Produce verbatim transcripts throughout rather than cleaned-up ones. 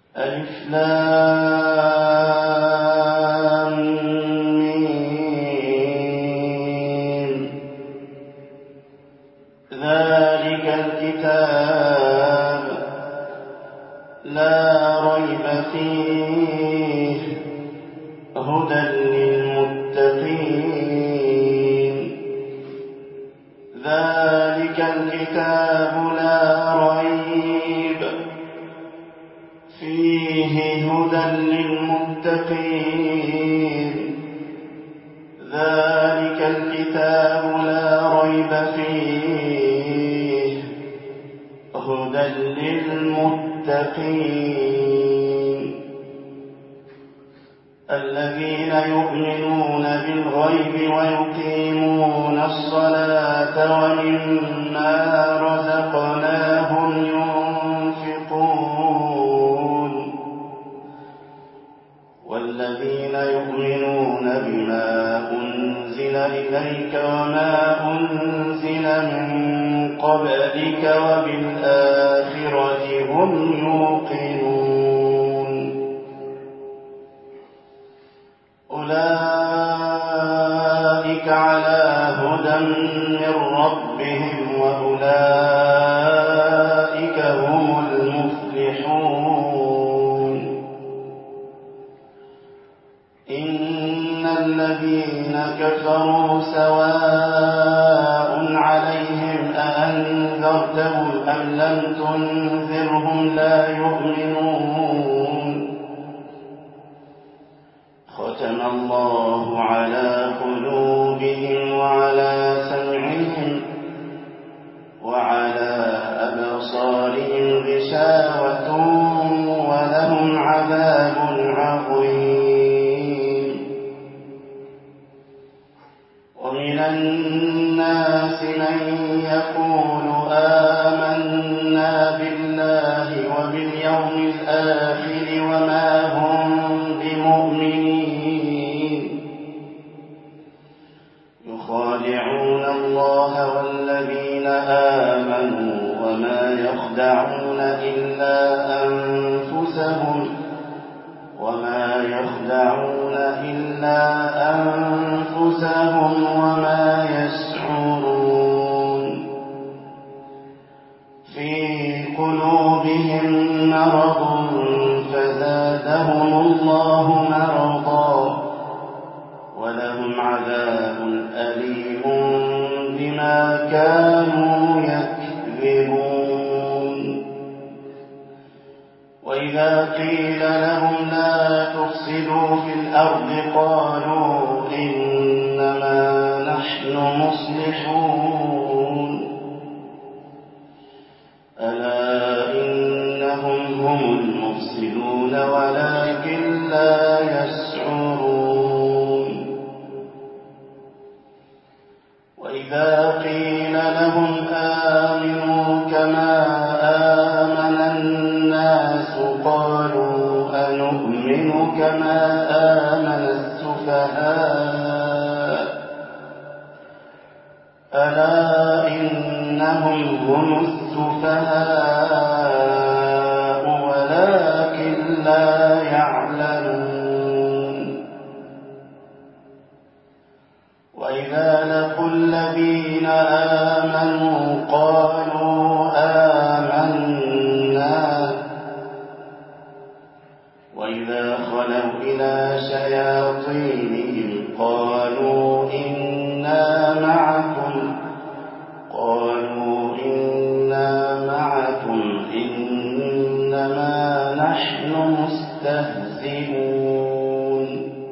ألف لام ميم. ذلك الكتاب لا ريب فيه هدى للمتقين. ذلك الكتاب لا ريب فيه هدى للمتقين. ذلك الكتاب لا ريب فيه هدى للمتقين الذين يؤمنون بالغيب ويقيمون الصلاة ومما رزقناهم ينفقون. والذين يؤمنون بما أنزل إليك وما أنزل من قبلك وبالآخرة هم يوقنون. أولئك على هدى من ربهم وأولئك هم المفلحون. إن الذين كفروا سواء عليهم أأنذرتهم أم لم تنذرهم لا يؤمنون. ختم الله على قلوبهم وعلى سمعهم وعلى أبصارهم غشاوة ولهم عذاب عظيم. ومن الناس من يقول آمنا بالله وباليوم الآخر وما هم بمؤمنين. يخادعون الله والذين آمنوا وما يخدعون إلا أنفسهم وما يخدعون إلا أنفسهم وما يشعرون. في قلوبهم مرض فزادهم الله مرضا ولهم عذاب أليم بما كانوا يكذبون. وإذا قيل لهم لا تفسدوا في الأرض قالوا إنما نحن مصلحون. ألا إنهم هم المفسدون ولكن لا يشعرون. وإذا قيل لهم آمنوا كما آمن الناس قالوا أنؤمن كما آمن السفهاء. ألا إنهم هم السفهاء ولكن لا يعلمون. وإذا لقوا الذين آمنوا قالوا آمنا وإذا خلوا إلى شياطينهم قالوا إنا معكم قالوا إنا معكم إنما نحن مستهزئون.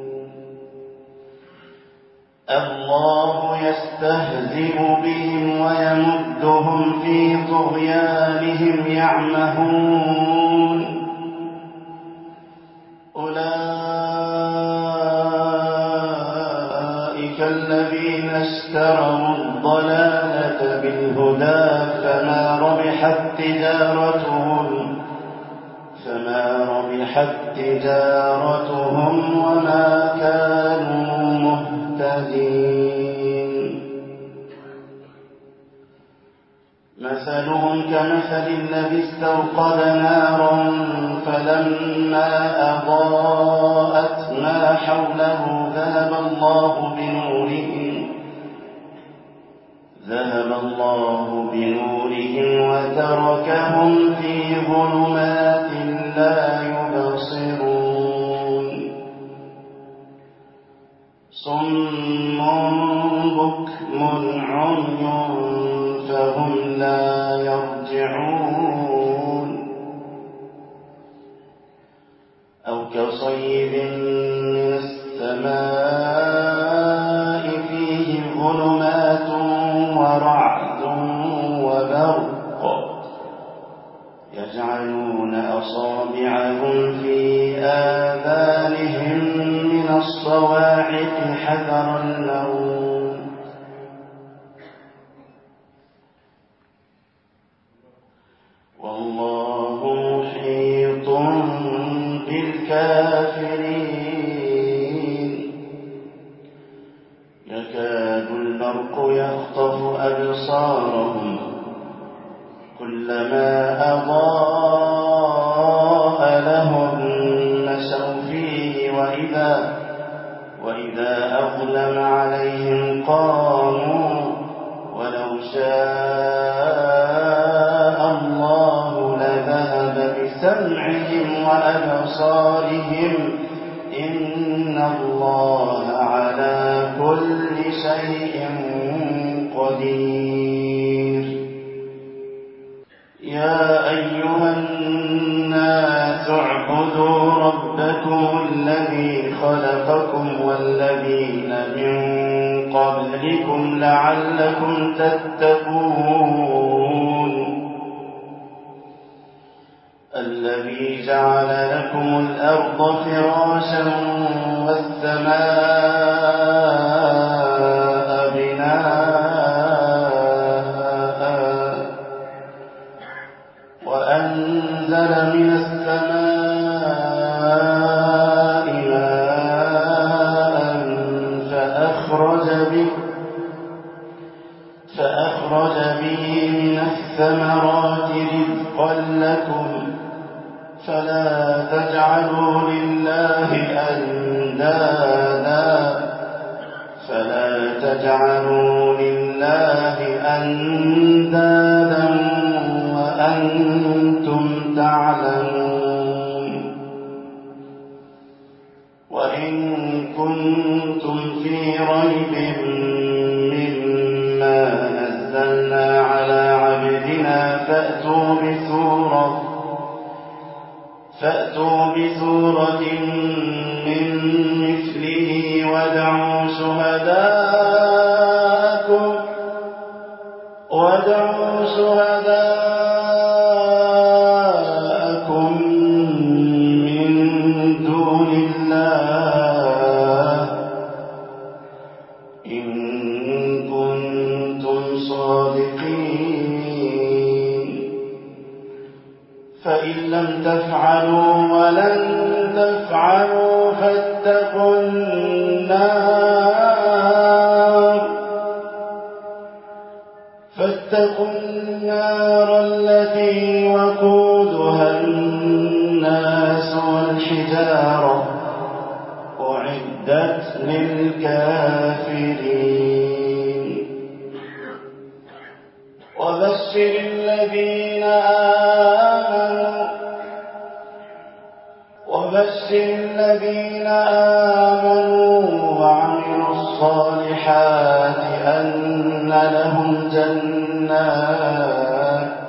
الله يستهزئ بهم ويمدهم في طغيانهم يعمهون. أولئك الذين اشتروا الضلالة بالهدى فما ربحت تجارتهم فما ربحت تجارتهم وما كانوا مهتدين. مثلهم كمثل الذي استوقد نارا فلما فلما أضاءت ما حوله ذهب الله بنورهم ذهب الله بنورهم وتركهم في ظلمات لا يبصرون صم بكم عمي فهم لا يرجعون أو كصيب من السماء فيه ظلمات ورعد وبرق يجعلون أصابعهم في آذانهم من الصواعق حذر الموت والله محيط بالكافرين يكاد البرق يخطف أبصارهم كلما أضاء لهم مشوا فيه وإذا, وإذا أظلم عليهم قاموا ولو شاء الله لذهب بسمعهم وأبصارهم إن الله على كل شيء قدير يا أيها الناس اعبدوا ربكم الذي خلقكم والذين من قبلكم لعلكم تتقون الذي جعل لكم الأرض فراشا والسماء بناء وأنزل من السماء ماء فأخرج به فأخرج به من الثمرات رزقا لكم فلا تجعلوا لله أندادا فلا تجعلوا لله أندادا وأنتم تعلمون وإن كنتم في ريب مما نزلنا على عبدنا فأتوا بسورة فأتوا بسورة من مثله وادعوا شهداءكم وادعوا شهداءكم من دون الله إن كنتم صادقين فإن لم تفعلوا ولن تفعلوا فاتقوا النار فاتقوا النار التي وقودها الناس والحجارة أعدت للكافرين وبشر الذين آمنوا وبشر الذين آمنوا وعملوا الصالحات أن لهم جنات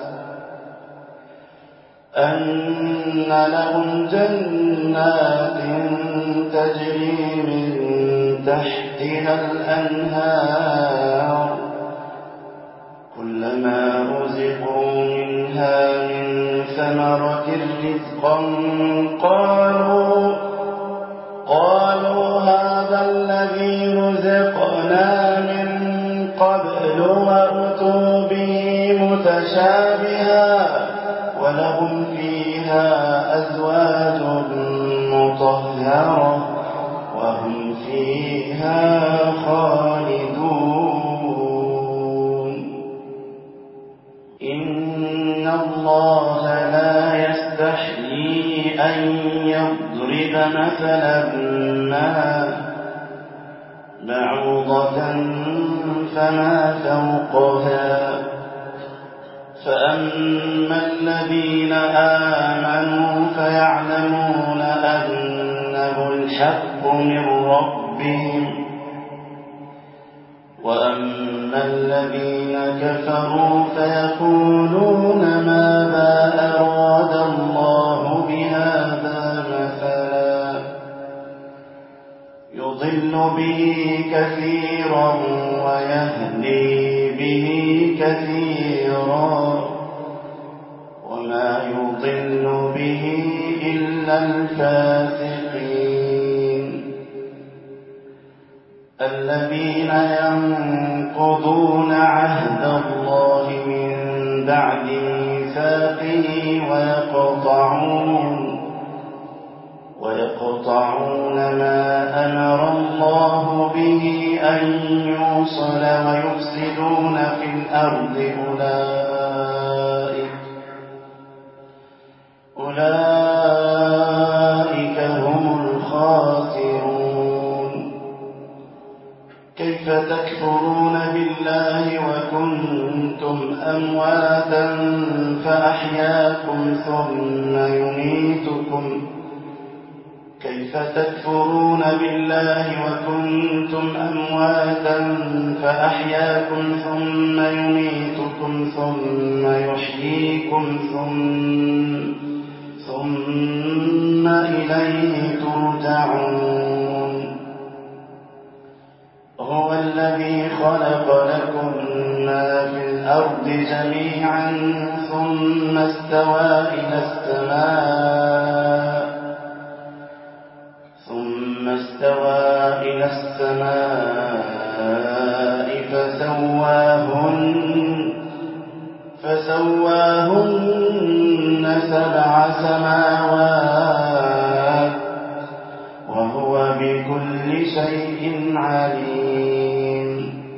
أن لهم جنات تجري من تحتها الأنهار كلما رزقوا منها من ثمرة رزقا قالوا قالوا هذا الذي رزقنا من قبل وأتوا به متشابها ولهم فيها أزواج مطهرة وهم فيها خالدون إن الله لا يستحيي أن يضرب مثلا ما بعوضة فما فوقها فأما الذين آمنوا فيعلمون أنه الحق من ربهم وأما الذين كفروا فيقولون ماذا أراد الله بهذا مثلا يضل به كثيرا ويهدي به كثيرا وما يضل به إلا الفاسقين الذين ينقضون عهد الله من بعد ميثاقه ويقطعون ويقطعون ما أمر الله به أن يوصل ويفسدون في الأرض أولئك أولئك هم الخاسرون كيف تكفرون بالله وكنتم أمواتا فأحياكم ثم يميتكم كيف تكفرون بالله وكنتم أمواتا فأحياكم ثم يميتكم ثم يحييكم ثم, ثم إليه ترجعون هو الذي خلق لكم ما في الأرض جميعا ثم استوى إلى السماء ثم استوى إلى السماء فسواهن فسواهن سبع سماوات وهو بكل شيء عليم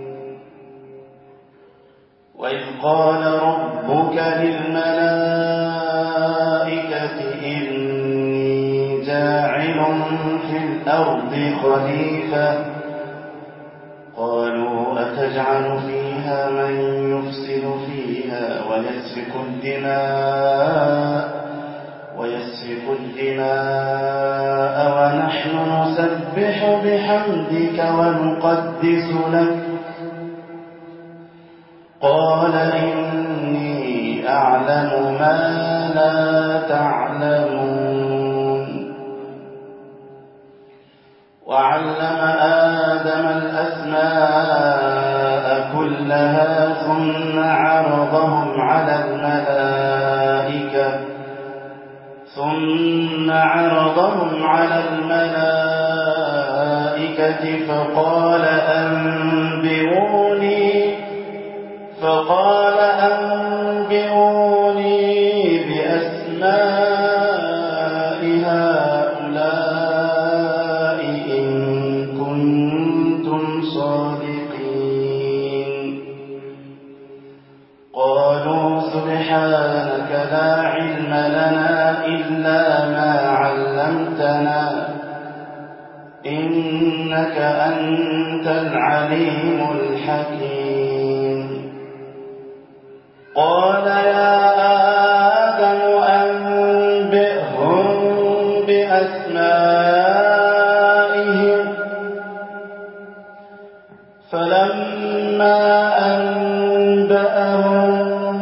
وإذ قال ربك للملائكة إني جاعل في الأرض خليفة قالوا أتجعل فيها من يفسد فيها ويسفك الدماء ويسفك الدماء ونحن نسبح بحمدك ونقدس لك قال إني أعلم ما لا تعلمون وعلم آدم الأسماء كلها ثم عرضهم على الملائكة ثم عرضهم على الملائكة فقال أنبئوني فقال أنبئوني بأسماء هؤلاء إن كنتم صادقين قالوا سبحانك لا علم لنا إلا ما علمتنا إنك أنت العليم الحكيم قال يا آدم أنبئهم بأسمائهم فلما أنبأهم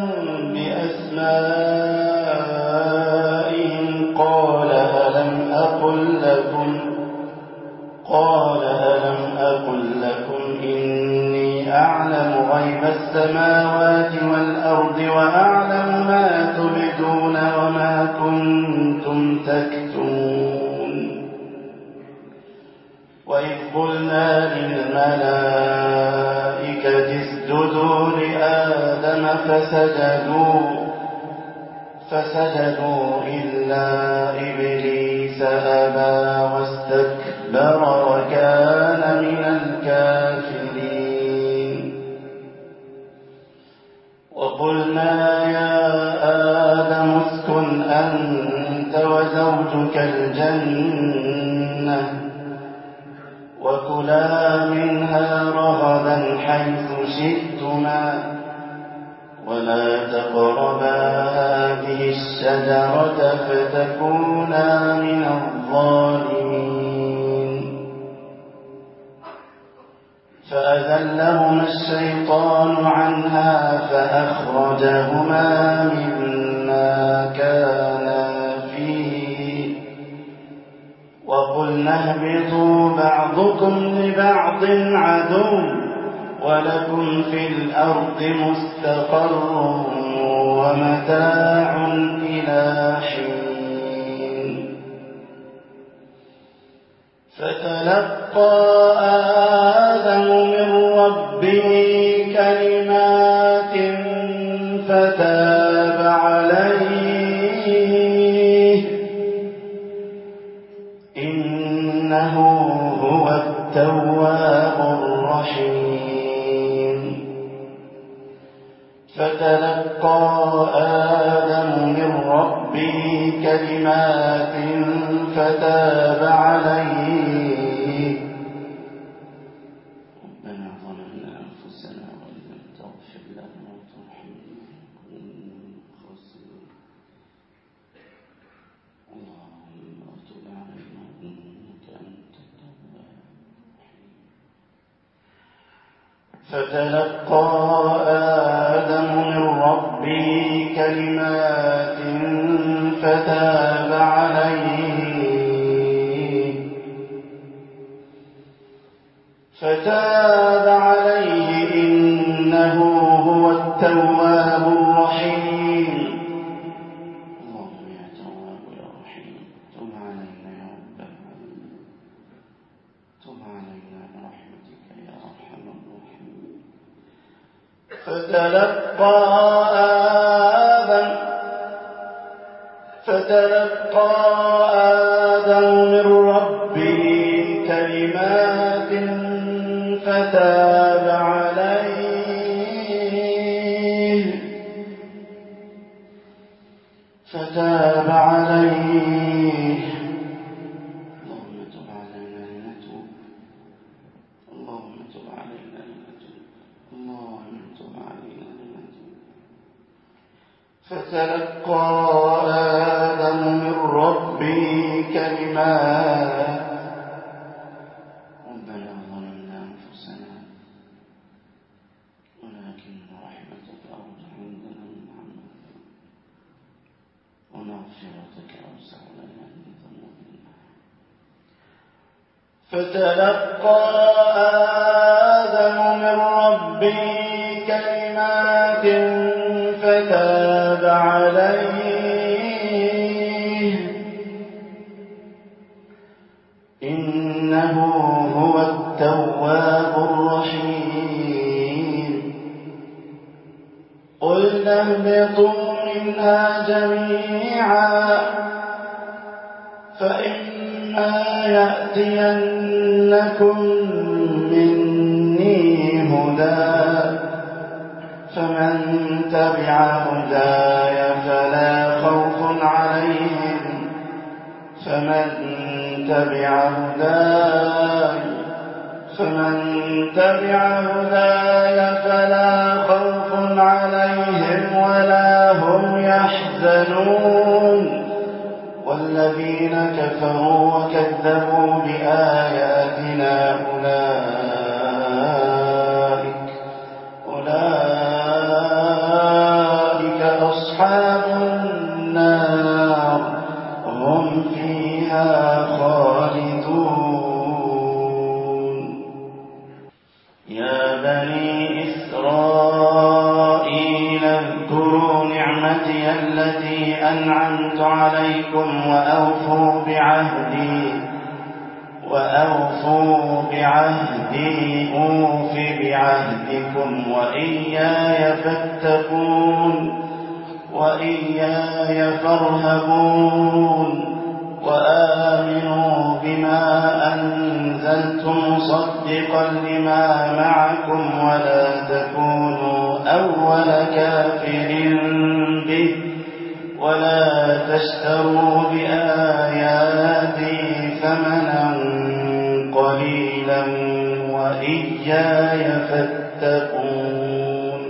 بأسمائهم قال ألم أقل لكم قال ألم أقل لكم إني أعلم غيب السماوات والأرض وأعلم ما تبدون وما كنتم تكتمون وإذ قلنا للملائكة اسجدوا لآدم فسجدوا فسجدوا إلا إبليس أبى واستكبر وكان من الكافرين وقلنا يا آدم اسكن أنت وزوجك كالجنة وكلا منها رغدا حيث شئتما ولا تقربا هذه الشجرة فتكونا من الظالمين. فأذلهما الشيطان عنها فأخرجهما مما كانا فيه وقلنا اهبطوا بعضكم لبعض عدو ولكم في الأرض مستقر ومتاع إلى حين. فتلقى آدم من ربه كلمات فتاب عليه إنه هو التواب الرحيم. فتلقى آدم من ربه كلمات فتاب عليه ربنا ظلمنا أنفسنا وإن لم تغفر لنا وترحمنا لنكونن خاسرين. اللهم تب علينا إنك أنت التواب الرحيم. فتلقى آدم من ربه كلمات فتاب عليه فتاب عليه إنه هو التواب الرحيم. اللهم يا تواب يا رحيم تب علينا يا رب العالمين. تب علينا برحمتك يا أرحم الراحمين. فتلقى آدم فتلقى آدم من ربه كلمات فتاب عليه فتاب عليه اللهم تب علينا لنتوب. اللهم تب علينا لنتوب. اللهم تب علينا لنتوب. فتلقى آدم من ربه كلمات ربنا ظلمنا أنفسنا ولكن رحمتك أرجع عندنا من عملنا ومغفرتك أوسع لنا من ذنوبنا. فتلقى آدم من ربه كلمات فتاب عليه إنه هو التواب الرحيم. قلنا اهبطوا منها جميعا فإما يأتينكم مني هدى فمن تبع هداي فلا خوف عليهم فمن تبع هداي فمن تبع هداي فلا خوف عليهم ولا هم يحزنون. والذين كفروا وكذبوا بآياتنا أولئك أولئك أصحاب النار هم فيها خالدون. يا بني إسرائيل اذكروا نعمتي التي أنعمت عليكم وأوفوا بعهدي وأوفوا بعهدي أوف بعهدكم وإياي فاتقون وإياي فارهبون. وآمنوا بما أنزلت مصدقا لما معكم ولا تكونوا أول كافر به ولا تشتروا بآياتي ثمنا قليلا وإياي فاتقون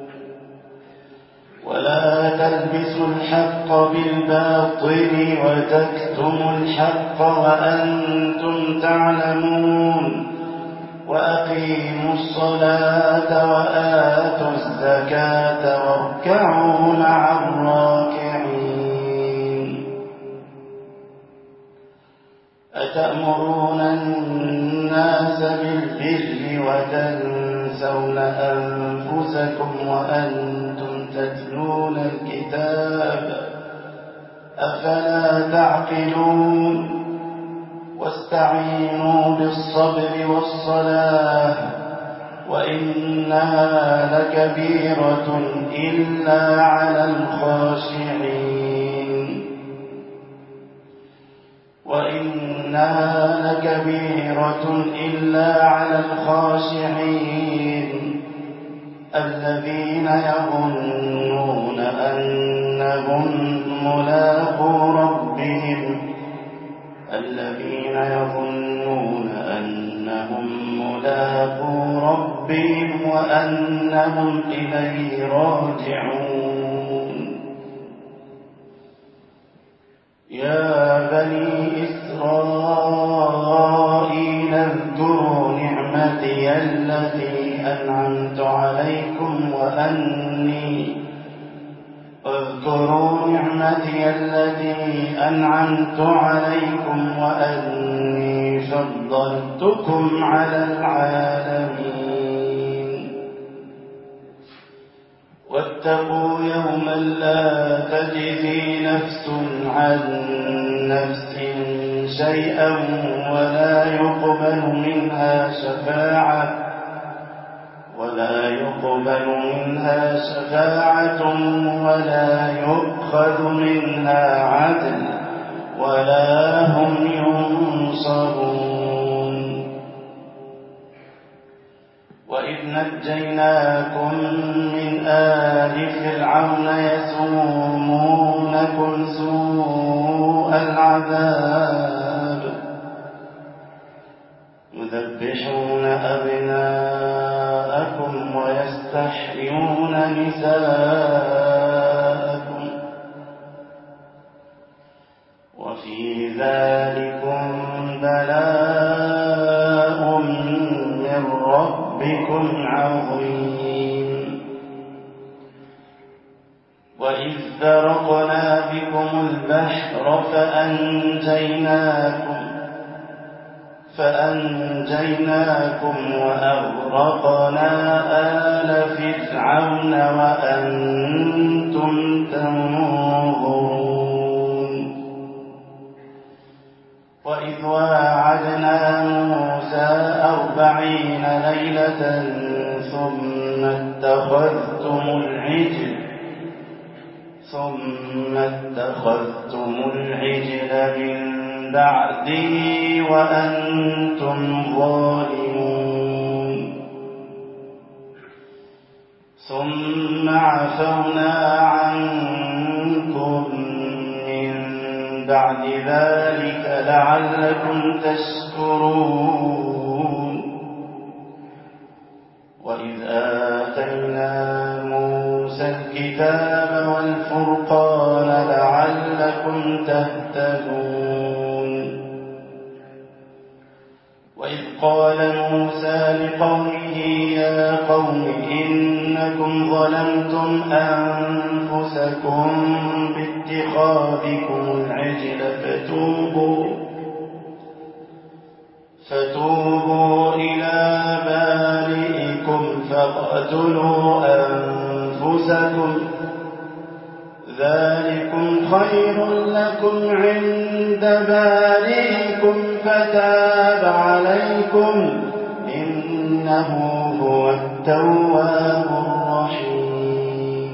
ولا تلبسوا الحق بالباطل وتكتموا الحق وأنتم تعلمون وأقيموا الصلاة وآتوا الزكاة واركعوا مع الراكعين أتأمرون الناس بالبر وتنسون أنفسكم وأنتم تتلون الكتاب أفلا تعقلون واستعينوا بالصبر والصلاة وإنها لكبيرة إلا على الخاشعين وإنها لكبيرة إلا على الخاشعين الذين يظنون أنهم ملاقو ربهم الذين يظنون أنهم ملاقو ربهم وأنهم إليه راجعون يا بني إسرائيل اذكروا نعمتي التي أنعمت عليكم وأني اذكروا نعمتي التي أنعمت عليكم وأني فضلتكم على العالمين واتقوا يوما لا تجزي نفس عن نفس شيئا ولا يقبل منها شفاعة ولا يقبل منها شفاعة ولا يؤخذ منها عدل ولا هم ينصرون وإذ نجيناكم من آل فرعون يسومونكم سوء العذاب يذبحون أبناءكم ويستحيون نساءكم وفي ذلكم بلاء من ربكم عظيم وإذ فرقنا بكم البحر فأنجيناكم فأنجيناكم وأغرقنا آل فرعون وأنتم تنظرون وإذ واعدنا موسى أربعين ليلة ثم اتخذتم العجل ثم اتخذتم العجل من بعده وأنتم ظالمون ثم عفونا عنكم من بعد ذلك لعلكم تشكرون وإذ آتينا موسى الكتاب والفرقان لعلكم تهتدون وإذ قال موسى لقومه يا قوم إنكم ظلمتم أنفسكم باتخاذكم العجل فتوبوا فتوبوا إلى بارئكم فاقتلوا أنفسكم ذلكم خير لكم عند بارئكم فتاب عليكم إنه هو التواب الرحيم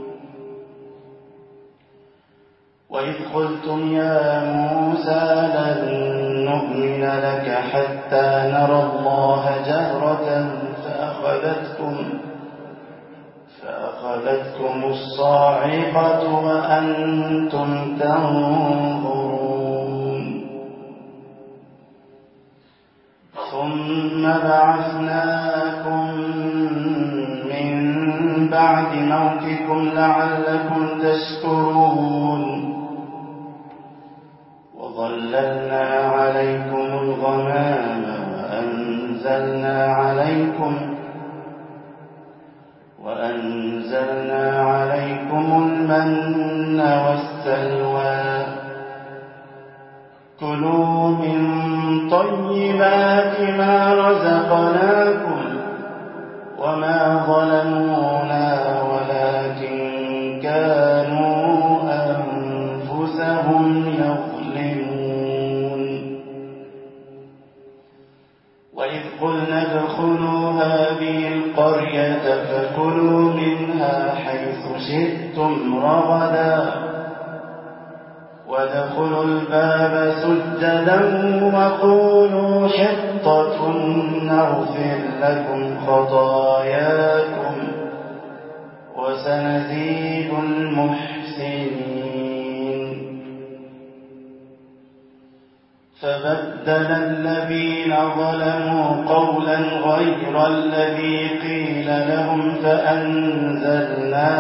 وإذ قلتم يا موسى لن نؤمن لك حتى نرى الله جهرة فأخذتكم فأخذتكم فأخذتكم الصاعقة وأنتم تنظرون ثم بعثناكم من بعد موتكم لعلكم تشكرون وظللنا عليكم الغمام وأنزلنا عليكم وأنزلنا عليكم المن والسلوى كلوا من طيبات ما رزقناكم وما ظلمونا ولكن كانوا أنفسهم يظلمون وإذ قلنا ادخلوا هذه القرية فكلوا منها حيث شئتم رغدا وادخلوا الباب سجدا وقولوا حطة نغفر لكم خطاياكم وسنزيد المحسنين فبدل الذين ظلموا قولا غير الذي قيل لهم فأنزلنا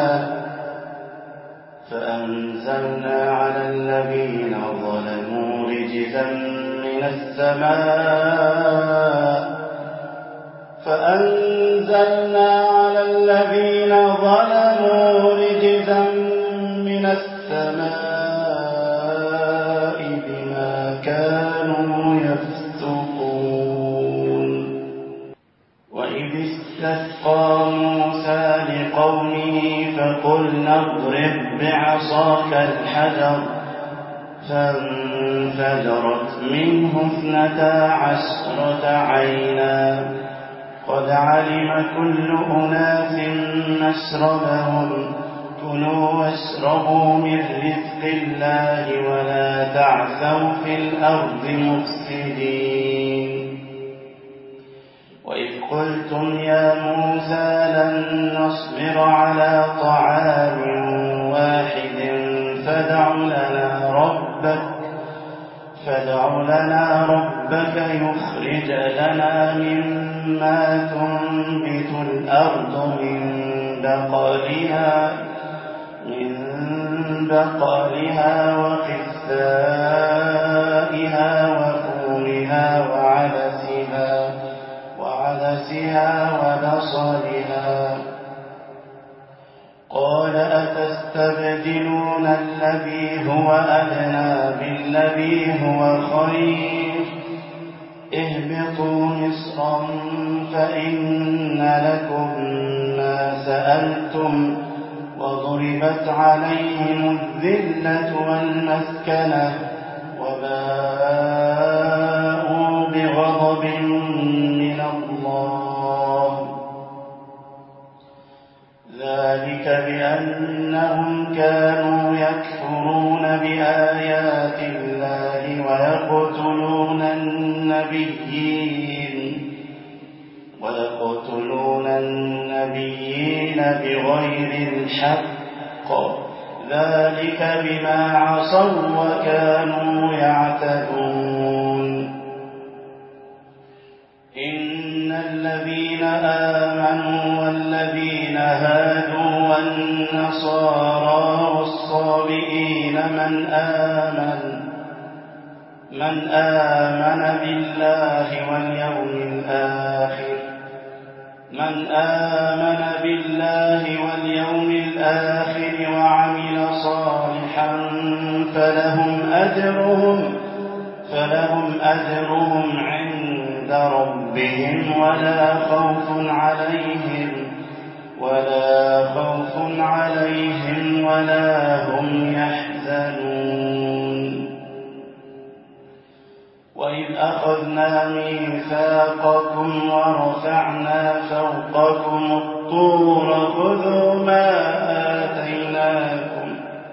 فأنزلنا على الذين ظلموا رجزا من السماء فأنزلنا على الذين ظلموا رجزا من السماء بما كانوا يفسقون وإذ استسقى موسى لقومه فقلنا اضرب بعصاك الحجر فانفجرت منه اثنتا عشرة عينا قد علم كل أناس مشربهم كلوا واشربوا من رزق الله ولا تعثوا في الأرض مفسدين وإذ قلتم يا موسى لن نصبر على طعام واحد فادع لنا ربك فادع لنا ربك يخرج لنا مما تنبت الأرض من بقلها من بقلها وقثائها وفومها وعدسها وعدسها وبصلها قال أتستبدلون الذي هو أدنى بالذي هو خير اهبطوا مصرا فإن لكم ما سألتم وضربت عليهم الذلة والمسكنة وباءوا بغضب من الله ذلك بأنهم كانوا يكفرون بآيات الله ويقتلون النبيين ويقتلون النبيين بغير الحق ذلك بما عصوا وكانوا يعتدون إن الذين آمنوا والذين هادوا والنصارى والصابئين من آمن من آمن بالله واليوم الآخر من آمن بالله واليوم الآخر وعمل صالحا فلهم أجرهم فلهم أجرهم عند ربهم ولا خوف عليهم ولا خوف عليهم ولا هم يحزنون وإذ أخذنا ميثاقكم ورفعنا فوقكم الطور خذوا ما آتيناكم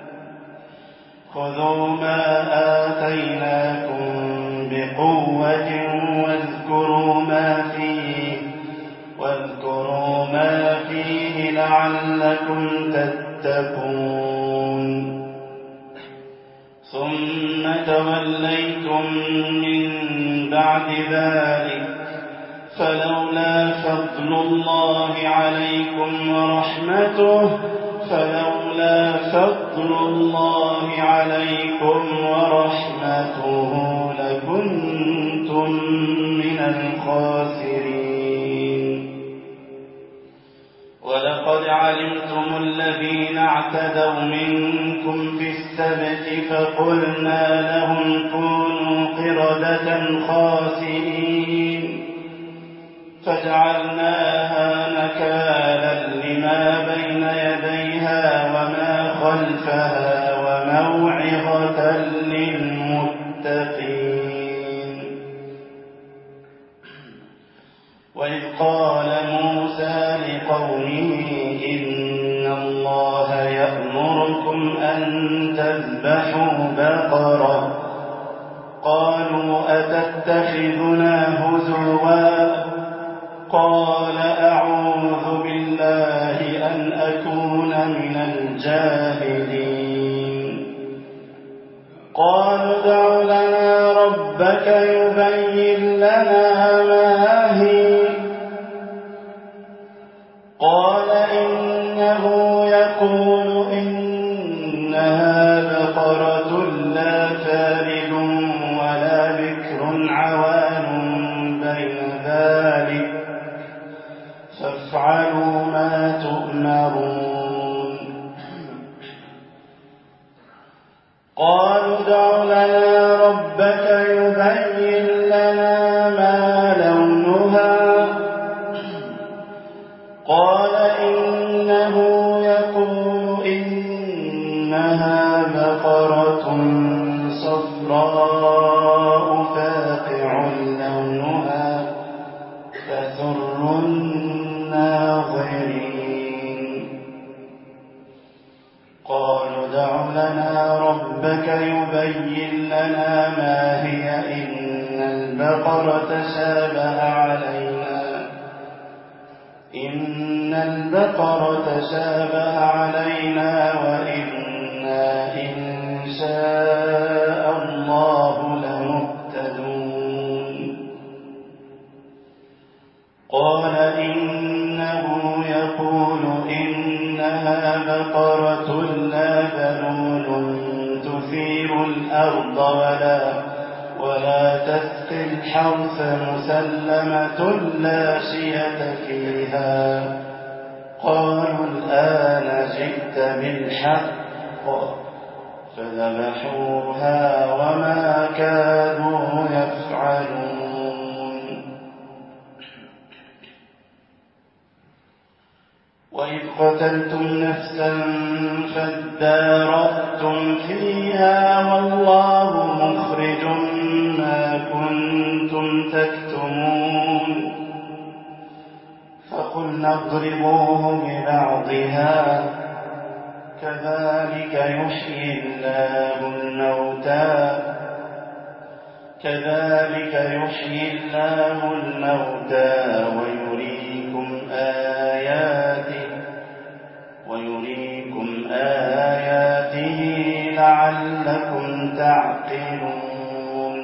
خذوا ما آتيناكم بقوة واذكروا ما فيه واذكروا ما فيه لعلكم تتقون تتقون ثم توليتم من بعد ذلك فلولا فضل الله عليكم ورحمته فلولا فضل الله عليكم ورحمته لكنتم من الخاسرين ولقد علمتم الذين اعتدوا منكم في السبت فقلنا لهم كونوا قردة خاسئين فجعلناها نكالا لما بين يديها وما خلفها وموعظة للمتقين وإذ قال موسى لقومه إن الله يأمركم أن تذبحوا بقرة قالوا أتتخذنا هزوا قال أعوذ بالله أن أكون من الجاهلين قالوا ادع لنا ربك يبين لنا ما هي قال إنه يقول إنها بقرة لا فارض ولا بكر عوان بين ذلك فافعلوا ما تؤمرون قالوا ادع لنا ربك يبين لنا ما لونها قال إنه يقول إنها بقرة صفراء فاقع لونها تسر الناظرين قالوا ادع لنا ربك يبين لنا ما هي إن البقرة شابه علينا إن البقرة شابه علينا وإنا إن شاء الله لمهتدون قال إنه يقول إنها بقرة لا ذلول تثير الأرض ولا ولا تسقي الحرث مسلمة لا شية فيها قالوا الآن جئت بالحق فذبحوها وما كانوا يفعلون وإذ قتلتم نفسا فادارأتم فيها والله مخرج ما كنتم تكتمون فقلنا اضربوه ببعضها كذلك يحيي الله الموتى كذلك يحيي الله الموتى ويريكم آياته ويريكم آياته لعلكم تعقلون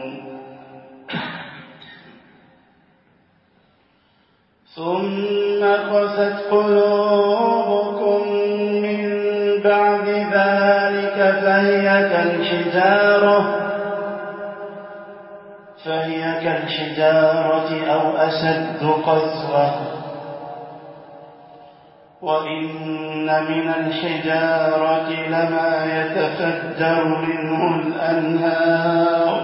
ثم قست قلوبكم من بعد ذلك فهي كالحجارة فهي كالحجارة أو أشد قسوة وإن من الحجارة لما يتفجر منه الأنهار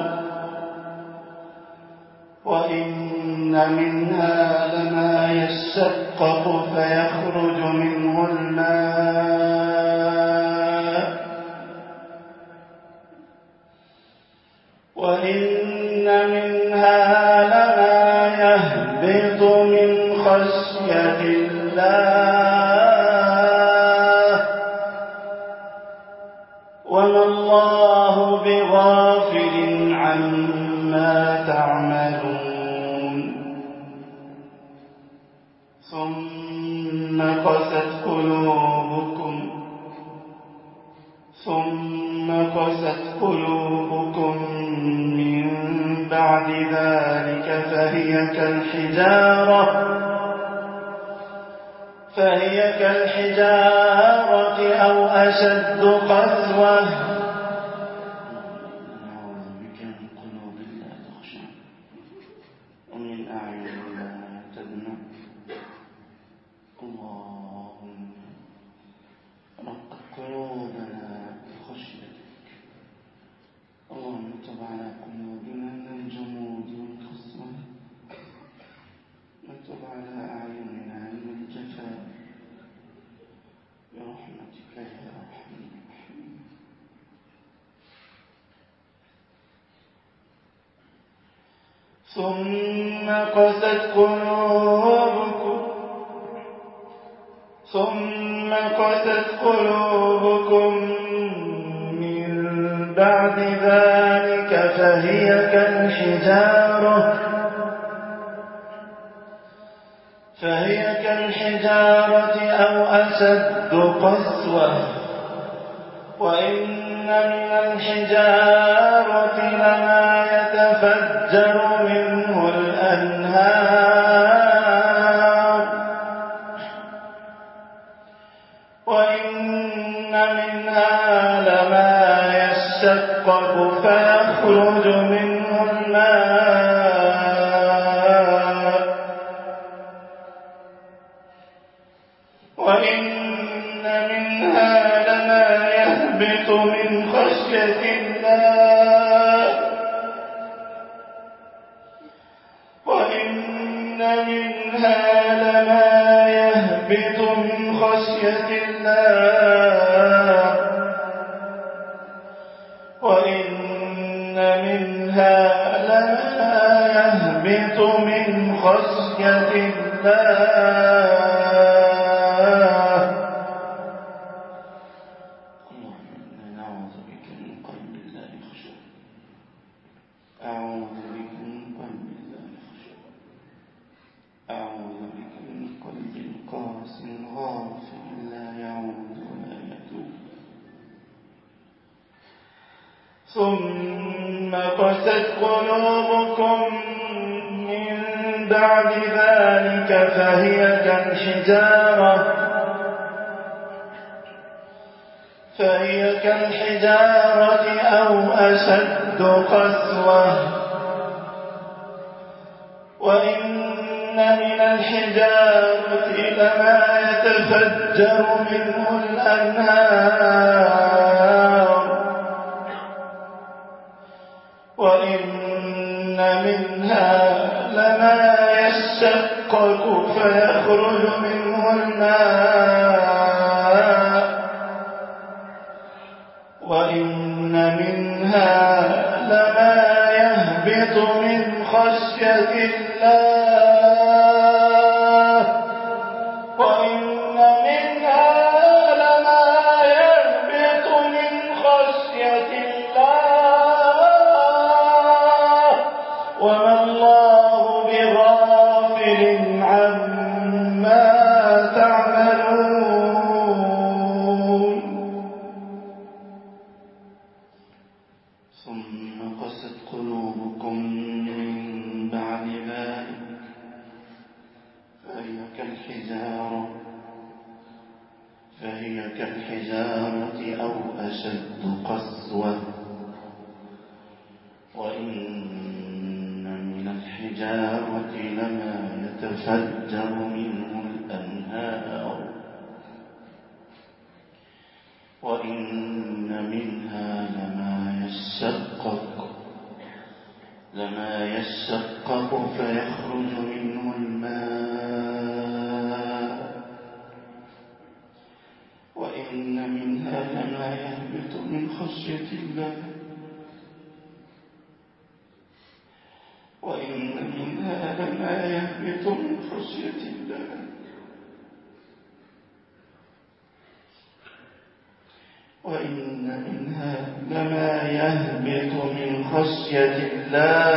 وإن منها لما يشقق فيخرج منه الماء وإن منها لما يهبط من خشية الله وما الله بغافل عما تعملون ثم قست قلوبكم قلوبكم من بعد ذلك فهي كالحجارة فهي كالحجارة أو أشد قسوة ومن أعين لا تدمع اللهم رقق قلوبنا بخشيتك اللهم تب على قلوبنا من الجمود والقسوة وتب على أعيننا من الجفاء برحمتك يا أرحم الراحمين. ثم قست قلوبكم ثم قست قلوبكم من بعد ذلك فهي كالحجارة فهي كالحجارة أو أشد قسوة وإن من الحجارة لما يتفجر منه الأنهار وإن منها لما يشقق فيخرج منه الماء وإن منها لما يهبط من خشية الله وإن منها لما يهبط من خشية الله وإن منها لما يهبط من خشية الله. اللهم إنا نعوذ بك من قلب لا يخشع أعوذ بك من قلب لا يخشع أعوذ بك من قلب قاس غافل لا يعود ولا يتوب. ثم قست قلوبكم من بعد ذلك فهي كالحجارة فهي كالحجارة أو أشد قسوة وإن من الحجارة لما يتفجر منه الأنهار وإن منها لما يشقق فيخرج منه الماء وإن منها لما يهبط من خشية الله وإن منها لما يهبط من خشية الله وما الله بغافل عما تعملون. ثم قست قلوبكم من بعد ذلك فهي كالحجارة فهي كالحجارة أو أشد قسوة وإن من الحجارة لما يتفجر منه الأنهار وإن منها لما يشقق لما يشقق فيخرج منه الماء وإن منها لما يهبط من خشية الله وإن منها لما يهبط من خشية الله وإن منها لما يهبط من خشية الله.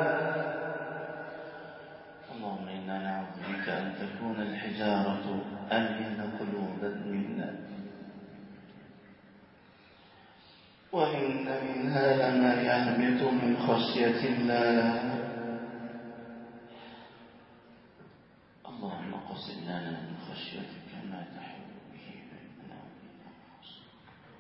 اللهم إنا نعوذ بك أن تكون الحجارة ألين قلوبا منا وإن منها خشية الله. اللهم قسم لنا من خشيتك ما تحول به بيننا وبين معاصيك،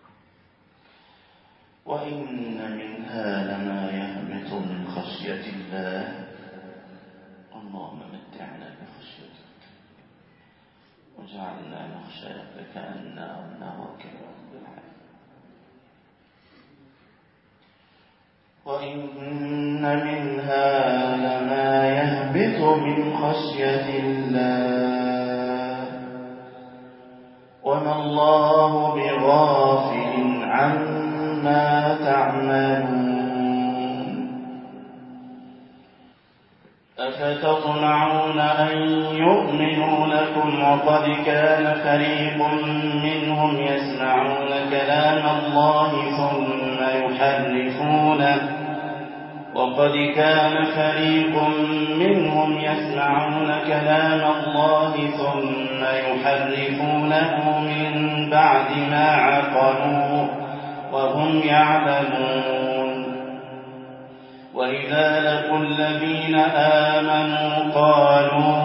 وإن منها لما يهبط من خشية الله. اللهم متعنا بخشيتك وجعلنا نخشاك كأننا نراك يا رب العالمين. وإن منها لما يهبط من خشية الله وما الله بغافل عما تعملون. أفتطمعون أن يؤمنوا لكم وقد كان فريق منهم يسمعون كلام الله ثم يحرفونه وقد كان فريق منهم يسمعون كلام الله ثم يحرفونه من بعد ما عقلوه وهم يعلمون. وإذا لقوا الذين آمنوا قالوا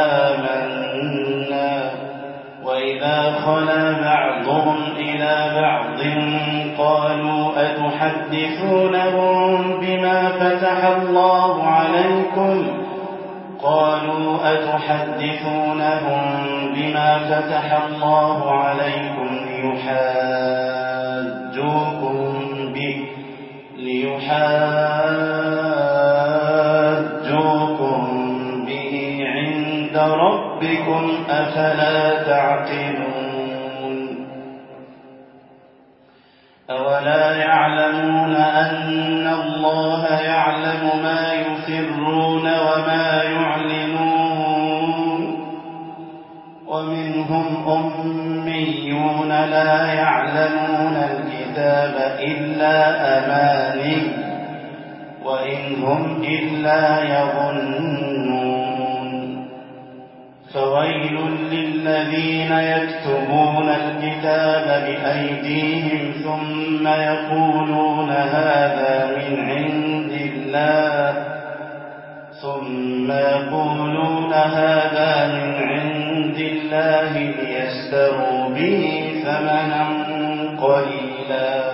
آمنا وإذا خلا بعضهم إلى بعض قالوا أتحدثونهم بما فتح الله عليكم قالوا أتحدثونهم بما فتح الله عليكم ليحاجوكم به ليحاجوكم به عند ربكم أفلا تعقلون. أولا يعلمون أن الله يعلم ما يسرون وما يعلنون. ومنهم أميون لا يعلمون الكتاب إلا أماني وإن هم إلا يظنون. فويل للذين يكتبون الكتاب بأيديهم ثم يقولون هذا من عند الله ثم يقولون هذا من عند الله ليشتروا به ثمنا قليلا.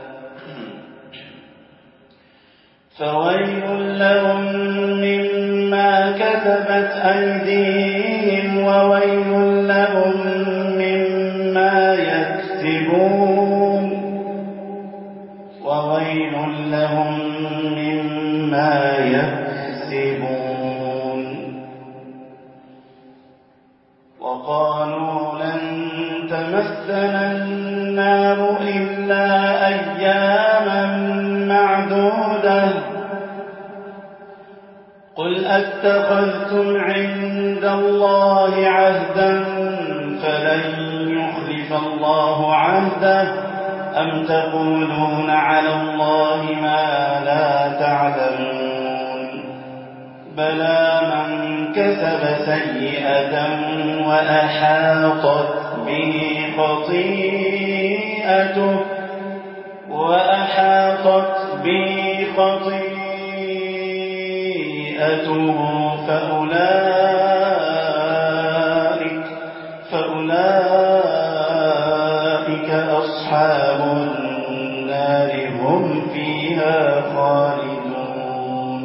فويل لهم مما كتبت أيديهم وويل لهم مما يكسبون وويل لهم مما يكسبون. وقالوا لن تمسنا النار إلا أياما معدودة قل أتخذتم عند الله عهدا فلن يخلف الله عهده أم تقولون على الله ما لا تعلمون. بلى من كسب سيئة وأحاطت به خطيئته وأحاطت به خطيئته فأولئك فأولئك أصحاب النار هم فيها خالدون.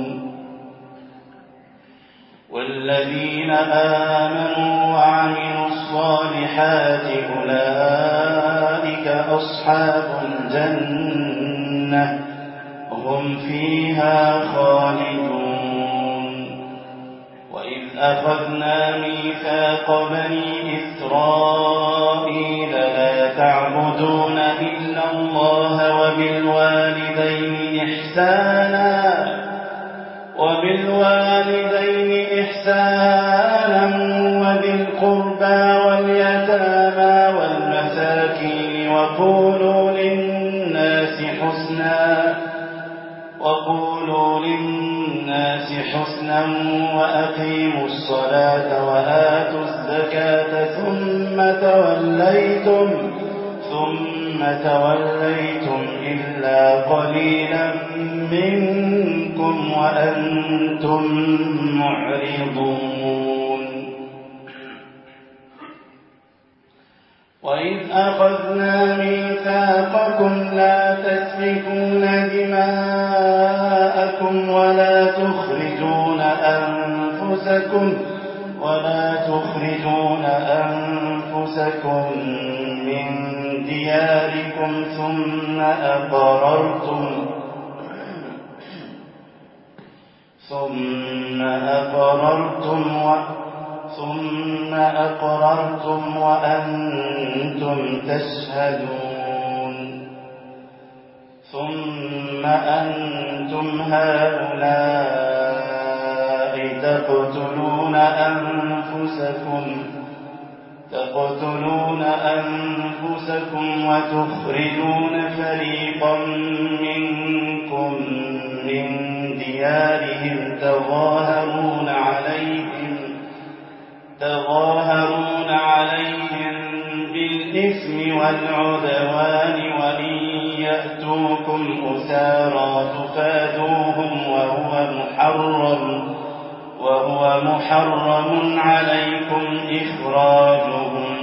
والذين آمنوا وعملوا الصالحات أولئك أصحاب الجنة هم فيها خالدون. وإذ أخذنا ميثاق بني إسرائيل لا تعبدون إلا الله وبالوالدين إحسانا وبالوالدين إحسانا وذي القربى واليتامى والمساكين وقولوا للناس حسنا وقولوا للناس حسنا وأقيموا الصلاة وآتوا الزكاة ثم توليتم ثم توليتم إلا قليلا منكم وأنتم معرضون وإذ أخذنا ميثاقكم لا تسفكون دماءكم ولا تخرجون أنفسكم ولا تخرجون أنفسكم من دياركم ثم أقررتم ثم أقررتم و ثم أقررتم وأنتم تشهدون ثم أنتم هؤلاء تقتلون أنفسكم تقتلون أنفسكم وتخرجون فريقا منكم من ديارهم تظاهرون عليهم تظاهرون عليهم بالإثم والعدوان وإن يأتوكم أسارى تفادوهم وهو محرم وهو محرم عليكم إخراجهم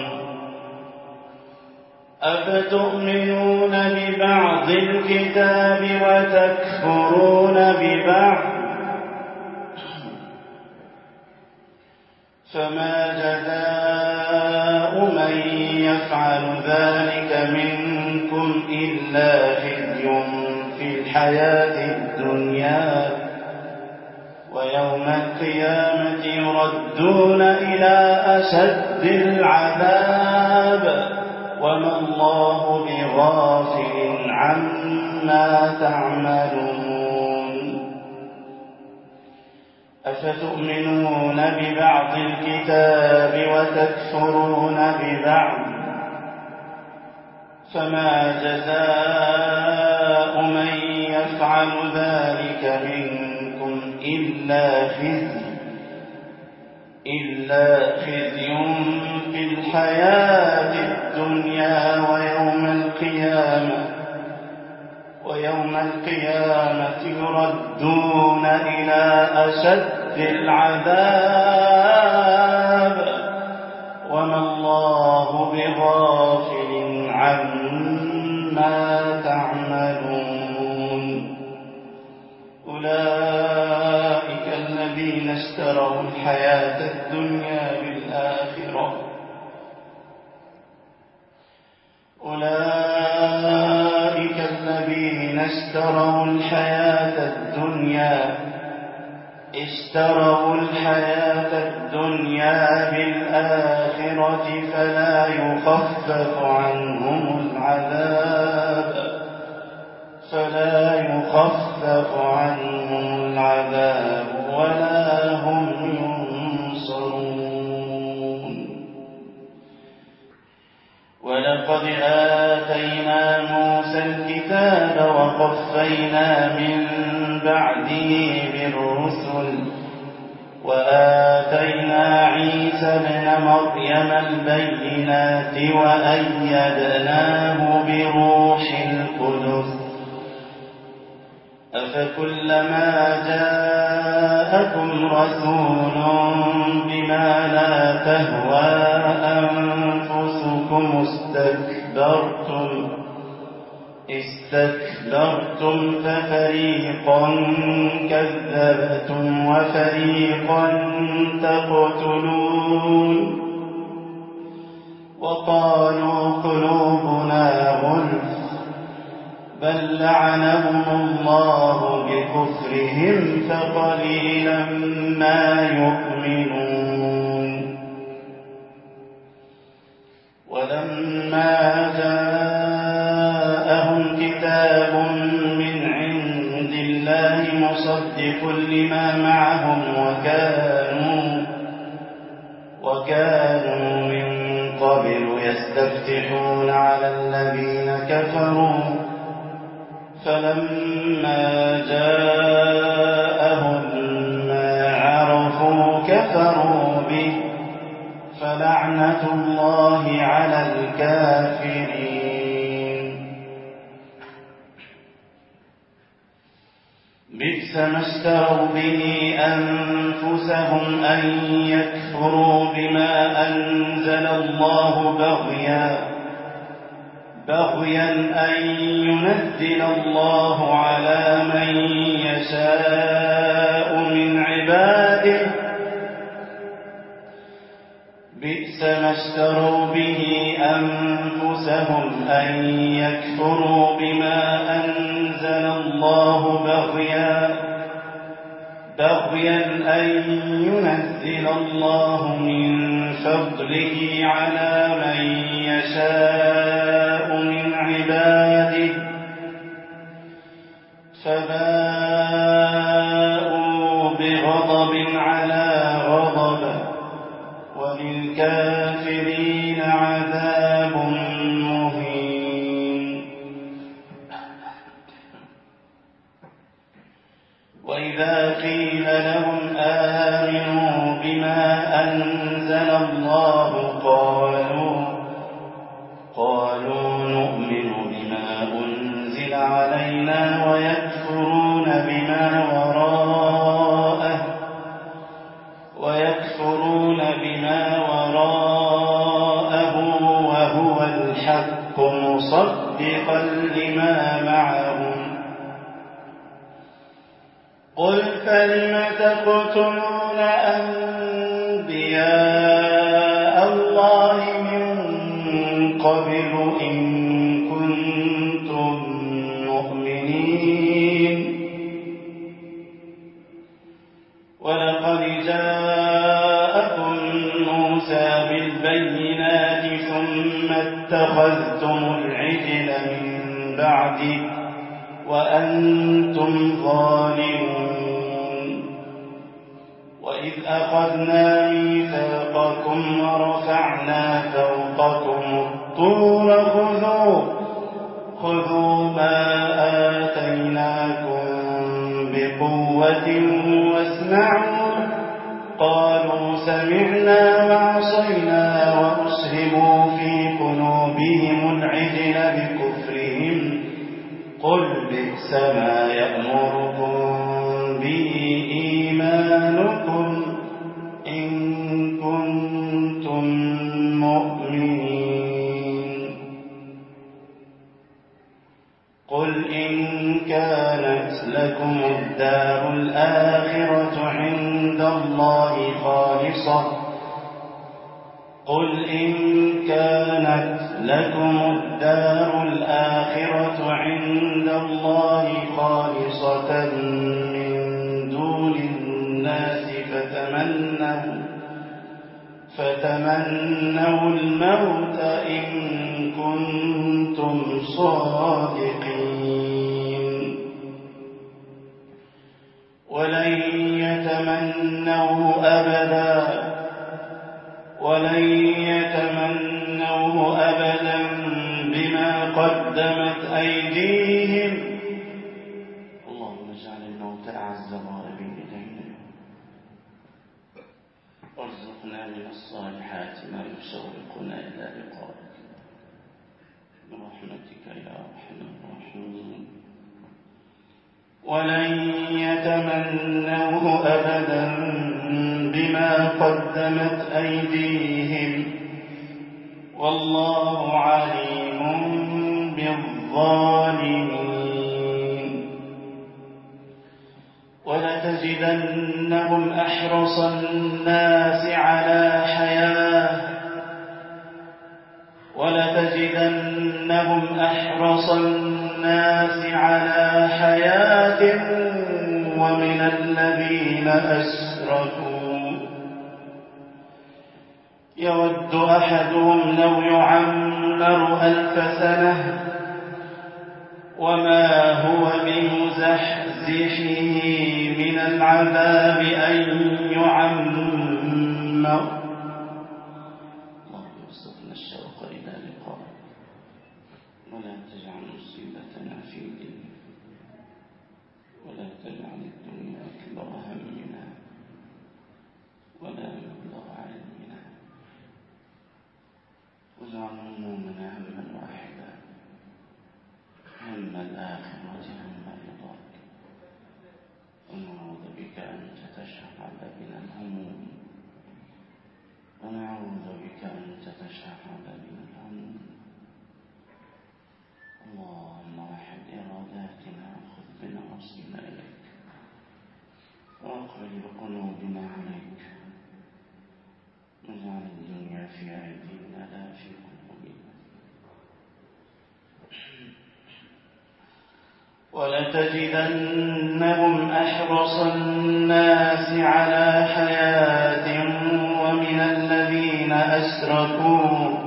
أفتؤمنون ببعض الكتاب وتكفرون ببعض فما جزاء من يفعل ذلك منكم إلا خزي في الحياة الدنيا ويوم القيامة يردون إلى أشد العذاب وما الله بغافل عما تعملون أفتؤمنون ببعض الكتاب وتكفرون ببعض فما جزاء من يفعل ذلك منكم إلا خزي إلا خزي في الحياة الدنيا ويوم القيامة ويوم القيامة يردون إلى أشد العذاب وما الله بغافل عما تعملون أولئك الذين اشتروا الحياة الدنيا بالآخرة أولئك الذين اشتروا الحياة الدنيا اشتروا الحياة الدنيا بالآخرة فلا يخفف عنهم العذاب فلا يخفف عنهم العذاب ولا هم ينصرون ولقد آتينا موسى الكتاب وقفينا من بعده بالرسل وآتينا عيسى ابن مريم البينات وأيدناه بروح القدس أفكلما جاءكم رسول بما لا تهوى أنفسكم استكبرتم استكبرتم ففريقا كذبتم وفريقا تقتلون وقالوا قلوبنا غلف بل لعنهم الله بكفرهم فقليلا ما يؤمنون ولما جاءهم كتاب من عند الله مصدق لما معهم وكانوا وكانوا من قبل يستفتحون على الذين كفروا فلما جاءهم ما عرفوا كفروا به فلعنة الله على الكافرين اشتروا به أنفسهم أن يكفروا بما أنزل الله بغيا بغيا أن ينزل الله على من يشاء من عباده بئس ما اشتروا به أنفسهم أن يكفروا بما أنزل الله بغيا بغيا أن ينزل الله من فضله على من يشاء من عباده فباءوا بغضب على غضب وللكافرين عذاب مهين. وإذا قيل لهم آمنوا بما أنزل الله قالوا قالوا نؤمن بما أنزل علينا ويكفرون بما وراءه ويكفرون بما وراءه وهو الحق مصدقا لما معهم قل فلم تقتلون أنبياء الله من قبل إن كنتم مؤمنين ولقد جاءكم موسى بالبينات ثم اتخذتم العجل من بعده وأنتم ظالمون وإذ أخذنا ميثاقكم ورفعنا فوقكم الطور خذوا خذوا ما آتيناكم بقوة واسمعوا قالوا سمعنا وعصينا وأشربوا في قلوبهم العجل بكفرهم قل بئس ما يأمركم به إيمانكم إن كنتم مؤمنين قل إن كانت لكم الدار الآخرة عند الله خالصة قل إن كانت لكم الدار الآخرة عند الله خالصة من دون الناس فتمنوا فتمنوا الموت إن كنتم صادقين ولن يتمنوه أبدا ولن يتمنوه أبدا بما قدمت أيديهم اللهم اجعل الموت أعز غائبين إلينا وارزقنا من الصالحات ما يشوقنا إلى لقائك برحمتك يا أرحم الراحمين ولن يتمنوه أبدا بما قدمت أيديهم والله عليم بالظالمين ولتجدنهم أحرص الناس على حياة ولتجدنهم أحرص الناس على حياة ومن الذين أشركوا يود أحدهم لو يعمر ألف سنة وما هو بمزحزحه من العذاب أن يعمر الله يرزقنا الشوق إلى لقائك ولا تجعل مصيبتنا في ديننا ولا تجعل الدنيا أكبر همنا ولا مبلغ علمنا واجعل همومنا هما واحدا هم الآخرة هم رضاك ونعوذ واقبل قلوبنا عليك، واجعل الدنيا في أيدينا لا في قلوبنا. ولتجدنهم أحرص الناس على حياة ومن الذين أشركوا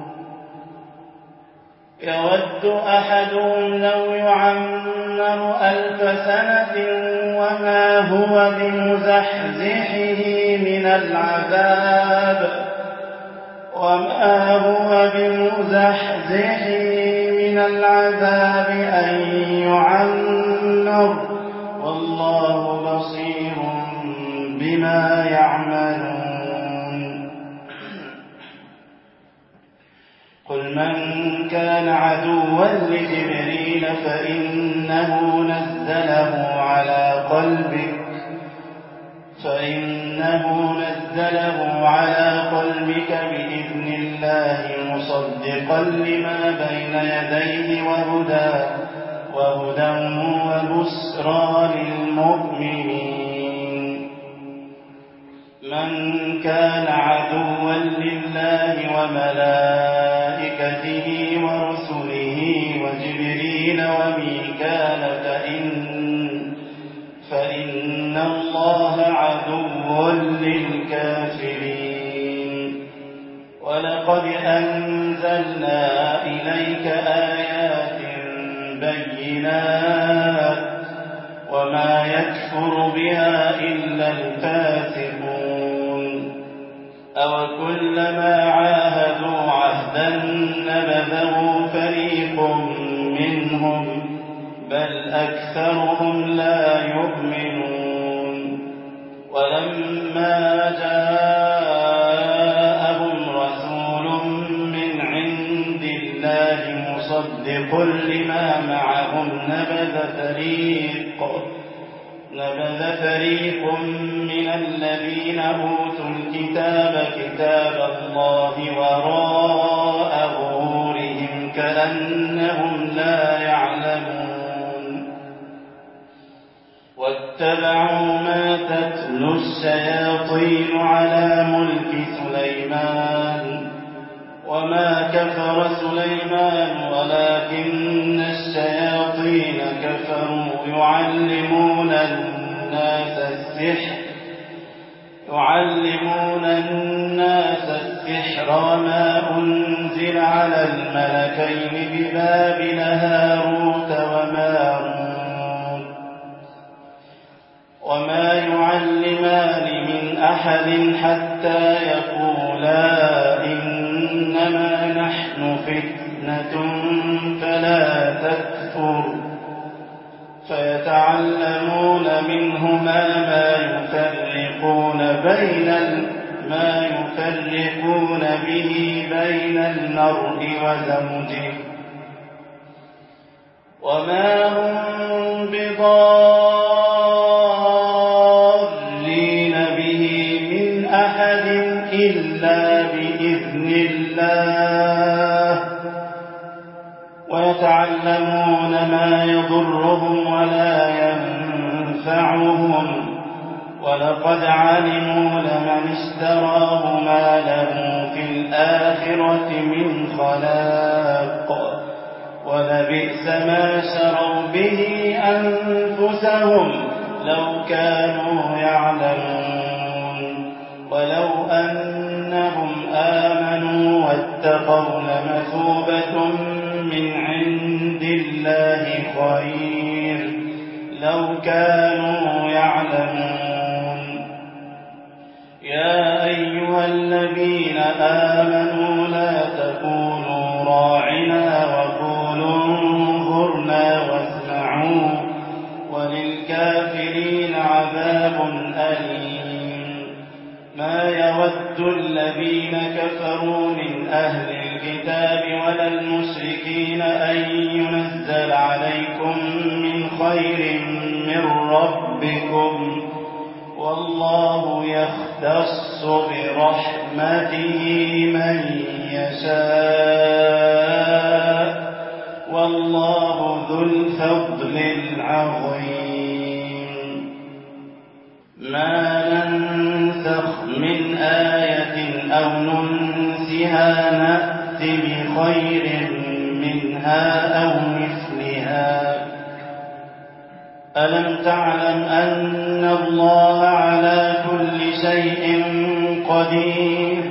يود أحدهم لو يعمر ألف سنة وما هو بمزحزحه من العذاب وما هو بمزحزحه من العذاب أن يعمر والله بصير بما يعملون. قل من كان عدوا لجبريل فإنه نزله على قلبك فإنه نزله على قلبك بإذن الله مصدقا لما بين يديه وهدى وهدى وبشرى للمؤمنين. من كان عدوا لله وملائكته ورسله وجبريل وميكال فإن فإن الله عدو للكافرين. ولقد أنزلنا إليك آيات بينات وما يكفر بها إلا الفاسقون. أوكلما عاهدوا عهدا نبذه فريق منهم بل أكثرهم لا يؤمنون. ولما جاءهم رسول من عند الله مصدق لما معهم نبذ فريق نبذ فريق من الذين أوتوا الكتاب كتاب الله وراء ظهورهم كأنهم لا يعلمون. واتبعوا ما تتلو الشياطين على ملك سليمان وما كفر سليمان ولكن الشياطين كفروا يعلمون الناس السحر يعلمون الناس السحر وما أنزل على الملكين ببابل هاروت وماروت وما يعلمان من أحد حتى يقولا إنما نحن فتنة فلا تكفر فيتعلمون منهما ما يفرقون بين ما يفرقون به بين المرء وزوجه وما هم بضارين به من أحد إلا بإذن الله ويتعلمون ما يضرهم ولا ينفعهم ولقد علموا لمن اشتراه ما له في الآخرة من خلاق ولبئس ما شروا به أنفسهم لو كانوا يعلمون. ولو أنهم آمنوا واتقوا لمثوبة من عند الله خير لو كانوا يعلمون. يا أيها الذين آمنوا لا تقولوا راعنا وقولوا انظرنا واسمعوا وللكافرين عذاب أليم. ما يود الذين كفروا من أهل الكتاب ولا المشركين أن ينزل عليكم من خير من ربكم والله يختص برحمته من يشاء والله ذو الفضل العظيم. ما ننسخ من آية أو ننسها نأت بخير منها أو مثلها ألم تعلم أن الله على كل شيء قدير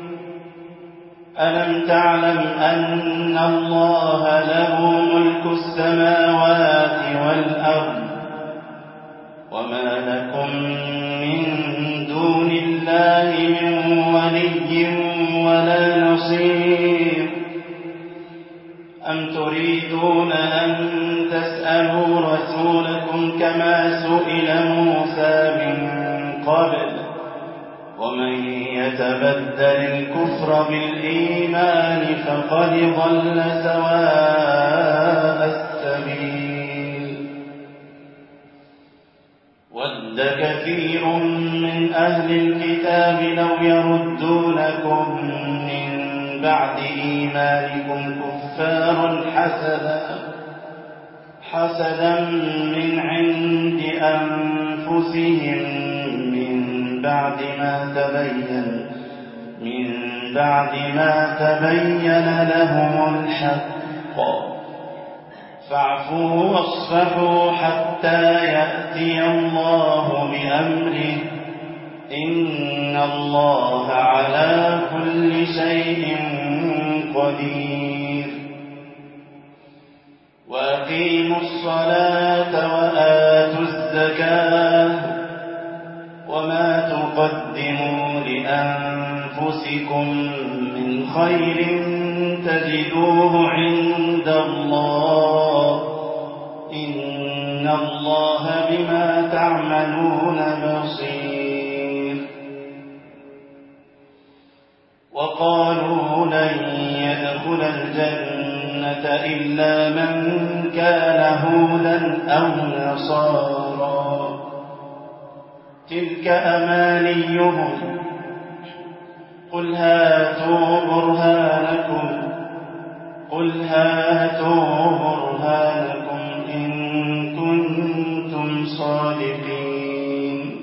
ألم تعلم أن الله له ملك السماوات والأرض وما لكم من دون الله من ولي ولا نصير أم تريدون أن تسألوا رسولكم كما سئل موسى من قبل ومن يتبدل الكفر بالإيمان فقد ضل سواء السبيل ود كثير من أهل الكتاب لو يردونكم من بعد إيمانكم كفارا حسدا حسدا من عند أنفسهم من بعد ما تبين من بعد ما تبين لهم الحق فاعفوا واصفحوا حتى يأتي الله بأمره إن الله على كل شيء قدير وأقيموا الصلاة وآتوا الزكاة وما تقدموا لأنفسكم من خير تجدوه عند الله إن الله بما تعملون بصير وقالوا لن يدخل الجنة إلا من كان هودا أو نصارى تلك أمانيهم قل هاتوا برهانكم قل هاتوا برهانكم إن كنتم صادقين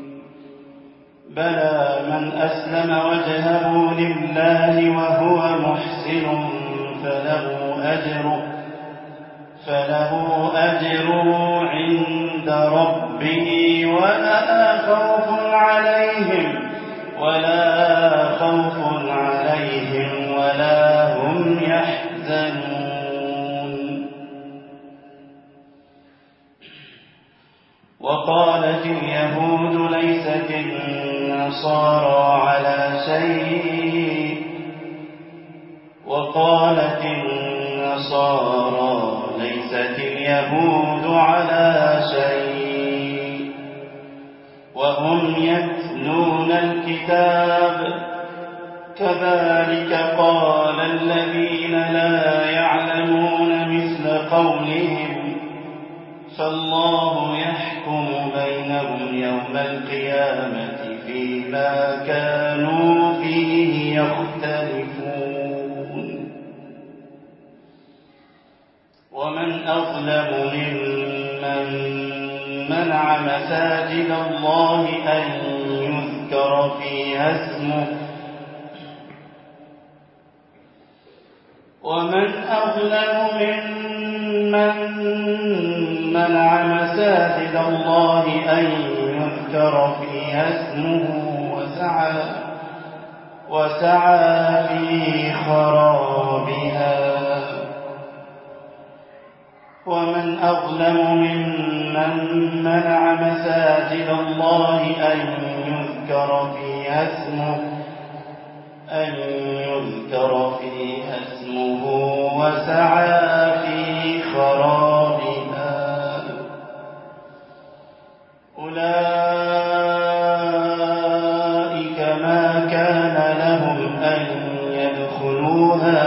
بلى من أسلم وجهه لله وهو محسن فله أجره فله أجره عند ربه ولا خوف عليهم ولا خوف عليهم ولا هم يحزنون وقالت اليهود ليست النصارى على شيء وقالت النصارى ليست اليهود على شيء وهم يتلون الكتاب كذلك قال الذين لا يعلمون مثل قولهم فالله يحكم بينهم يوم القيامة فيما كانوا فيه يختلفون ومن أظلم ممن منع مساجد الله أن يذكر فيها اسمه ومن أظلم ممن منع مساجد الله أن يذكر فيها اسمه وسعى وسعى في خرابها ومن أظلم ممن منع مساجد الله أن يذكر فيها اسمه أن يذكر فيها اسمه وسعى في خرابها أولئك ما كان لهم أن يدخلوها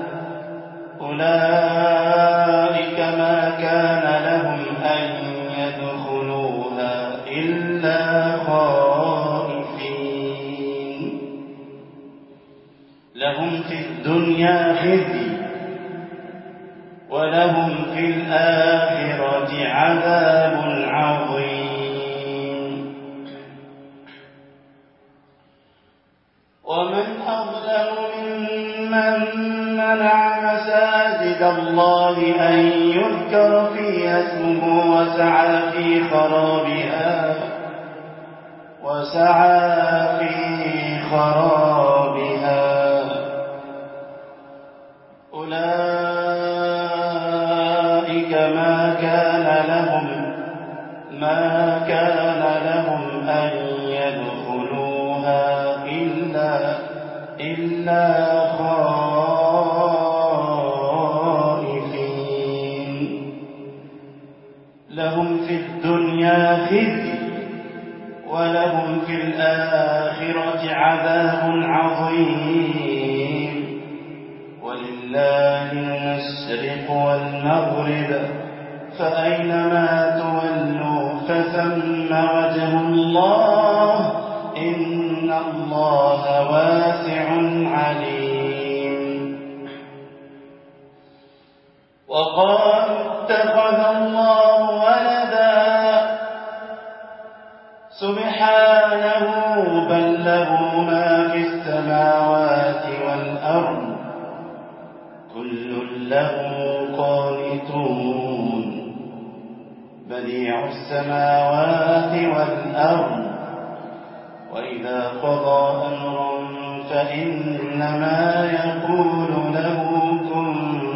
أولئك ما كان لهم أن يدخلوها إلا خائفين لهم في الدنيا خزي ولهم في الآخرة عذاب عظيم الله أن يذكر فيها اسمه وسعى في خرابها وسعى في خرابها أولئك ما كان لهم ما كان لهم أن يدخلوها إلا إلا خائفين لهم في الدنيا خزي ولهم في الآخرة عذاب عظيم ولله المشرق والمغرب فأينما تولوا فثم وجه الله إن الله واسع عليم وقالوا اتخذ الله ولدا سبحانه بل له ما في السماوات والأرض كل له قانتون بديع السماوات والأرض وإذا قضى أمرا فإنما يقول له كن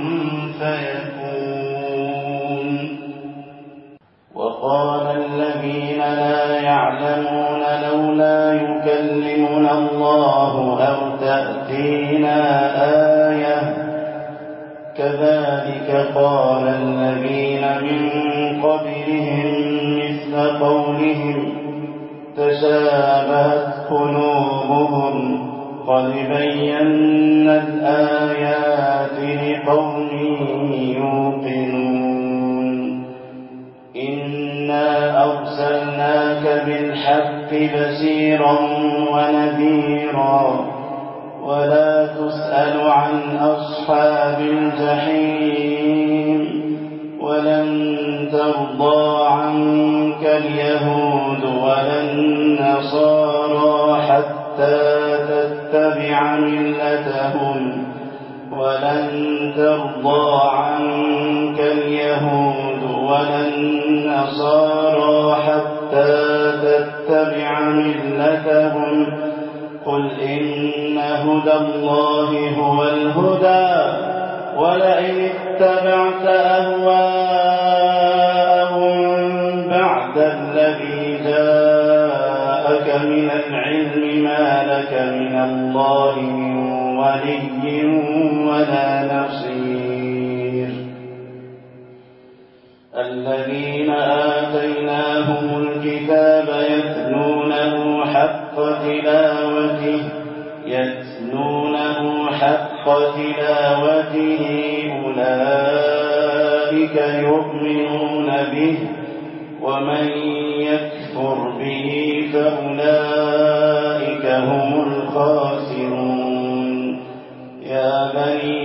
فيكون وقال الذين لا يعلمون لولا يكلمنا الله أو تأتينا آية كذلك قال الذين من قبلهم مثل قولهم تشابهت قلوبهم قد بينا الآيات لقوم يوقنون إنا أرسلناك بالحق بشيرا ونذيرا ولا تسأل عن أصحاب الجحيم ولن ترضى عنك اليهود ولا النصارى حتى تتبع ملتهم ولن ترضى عنك اليهود ولا النصارى حتى تتبع ملتهم قل إن هدى الله هو الهدى ولئن اتبعت أهواءهم بعد الذي جاءك من العلم ما لك من الله من ولي ولا نصير الذين آتيناهم الكتاب يتلونه حق تلاوته يتلونه حق تلاوته أولئك يؤمنون به ومن يكفر به فأولئك هم الخاسرون يا بني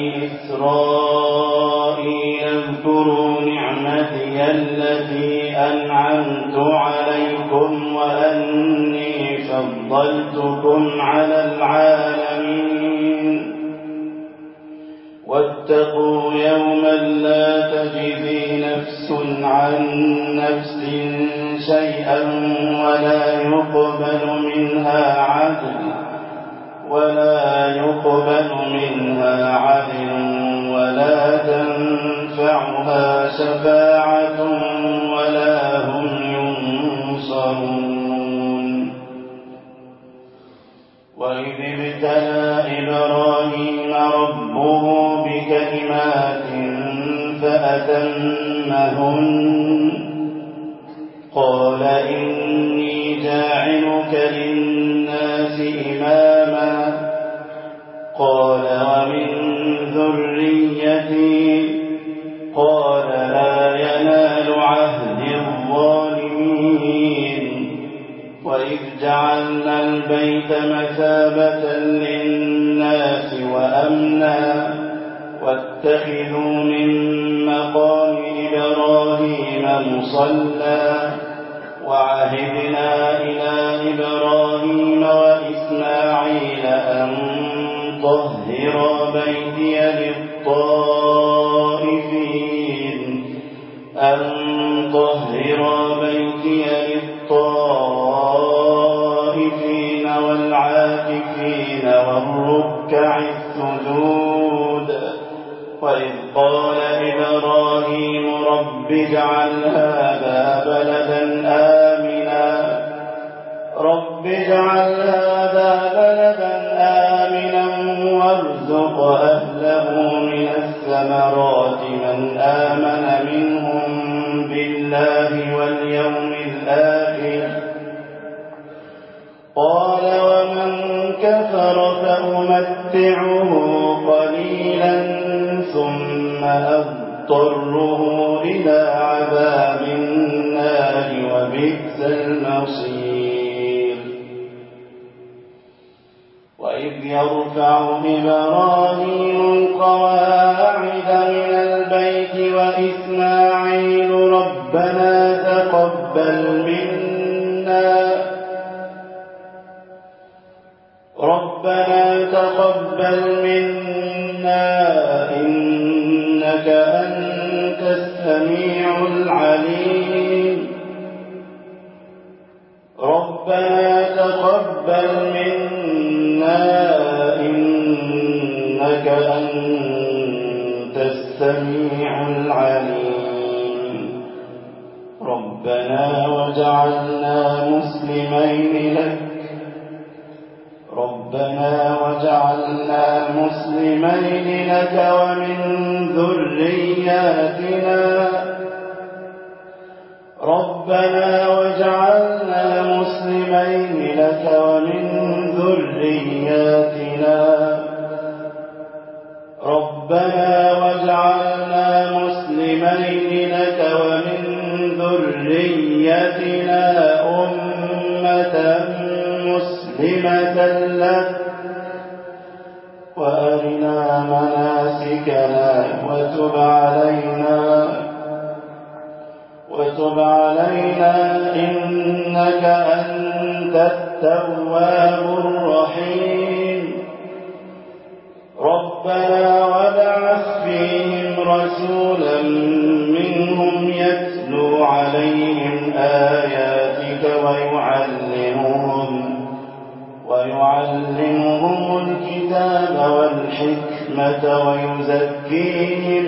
إسرائيل اذكروا نعمتي التي أنعمت عليكم وأني فضلتكم على العالمين واتقوا يوما لا تجزي نفس عن نفس شيئا ولا يقبل منها عدل ولا يقبل منها عدل ولا تنفعها شفاعة ولا هم ينصرون وإذ ابتلى إبراهيم ربه بكلمات فأتمهن قال إني جاعلك للناس إماما قال ومن ذريتي قال لا ينال عهد الظالمين وإذ جعلنا البيت مثابة للناس وأمنا واتخذوا من مقام إبراهيم مصلى وعهدنا إلى إبراهيم وإسماعيل أن طهر بيتي للطائفين أن طهر بيتي للطائفين والعاكفين والركع السجود وإذ قال إبراهيم رب اجعل هذا بلدا آمنا رب اجعل هذا بلدا آمنا وارزق أهله من الثمرات من آمن منهم بالله واليوم الآخر قال ومن كفر فأمتعه قليلا ثم أضطره إلى عذاب النار وبئس المصير وإذ يرفع إبراهيم القواعد من البيت وإسماعيل ربنا تقبل منا ربنا تقبل منا إنك أنت السميع العليم ربنا تقبل منا إنك أنت السميع العليم ربنا وجعلنا مسلمين لك ربنا وجعلنا مسلمين لك ومن ذرياتنا ربنا وجعلنا مسلمين لك ومن ذرياتنا ربنا وجعلنا مسلمين لك ومن ذريتنا أمة مسلمة لك وأرنا مناسكنا وتب علينا وتب علينا إنك أنت التواب الرحيم ربنا وابعث فيهم رسولا منهم يتلو عليهم آياتك ويعلمهم ويعلمهم الكتاب والحكمة ويزكيهم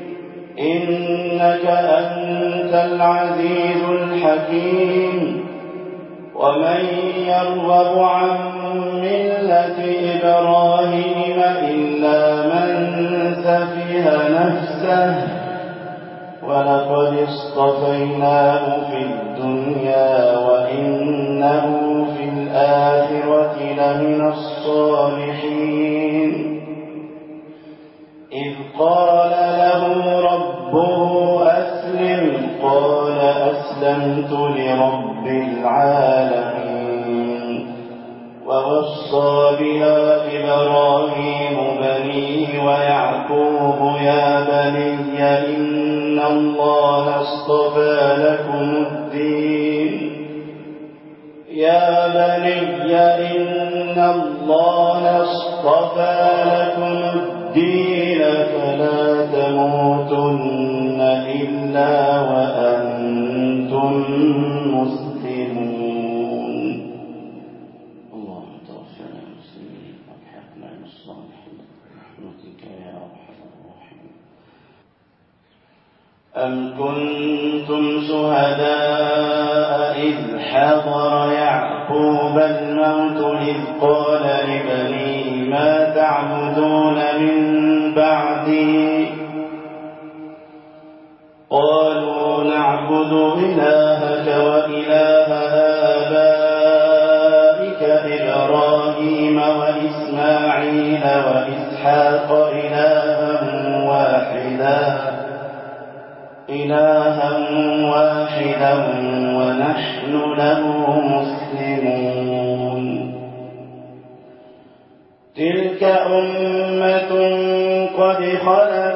إنك أنت العزيز الحكيم ومن يرغب عن ملة إبراهيم إلا من سفه نفسه ولقد اصطفيناه في الدنيا وإنه في الآخرة لمن الصالحين إذ قال له ربه أسلم قال أسلمت لرب العالمين ووصى بها إبراهيم بنيه ويعقوب يا بني إن الله اصطفى لكم الدين يا بني إن الله اصطفى لكم الدين فلا تموتن إلا وأنتم مسلمون اللهم توفنا مسلمين والحقنا بالصالحين برحمتك يا أرحم الراحمين أم كنتم شهداء إذ حضر يعقوب الموت إذ قال لبنيه ما تعبدون من بعدي قالوا نعبد إلهك وإله آبائك إبراهيم وإسماعيل وإسحاق إلها واحدا إلها واحدا ونحن له مسلمون تلك أمة قد خلت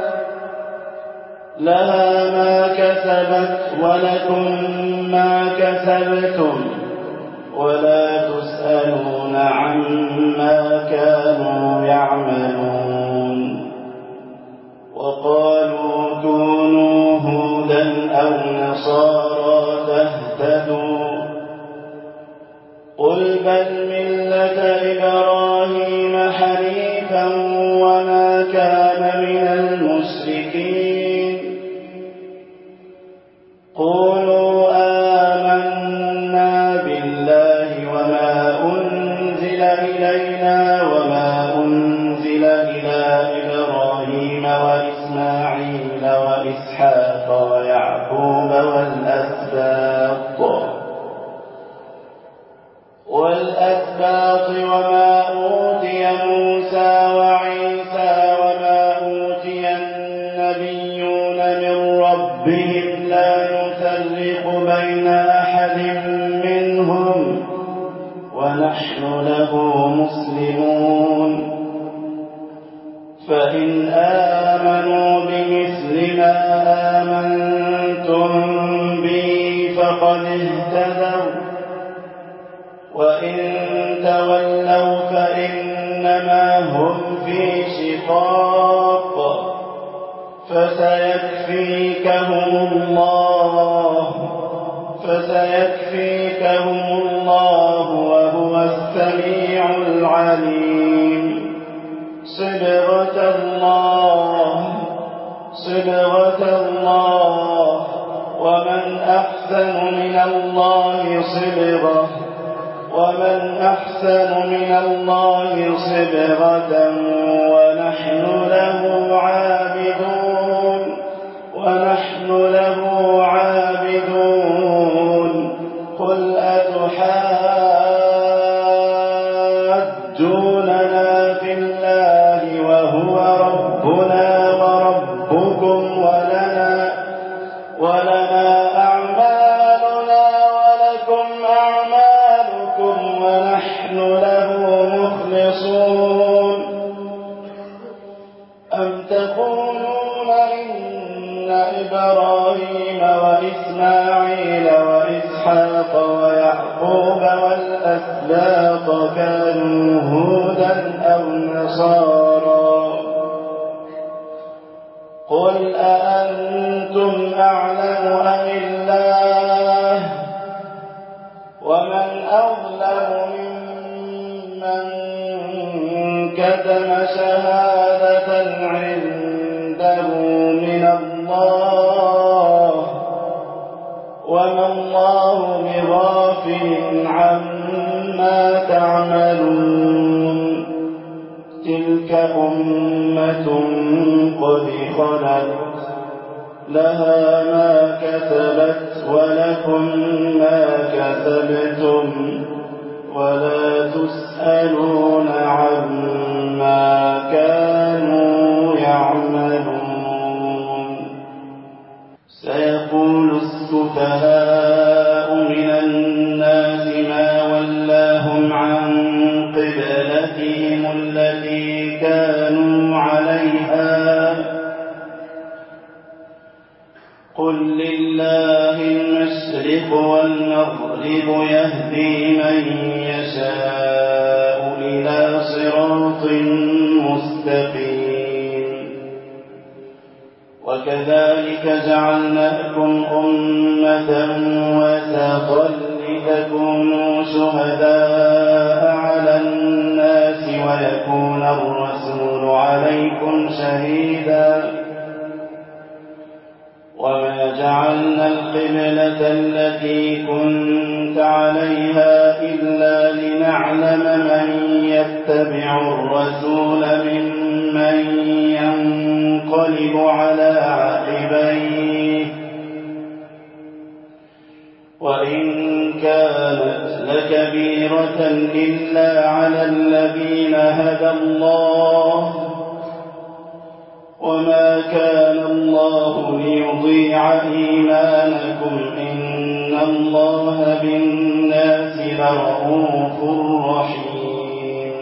لها ما كسبت ولكم ما كسبتم ولا تسألون عما كانوا يعملون وقالوا كونوا هودا قل بل ملة إبراهيم حنيفا وما كان من المشركين قولوا آمنا بالله وما أنزل إلينا وما أنزل إلى إبراهيم وإسماعيل وإسحاق ويعقوب والأسباط والأسباط وما أوتي موسى وعيسى وما أوتي النبيون من ربهم لا نفرق بين أحد منهم ونحن له مسلمون فإن آمنوا بمثل ما آمنتم به فقد اهتدوا وإن تولوا فإنما هم في شقاق فسيكفيكهم الله فسيكفيكهم الله وهو السميع العليم صبغة الله صبغة الله ومن أحسن من الله صبغة ومن أحسن من الله صبغة ونحن له عابدون ونحن له عابدون قل أتحاجوننا في الله وهو ربنا وربكم ولنا ولنا أعمالنا ولكم أعمالكم ونحن له مخلصون أم تقولون إن إبراهيم وإسماعيل وإسحاق ويعقوب والأسباط كانوا هودا أو نصارى قل أأنتم أعلم أم الله ومن أظلم ممن كتم شهادة عنده من الله وما الله بغافل عما تعملون تلك أمة قد خلت لها ما كسبت ولكم ما كسبتم ولا تسألون عما كانوا يعملون سيقول السفهاء من الناس ما ولاهم عن قبلتهم التي كانوا عليها قل لله المشرق والمغرب يهدي من يشاء إلى صراط مستقيم وكذلك جعلناكم أمة وسطا لتكونوا شهداء على الناس ويكون الرسول عليكم شهيدا وما جعلنا القبلة التي كنت عليها إلا لنعلم من يتبع الرسول ممن ينقلب على عقبيه وإن كانت لكبيرة إلا على الذين هدى الله وما كان الله ليضيع إيمانكم إن الله بالناس لرءوف رحيم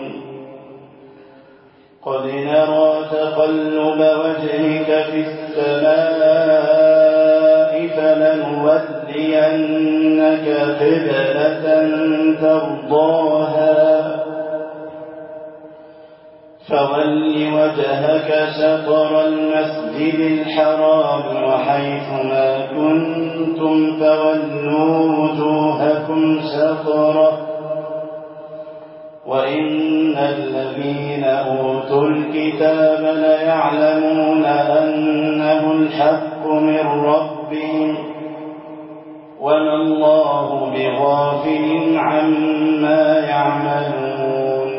قد نرى تقلب وجهك في السماء فلنولينك قبلة ترضاها فول وجهك شطر المسجد الحرام وحيث ما كنتم فولوا وجوهكم شطره وإن الذين أوتوا الكتاب ليعلمون أنه الحق من ربهم وما الله بغافل عما يعملون.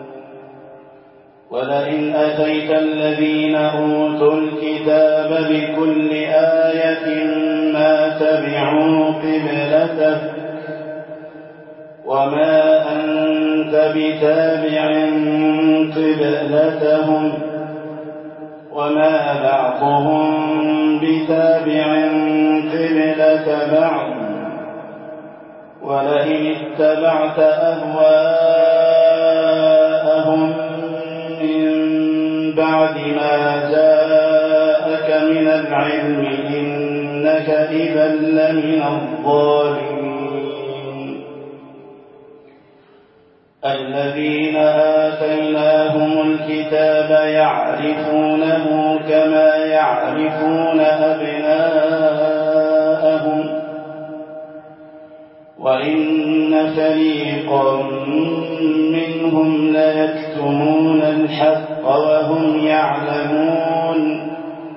ولئن أتيت الذين أوتوا الكتاب بكل آية ما تبعوا قبلتك وما أنت بتابع قبلتهم وما بعضهم بتابع قبلة بعض ولئن اتبعت أهواءهم من بعد ما جاءك من العلم إنك إذا لمن الظالمين. الذين آتيناهم الكتاب يعرفونه كما يعرفون أبناءهم وإن فريقا منهم ليكتمون الحق وهم يعلمون.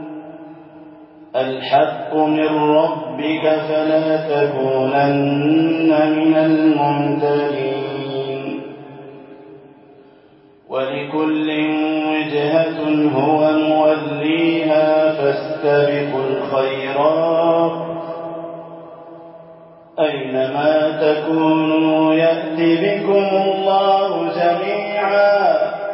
الحق من ربك فلا تكونن من الممترين. ولكل وجهة هو موليها فاستبقوا الخيرات أينما تكونوا يأت بكم الله جميعا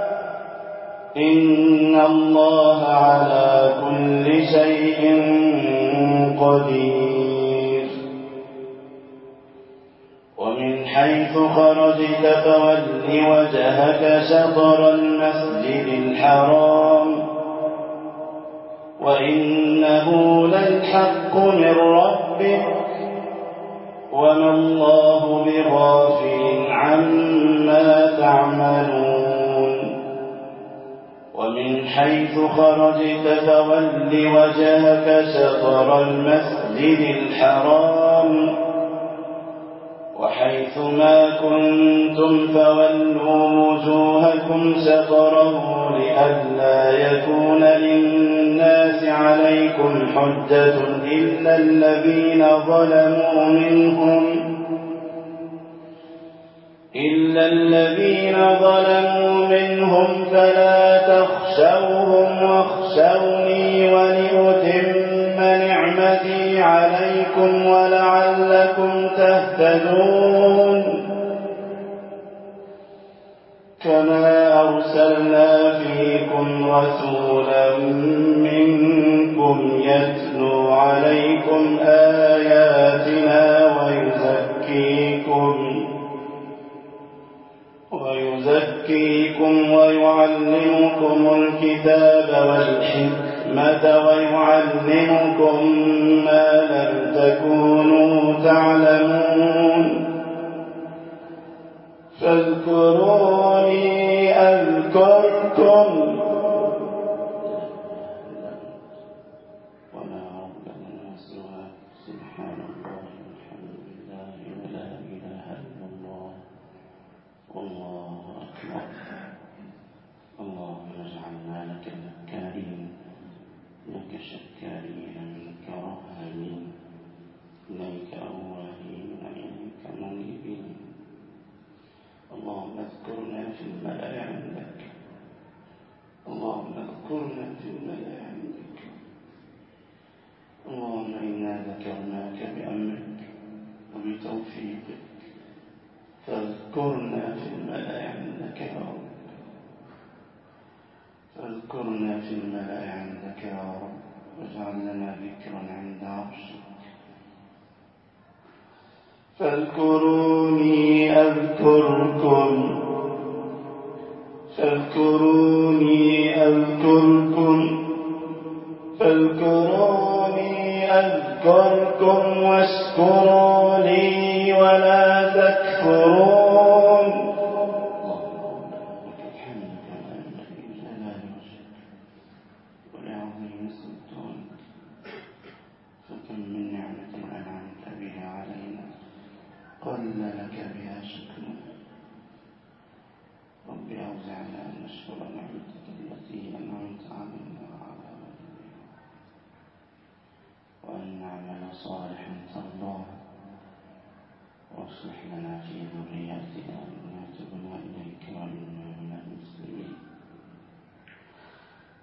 إن الله على كل شيء قدير. ومن حيث خرجت فول وجهك شطر المسجد الحرام وإنه للحق من ربك وما الله بغافل عما تعملون. ومن حيث خرجت فول وجهك شطر المسجد الحرام وحيث ما كنتم فولوا وجوهكم شطره لئلا يكون للناس عليكم حجة إلا الذين ظلموا منهم إلا الذين ظلموا منهم فلا تخشوهم واخشوني ولأتم نعمتي عليكم ولعلكم تهتدون. كما أرسلنا فيكم رسولا منكم يتلو عليكم آياتنا ويزكيكم ويزكيكم ويعلمكم الكتاب والحكمة ويعلمكم ما لم تكونوا تعلمون. فاذكروني أذكركم وما ربنا سوى سبحان الله والحمد لله ولا إله إلا الله والله أكبر. اللهم اجعلنا لك ذكارين لك شكارين منك راهبين إليك أواهين إليك منيبين. اللهم اذكرنا في الملأ عندك اللهم اذكرنا في الملأ عندك. اللهم إنا ذكرناك بأمرك وبتوفيقك فاذكرنا في الملأ عندك يا رب فاذكرنا في الملأ عندك يا رب واجعل لنا ذكرا عند عرشك. فاذكروني أذكركم فاذكروني أذكركم فاذكروني أذكركم واشكروا لي ولا تكفرون. اللهم لك الحمد كما ينبغي لجلال وجهك ولعظيم سلطانك. فكم من نعمة أنعمت بها علينا قل لك بها شكر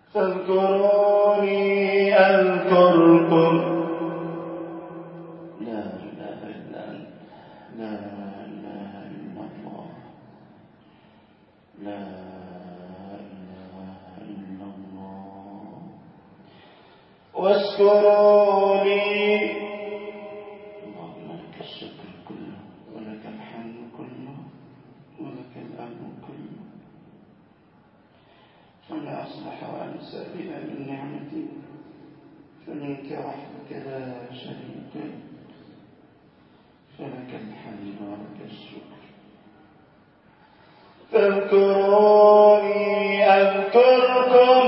فاذكروني أذكركم. لا إله إلا أنت، لا إله إلا الله، لا إله إلا الله. واشكروني. اللهم لك الشكر كله، ولك الحمد كله، ولك الأمر كله. فما أصبح وأمسى بنا من نعمة فمنك وحدك لا شريك لك، فلك الحمد ولك الشكر. فاذكروني أذكركم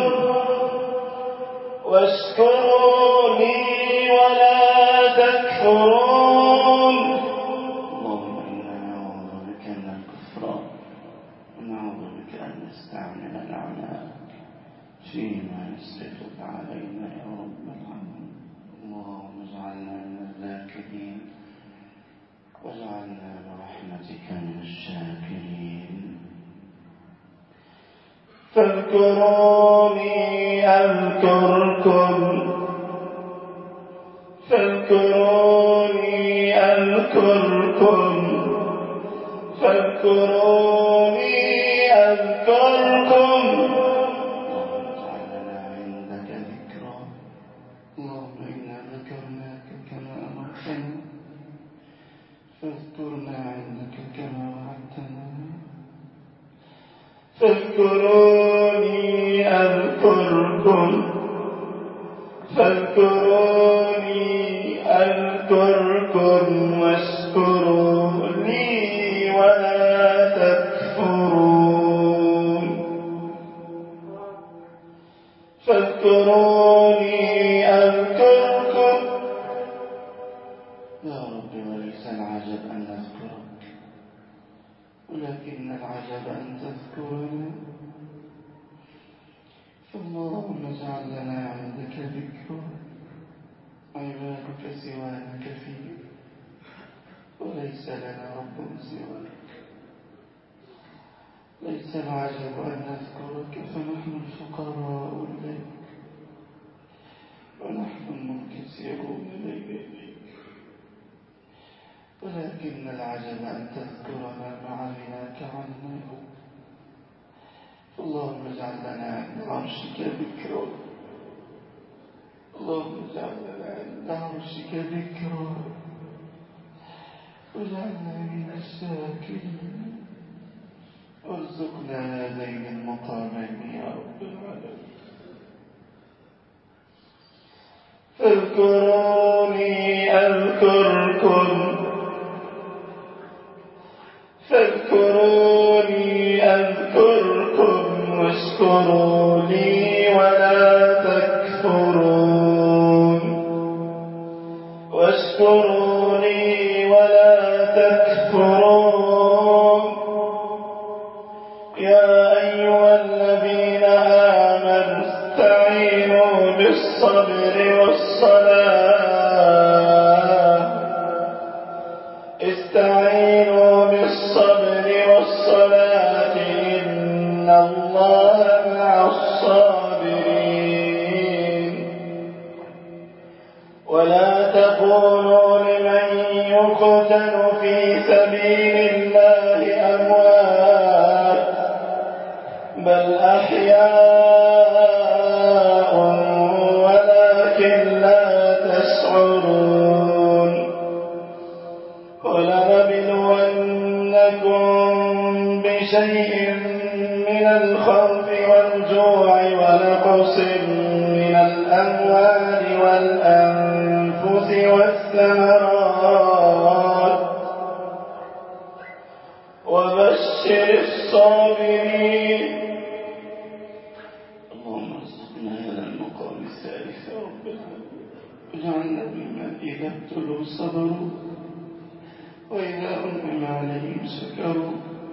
واشكروني ولا تكفرون. اللهم إنا نعوذ بك من الكفران، ونعوذ بك أن نستعمل نعماءك فيما يسرفك علينا يا رب العالمين. اللهم اجعلنا من الذاكرين، واجعلنا برحمتك من الشاكرين. فاذكروني أذكركم، فاذكروني أذكركم، فاذكروني أذكركم. اللهم اجعلنا عندك ذكرا. اللهم إنا ذكرناك كما أمرتنا، فاذكرنا عندك كما وعدتنا. فاذكروني أذكركم، فاذكروني أذكركم واشكروا لي ولا تكفرون. فاذكروني أذكركم. يا رب وليس العجب أن نذكرك، ولكن العجب أن تذكرنا. فاللهم اجعل لنا عندك ذكرا، عبادك سواك كثير، وليس لنا رب سواك. ليس العجب أن نذكرك فنحن الفقراء إليك، ونحن المنكسرون بين يديك، ولكن العجب أن تذكرنا مع غناك عنا. اللهم اجعل لنا عند عرشك ذكرا، اللهم اجعل لنا عند عرشك ذكرا، واجعلنا من الشاكرين، وارزقنا هذين المقامين يا رب العالمين. فاذكروني أذكركم، فاذكروني أذكركم واشكروا لي ولا تكفرون. واشكروا لي ولا تكفرون. يا أيها الذين آمنوا استعينوا بالصبر والصلاة، استعينوا بالصبر والصلاة إن الله مع الصابرين. ولا تقولوا لمن يقتل في سبيل الله أموات، بل أحياء ولكن لا تشعرون. ولنبلونكم بشيء من الخوف والجوع ونقص من الأموال والأنفس والثمرات وبشر الصابرين. اللهم ارزقنا هذا المقام الثالث يا رب العالمين، واجعلنا ممن إذا ابتلوا صبروا وإذا أنعم عليهم شكروا.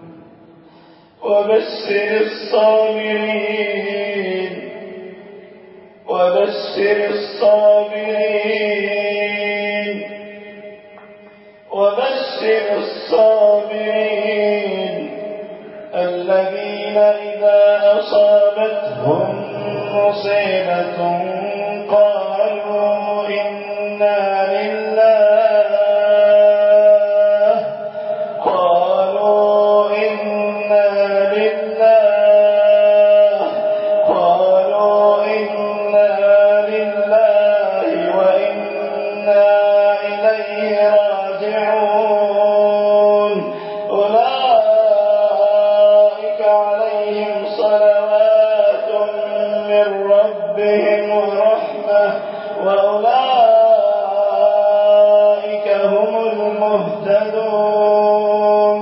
وبشر الصابرين، وبشر الصابرين، وبشر الصابرين الذين إذا أصابتهم مصيبة مصيبة قالوا إنا لله قالوا إنا لله قالوا إنا لله وإنا إليه راجعون أولئك عليهم صلوات من ربهم ورحمة وأولئك هم المهتدون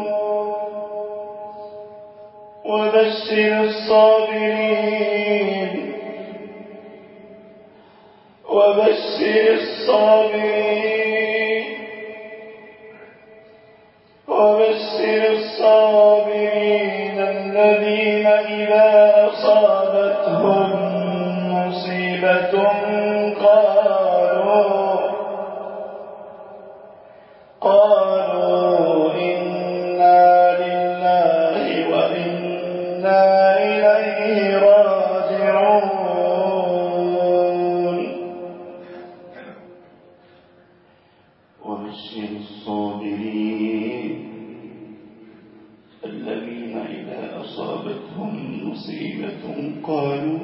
وبشر الصابرين وبشر الصابرين وبشر الصابرين الذين إذا أصابتهم مصيبة قالوا قالوا إنا لله وإنا إليه راجعون وبشر الصابرين الذين إذا أصابتهم مصيبة قالوا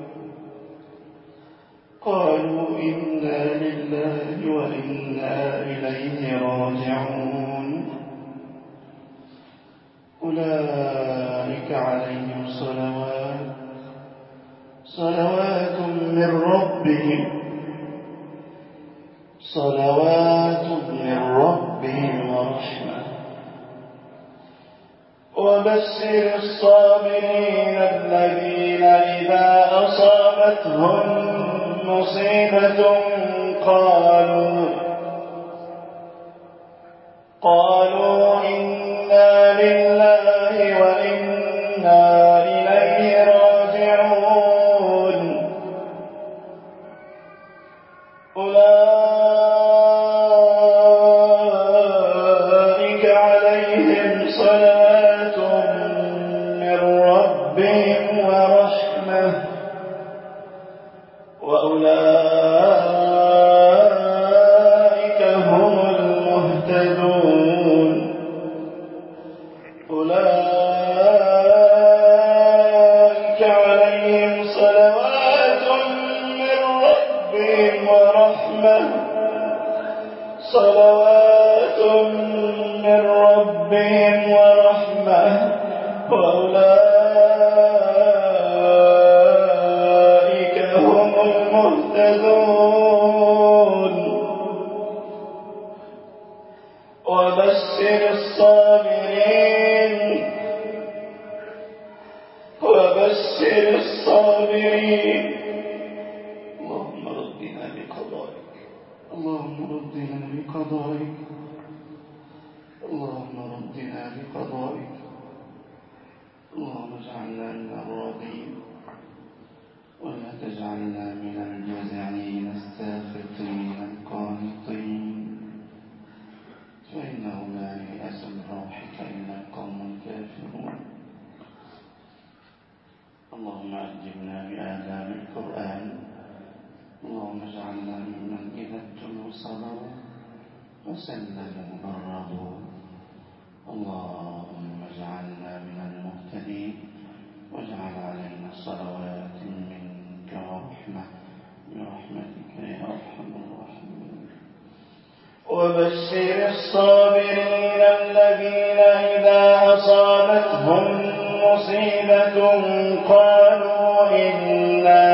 قالوا إنا لله وإنا إليه راجعون أولئك عليهم صلوات صلوات من ربهم صلوات من ربهم ورحمة وبشر الصابرين الذين إذا أصابتهم مصيبة قالوا قالوا إنا لله وإنا إليه راجعون أولئك عليهم صلوات من ربهم ورحمة وأولئك هم المهتدون أولئك عليهم صلوات من ربهم ورحمة صلوات من ربهم ورحمة وأولئك هم المهتدون وبشر الصابرين وبشر الصابرين اللهم ردنا بقضائك اللهم ردنا بقضائك اللهم ردنا بقضائك اللهم اجعلنا من الراضين ولا تجعلنا من الجازعين الساخطين القانطين فإنه لا ييأس من روحك إلا القوم الكافرون اللهم أجبنا بآداب القرآن اللهم اجعلنا ممن إذا ابتلوا صبروا وسلموا برهوا اللهم اجعلنا من المهتدين واجعل علينا صلوات منك ورحمة برحمتك يا أرحم الراحمين وبشر الصابرين الذين إذا أصابتهم مصيبة قالوا إنا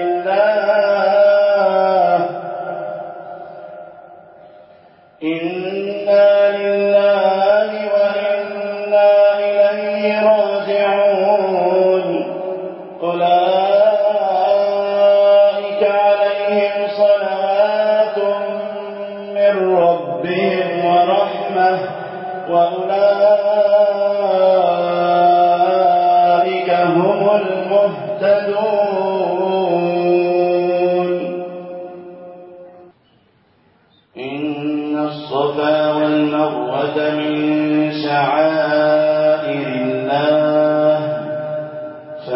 لله إنا لله وإنا إليه راجعون أولئك عليهم صلوات من ربهم ورحمة وأولئك هم المهتدون إن الصفا والمروة من شعائر الله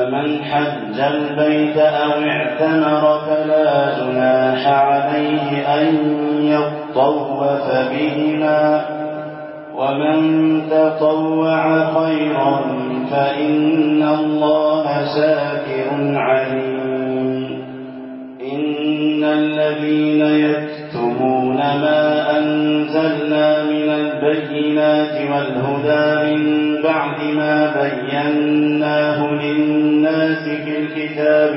فمن حج البيت أو اعتمر فلا جناح عليه أن يطوف بهما ومن تطوع خيرا فإن الله شاكر عليم. إن الذين يكتمون ما أنزلنا من البينات والهدى من بعد ما بيناه للناس في الكتاب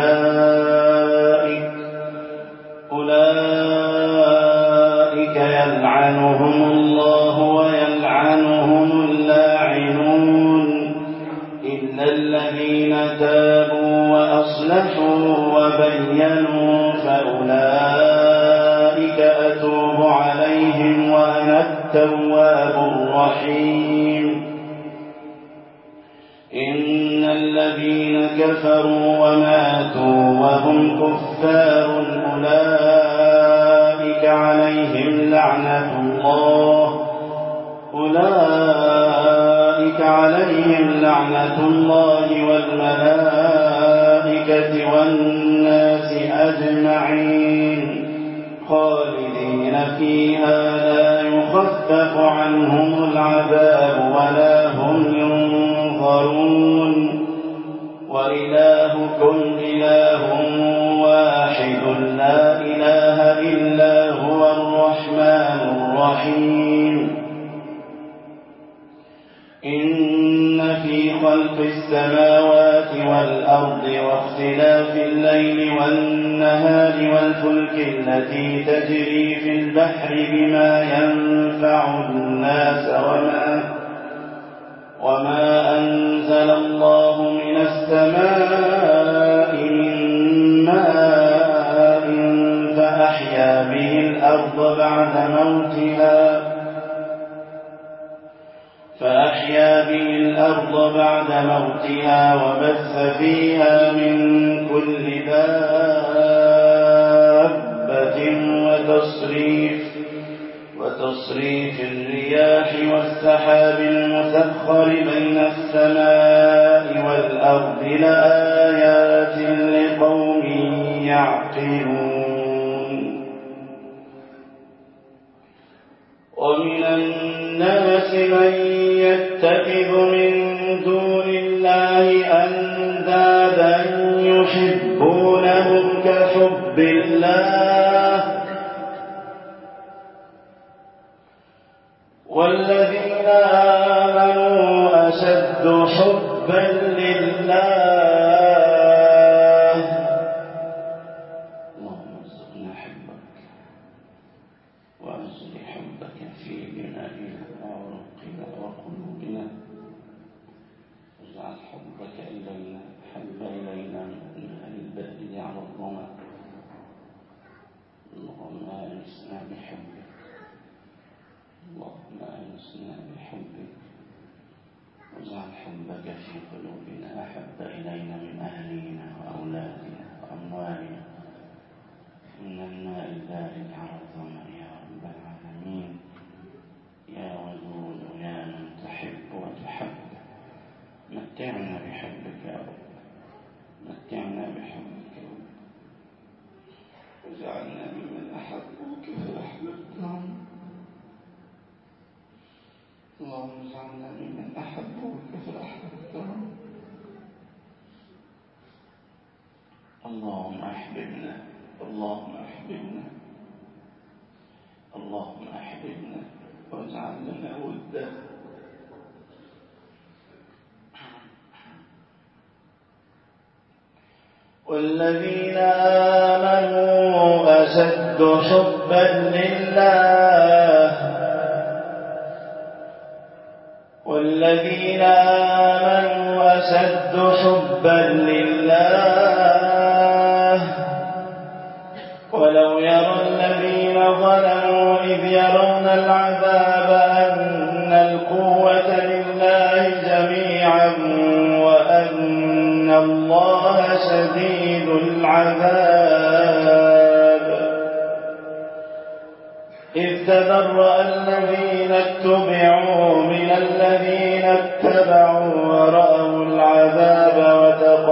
أولئك أولئك يلعنهم الله ويلعنهم اللاعنون إلا الذين تابوا وأصلحوا وبينوا فأولئك أتوب عليهم وأنا التواب الرحيم. إن الذين كفروا وماتوا وهم كفار أولئك عليهم لعنة الله أولئك عليهم لعنة الله والملائكة والناس أجمعين خالدين فيها لا يخفف عنهم العذاب ولا هم ينظرون. وإلهكم إله واحد لا إله إلا هو الرحمن الرحيم. إن في خلق السماوات والأرض واختلاف الليل والنهار والفلك التي تجري في البحر بما ينفع الناس وما, وما أنزل الله من السماء من ماء فأحيا به الأرض بعد موتها فأحيا به الأرض بعد موتها وبث فيها من كل دابة وتصريف وتصريف الرياح والسحاب المسخر بين السماء والأرض لآيات لقوم يعقلون. ومن الناس من يتخذ من دون الله أندادا يحبونهم كحب الله والذين آمنوا أشد حبا لله. اللهم ارزقنا حبك وأجل حبك في بنائنا وعروقنا وقلوبنا واجعل حبك إلينا حب إلينا من أهل البادية على الرمى. اللهم أنسنا بحبك اللهم أنسنا بحبك واجعل حبك في قلوبنا أحب إلينا من أهلنا وأولادنا وأموالنا إن الماء البارد على الظمأ يا رب العالمين. يا ودود يا من تحب وتحب متعنا بحبك يا رب متعنا بحبك يا رب واجعلنا ممن أحبوك فأحببتهم. اللهم اجعلنا ممن أحبوك فأحببتهم. اللهم أحببنا اللهم أحببنا اللهم أحببنا واجعل لنا ودا. والذين آمنوا أشد حبا لله والذين آمنوا أشد حبا لله ولو يرى الذين ظلموا إذ يرون العذاب أن القوة لله جميعا وأن الله شديد العذاب إذ تبرأ الذين اتبعوا من الذين اتبعوا ورأوا العذاب وتقطعت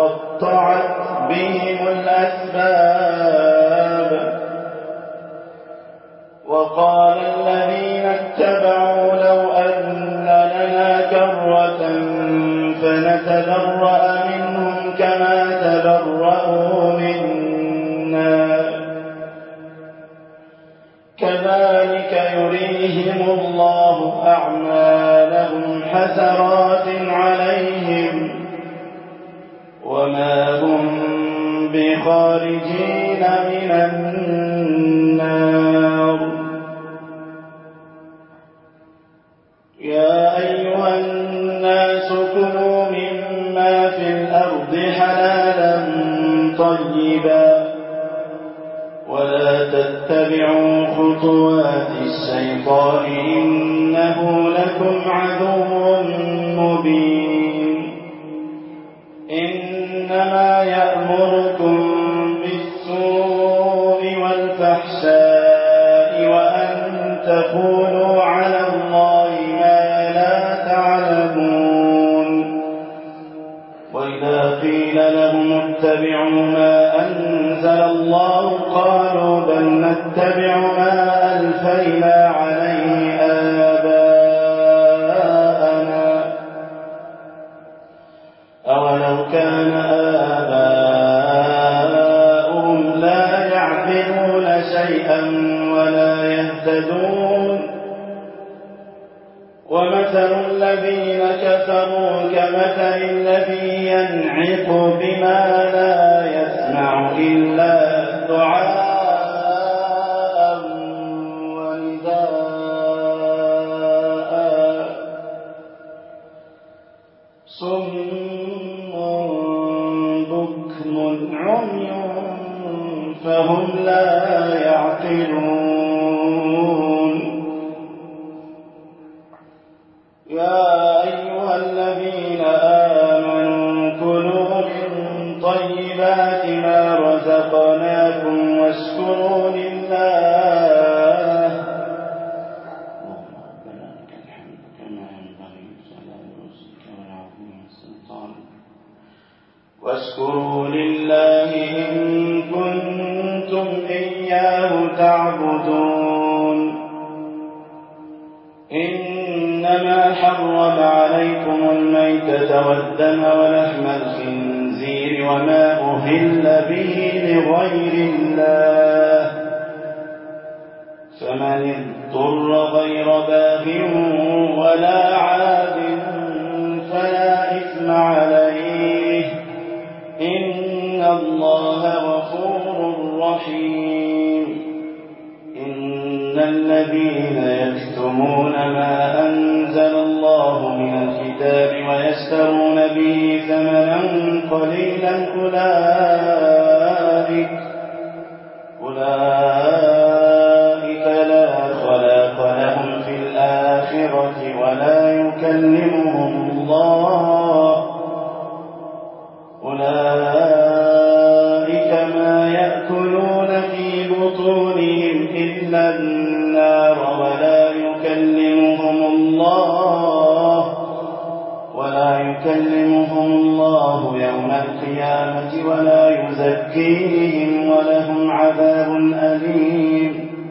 لنتبرأ منهم كما تبرأوا منا كذلك يريهم الله أعمالهم حسرات عليهم وما هم بخارجين من النار. يا أيها الناس كلوا مما في الأرض حلالا طيبا ولا تتبعوا خطوات الشيطان إنه لكم عدو مبين. إنما يأمركم بالسوء والفحشاء وأن تقولوا على الله ما لا تعلمون. وإذا قيل لهم اتبعوا ما أنزل الله قالوا بل نتبع ما ألفينا عليه آباءنا أولو كان آباؤهم لا يعقلون شيئا ولا يهتدون. ومثل الذين كفروا كمثل الذي ينعق بما لا يسمع إلا دعاء ونداء صم بكم عمي فهم لا يعقلون. يا أيها الذين آمنوا كلوا من طيبات ما رزقناكم واشكروا لله ربنا لك الحمد كما ينبغي لجلال وجهك ولعظيم سلطانك واشكروا لله إن كنتم إياه تعبدون. إنما حرم عليكم الميتة والدم ولحم الخنزير وما أهل به لغير الله فمن اضطر غير باغ ولا عاد فلا إثم عليه إن الله غفور رحيم. إن الذين يكتمون ما أنزل الله من الكتاب ويشترون به ثمنا قليلا أولئك أولئك لا خلاق لهم في الآخرة ولا يكلمهم الله أولئك ما يأكلون في بطونهم إلا النار ولا يكلمهم الله ولا يكلمهم الله يوم القيامة ولا يزكيهم ولهم عذاب أليم.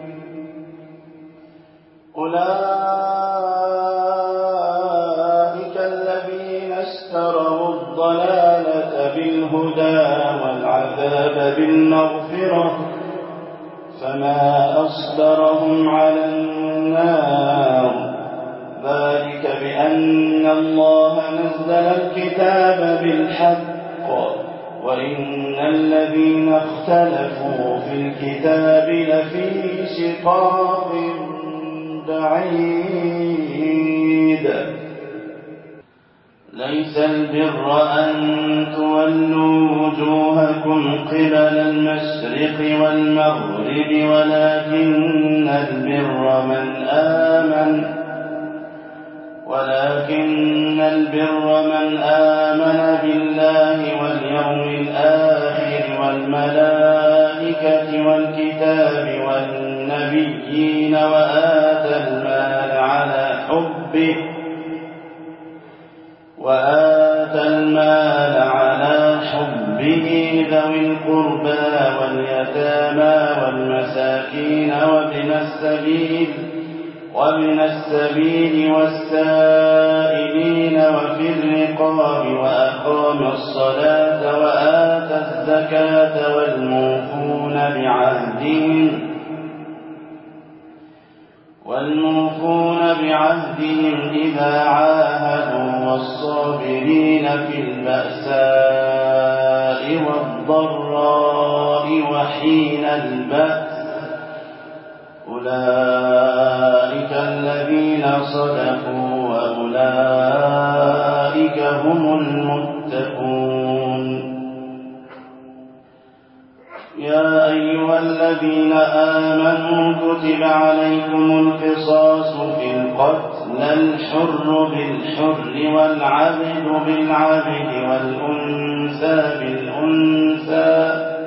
أولئك الذين اشتروا الضلالة بالهدى والعذاب بالمغفرة فما أصبرهم على النار ذلك بأن الله نزل الكتاب بالحق وإن الذين اختلفوا في الكتاب لفي شقاق بعيد. ليس البر أن تولوا وجوهكم قبل المشرق والمغرب ولكن البر من آمن ولكن البر من آمن بالله واليوم الآخر والملائكة والكتاب والنبيين وآتى المال على حبه وآتى المال على حبه ذوي القربى واليتامى والمساكين وابن السبيل وابن السبيل والسائلين السبيل وفي الرقاب وأقام الصلاة وآتى الزكاة والموفون بعهدهم والموفون بعهدهم إذا عاهدوا والصابرين في البأساء والضراء وحين البأس أولئك الذين صدقوا وأولئك هم المتقون. يا أيها الذين آمنوا كتب عليكم القصاص في القتل الحر بالحر والعبد بالعبد والأنثى بالأنثى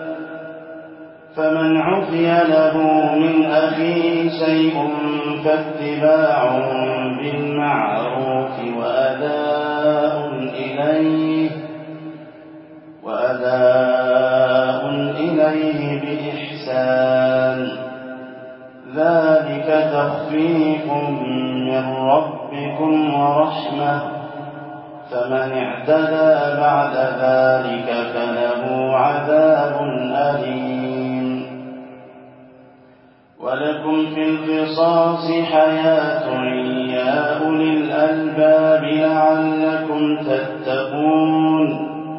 فمن عفي له من أخيه شيء فاتباع بالمعروف وأداء إليه وأداء إليه بإحسان ذلك تخفيف من ربكم ورحمة فمن اعتدى بعد ذلك فله عذاب أليم. ولكم في القصاص حياة يا أولي الألباب لعلكم تتقون.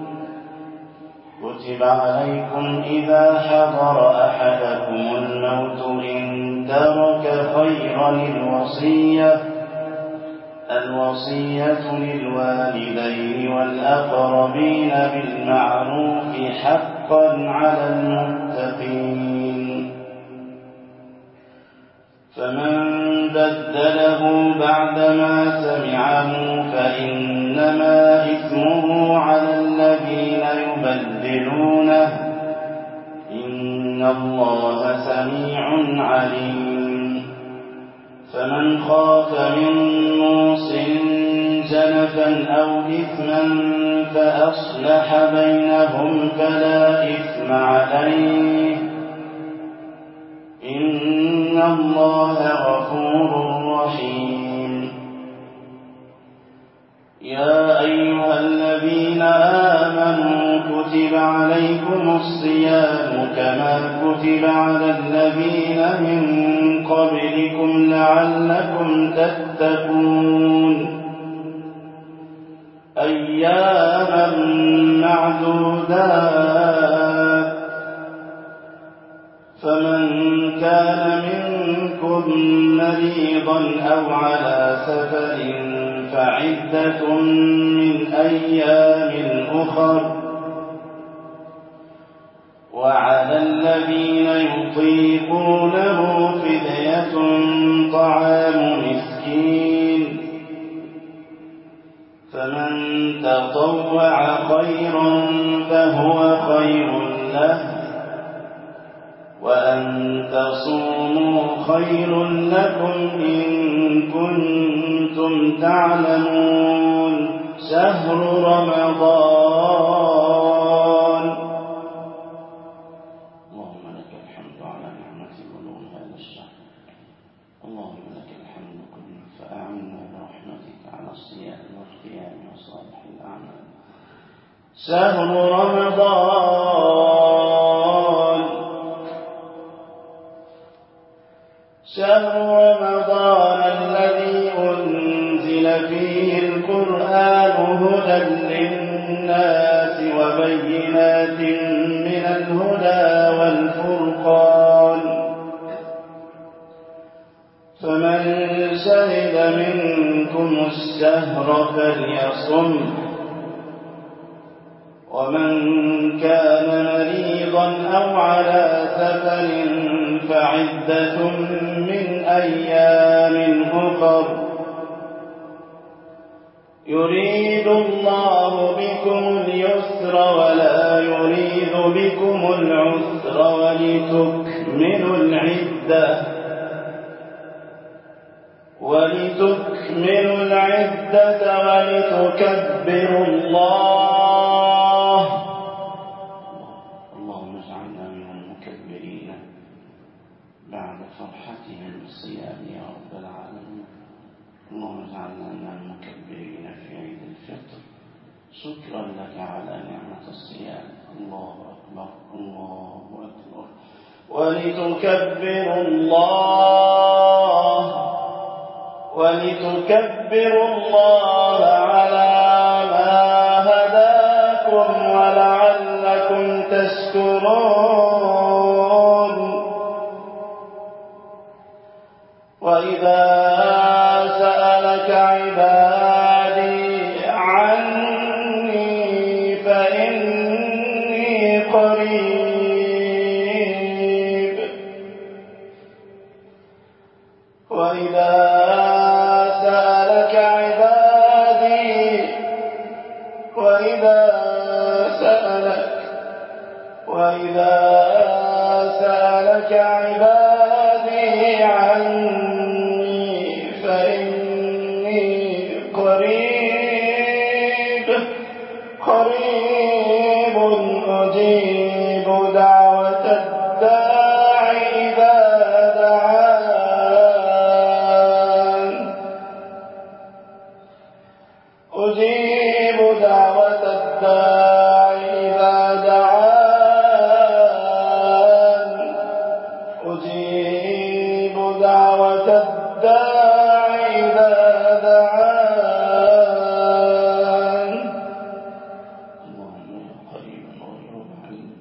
كتب عليكم إذا حضر أحدكم الموت إن ترك خيرا الوصية الوصية للوالدين والأقربين بالمعروف حقا على المتقين. فمن بدله بعدما سمعه فإنما إثمه على الذين يبدلونه إن الله سميع عليم. فمن خاف من موص جنفا أو إثما فأصلح بينهم فلا إثم عليه إن الله غفور رحيم. يا أيها الذين آمنوا كتب عليكم الصيام كما كتب على الذين من قبلكم لعلكم تتقون أياما معدودات فمن كان منكم مريضا أو على سفر فعدة من أيام أخر وعلى الذين يطيقونه فدية طعام مسكين فمن تطوع خيرا فهو خير له وأن تصوموا خير لكم إن كنتم تعلمون. شهر رمضان اللهم لك الحمد على نعمة بلوغ هذا الشهر اللهم لك الحمد كله فأعنا برحمتك على الصيام والقيام وصالح الأعمال. شهر رمضان شهر رمضان الذي أنزل فيه القرآن هدى للناس وبينات من الهدى والفرقان فمن شهد منكم الشهر فليصم ومن كان مريضا أو على سفر فعدة من أيام أخر يريد الله بكم اليسر ولا يريد بكم العسر ولتكملوا العدة ولتكملوا العدة ولتكبروا الله اللهم اجعلنا من المكبرين بعد فرحتهم بالصيام يا رب العالمين. اللهم اجعلنا من المكبرين في شكرا لك على نعمة الصيام. الله أكبر الله أكبر. ولتكبروا الله ولتكبروا الله على ما هداكم ولعلكم تشكرون. وإذا سألك عبادي عني فإني قريب. وإذا سألك عبادي وإذا سألك وإذا سألك عبادي عني فإني قريب قريب أجيب دعوة الداع إذا دعان أجيب دعوة الداع إذا دعان أجيب دعوة الداع إذا دعان. اللهم يا قريب غير بعيد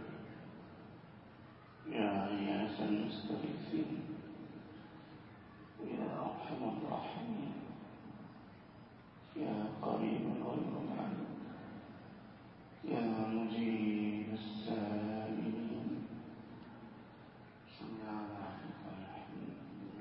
يا غياث المستغيثين يا أرحم الراحمين يا قريب غير بعيد يا مجيب السائلين صل على عبدك الحميد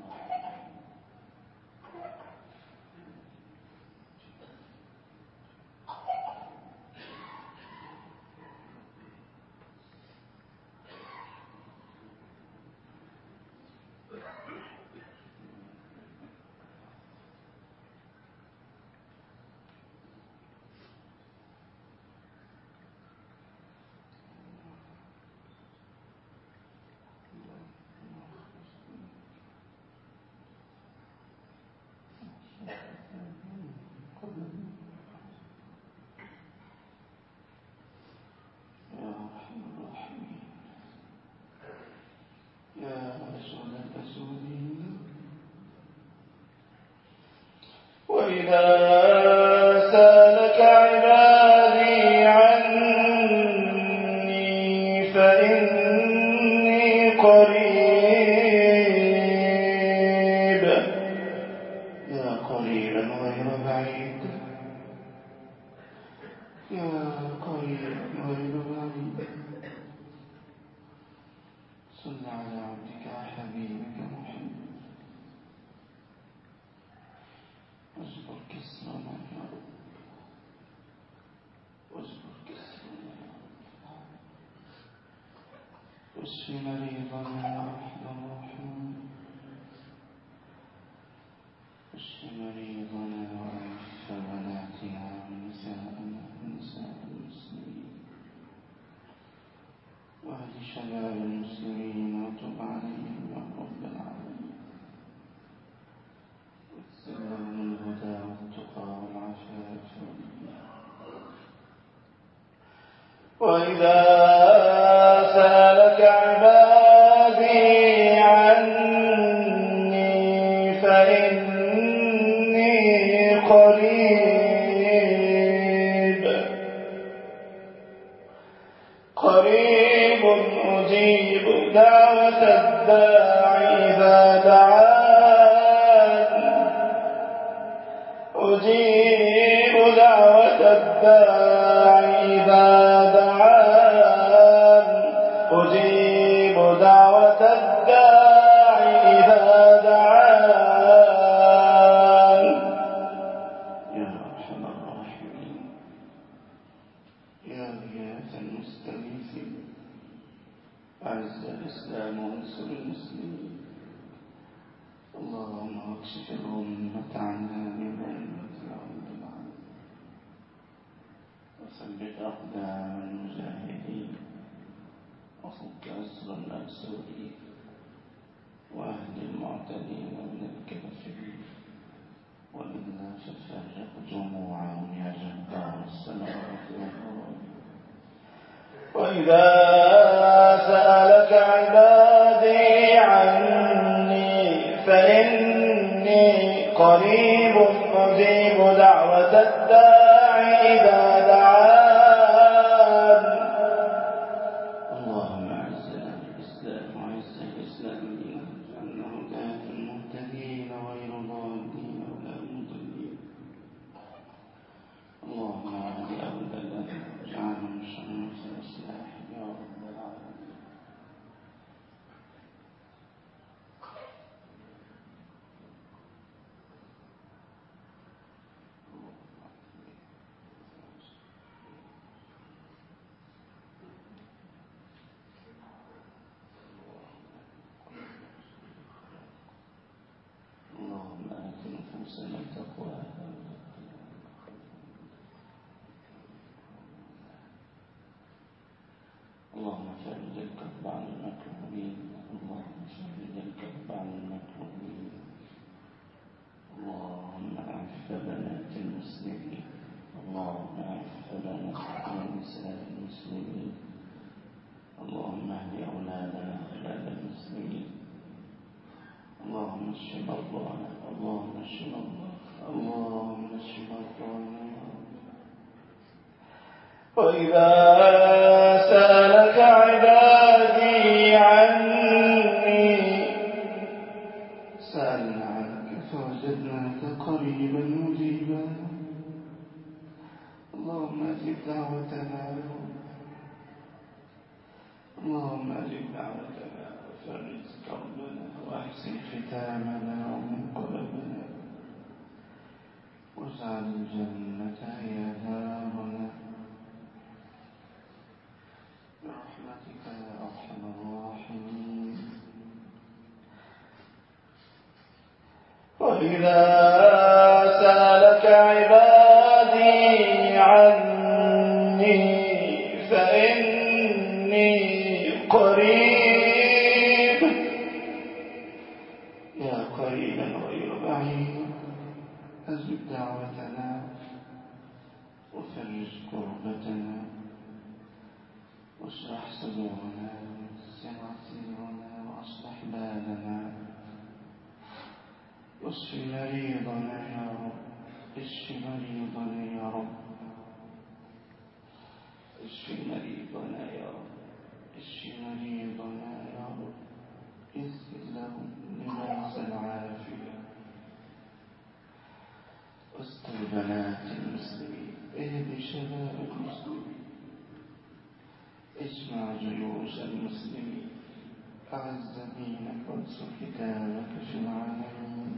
وإذا سألك عبادي عني فإني قريب يا قريبا غير بعيد يا قريبا غير بعيد. صل على عبدك حبيبك محمد واجبر كسرنا يا رب واجبر كسرنا يا رب واشف مريضنا يا أرحم الراحمين واشف مريضنا وعف بناتنا ونساءنا ونساء المسلمين واهد شباب المسلمين وتب عليهم يا رب العالمين واكسبهم الهدى والتقى والعفاف وإذا سألك عبادي عني فإني قريب قريب أجيب دعوة الداع إذا دعان أجيب دعوة الداع إذا دعان أجيب دعوة الداع إذا دعان. يا أرحم الراحمين يا غياث المستغيثين أعز الإسلام وانصر المسلمين. اللهم اكشف الأمة عنها بظلمة رب العالمين وثبت أقدام المجاهدين وفك أسر الأسورين وأهل المعتدين من الكافرين وإلا ففرق جموعهم يا جبار السماوات والأرض. وإذا سألك عبادي عني فإني قريب أجيب دعوة الداعي إذا دعان. اللهم أعزنا بالإسلام وأعز الإسلام دينا واجعلنا هداة المهتدين غير ضالين ولا مضلين. اللهم اهد أولادنا واجعلهم شموس الإصلاح يا رب العالمين. اللهم آت نفوسنا تقواها اللهم فرج الكرب عن المكروبين. اللهم فرج الكرب عن المكروبين. اللهم اعف بنات المسلمين. اللهم اعف بنات ونساء المسلمين. اللهم اهد اولادنا اولاد المسلمين. اللهم اشف مرضانا. اللهم اشف مرضانا. اللهم اشف مرضانا. وإذا سألك عبادي عني سألنا عنك فوجدناك قريبا مجيبا. اللهم أجب دعوتنا. اللهم أجب دعوتنا وفرج كربنا وأحسن ختامنا ومنقلبنا واجعل الجنة هي دارنا برحمتك يا أرحم الراحمين. وإذا سألك عبادي عني فإني قريب يا قريبا غير بعيد. أجب دعوتنا وفرج كربتنا واشرح صدورنا ويسر عسيرنا واصلح بالنا واشف مريضنا يا رب. اشف مريضنا يا رب. اشف مريضنا يا رب. اشف مريضنا يا رب. يسر لهم لباس العافية. استر بنات المسلمين. اهد شباب المسلمين. اجمع جيوش المسلمين. أعز دينك وانصر كتابك في العالمين.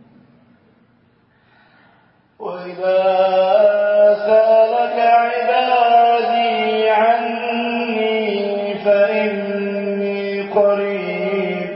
وإذا سألك عبادي عني فإني قريب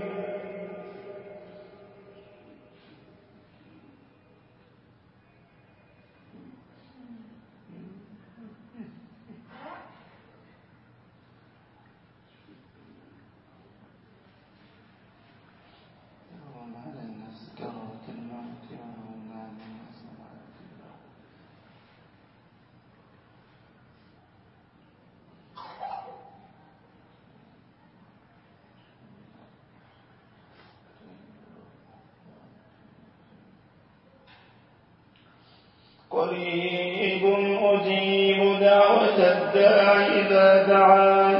قريب أجيب دعوة الداعي إذا دعان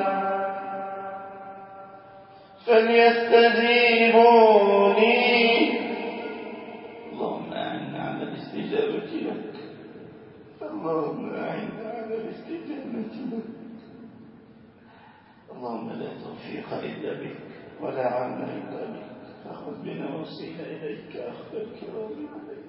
فليستجيبوا لي. اللهم أعنا على الاستجابة لك. اللهم أعنا على الاستجابة لك. اللهم لا توفيق إلا بك ولا عون إلا بك. فخذ بنواصينا إليك أخذ الكرام عليك.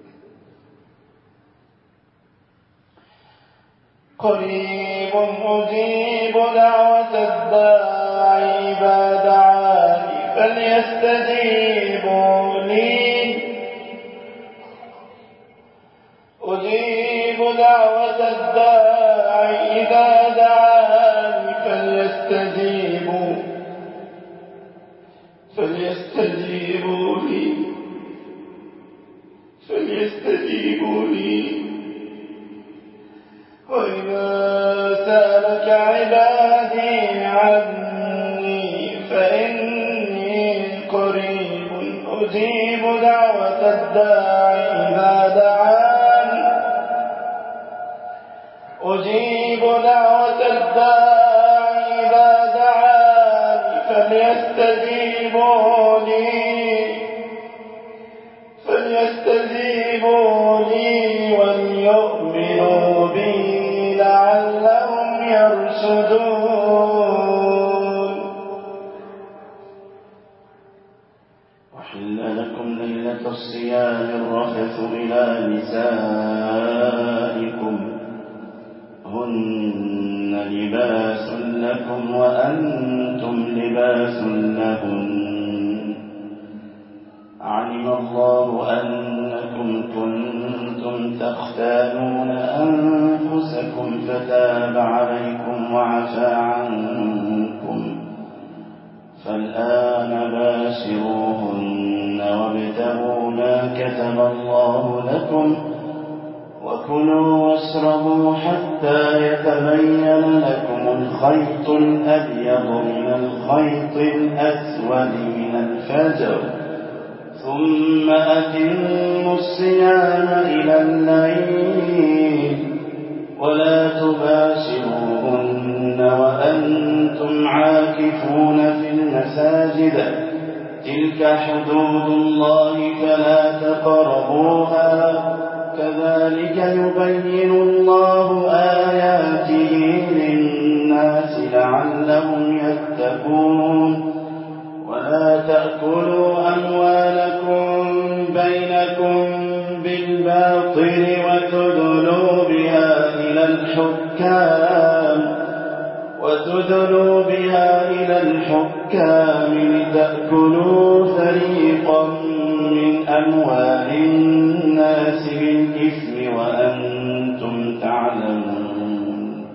قريب أجيب دعوة الداعي إذا دعاني فليستجيبوا لي. أجيب دعوة الداعي إذا دعاني فليستجيبوا فليستجيبوا لي فليستجيبوا فليستجيبوا لي. وإذا سألك عبادي عني فإني قريب أجيب دعوة الداعي إذا دعان أجيب دعوة الداعي إذا دعان فليستجيبوا لي فليستجيبوا لي وليؤمنوا بي لعلهم يرشدون. أحل لكم ليلة الصيام الرفث إلى نسائكم هن لباس لكم وأنتم لباس لهن. علم الله أنكم كنتم تختانون أنفسكم فتاب عليكم وعفى عنكم فالآن باشروهن وابتغوا ما كتب الله لكم وكلوا واشربوا حتى يتبين لكم الخيط الأبيض من الخيط الأسود من الفجر ثم أتموا الصيام إلى الليل ولا تباشروهن وأنتم عاكفون في المساجد تلك حدود الله فلا تقربوها كذلك يبين الله آياته للناس لعلهم يتقون. ولا تأكلوا أموالكم بينكم بالباطل وتدلوا بها إلى الحكام وتدلوا بها إلى الحكام لتأكلوا فريقا من أموال الناس بالإثم وأنتم تعلمون.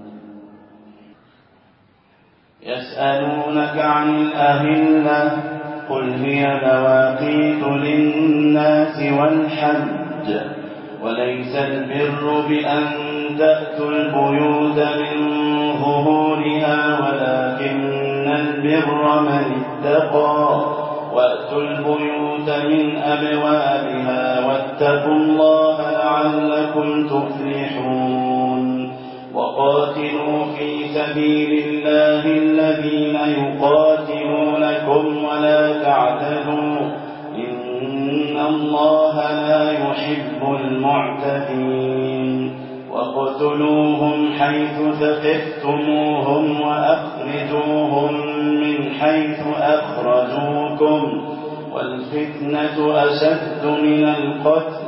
يسألونك عن الأهلة قل هي مواقيت للناس والحج وليس البر بأن تأتوا البيوت من ظهورها ولكن البر من اتقى وأتوا البيوت من أبوابها واتقوا الله لعلكم تفلحون. وقاتلوا في سبيل الله الذين يقاتلونكم ولا تعتدوا إن الله لا يحب المعتدين. واقتلوهم حيث ثقفتموهم وأخرجوهم من حيث أخرجوكم والفتنة أشد من القتل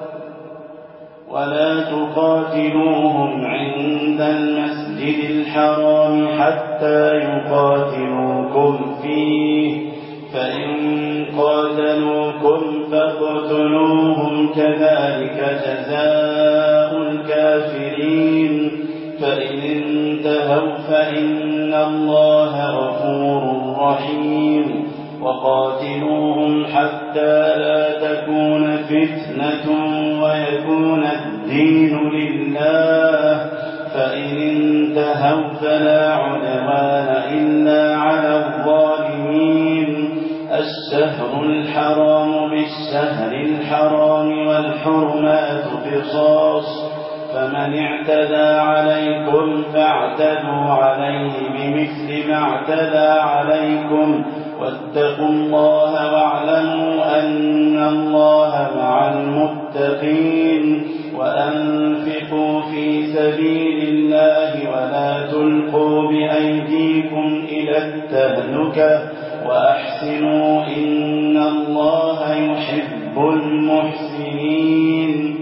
ولا تقاتلوهم عند المسجد الحرام حتى يقاتلوكم فيه فإن قاتلوكم فاقتلوهم كذلك جزاء الكافرين. فإن انتهوا فإن الله غفور رحيم. وقاتلوهم حتى لا تكون فتنة ويكون الدين لله فإن انتهوا فلا عدوان إلا على الظالمين. الشهر الحرام بالشهر الحرام والحرمات قصاص فمن اعتدى عليكم فاعتدوا عليه بمثل ما اعتدى عليكم واتقوا الله واعلموا أن الله مع المتقين. وأنفقوا في سبيل الله ولا تلقوا بأيديكم إلى التهلكة وأحسنوا إن الله يحب المحسنين.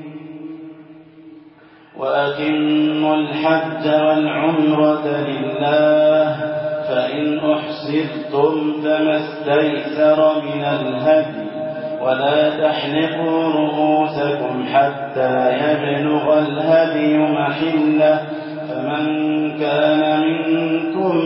وأتموا الحج والعمرة لله فإن أحصرتم فما استيسر من الهدي ولا تحلقوا رؤوسكم حتى يبلغ الهدي محله فمن كان منكم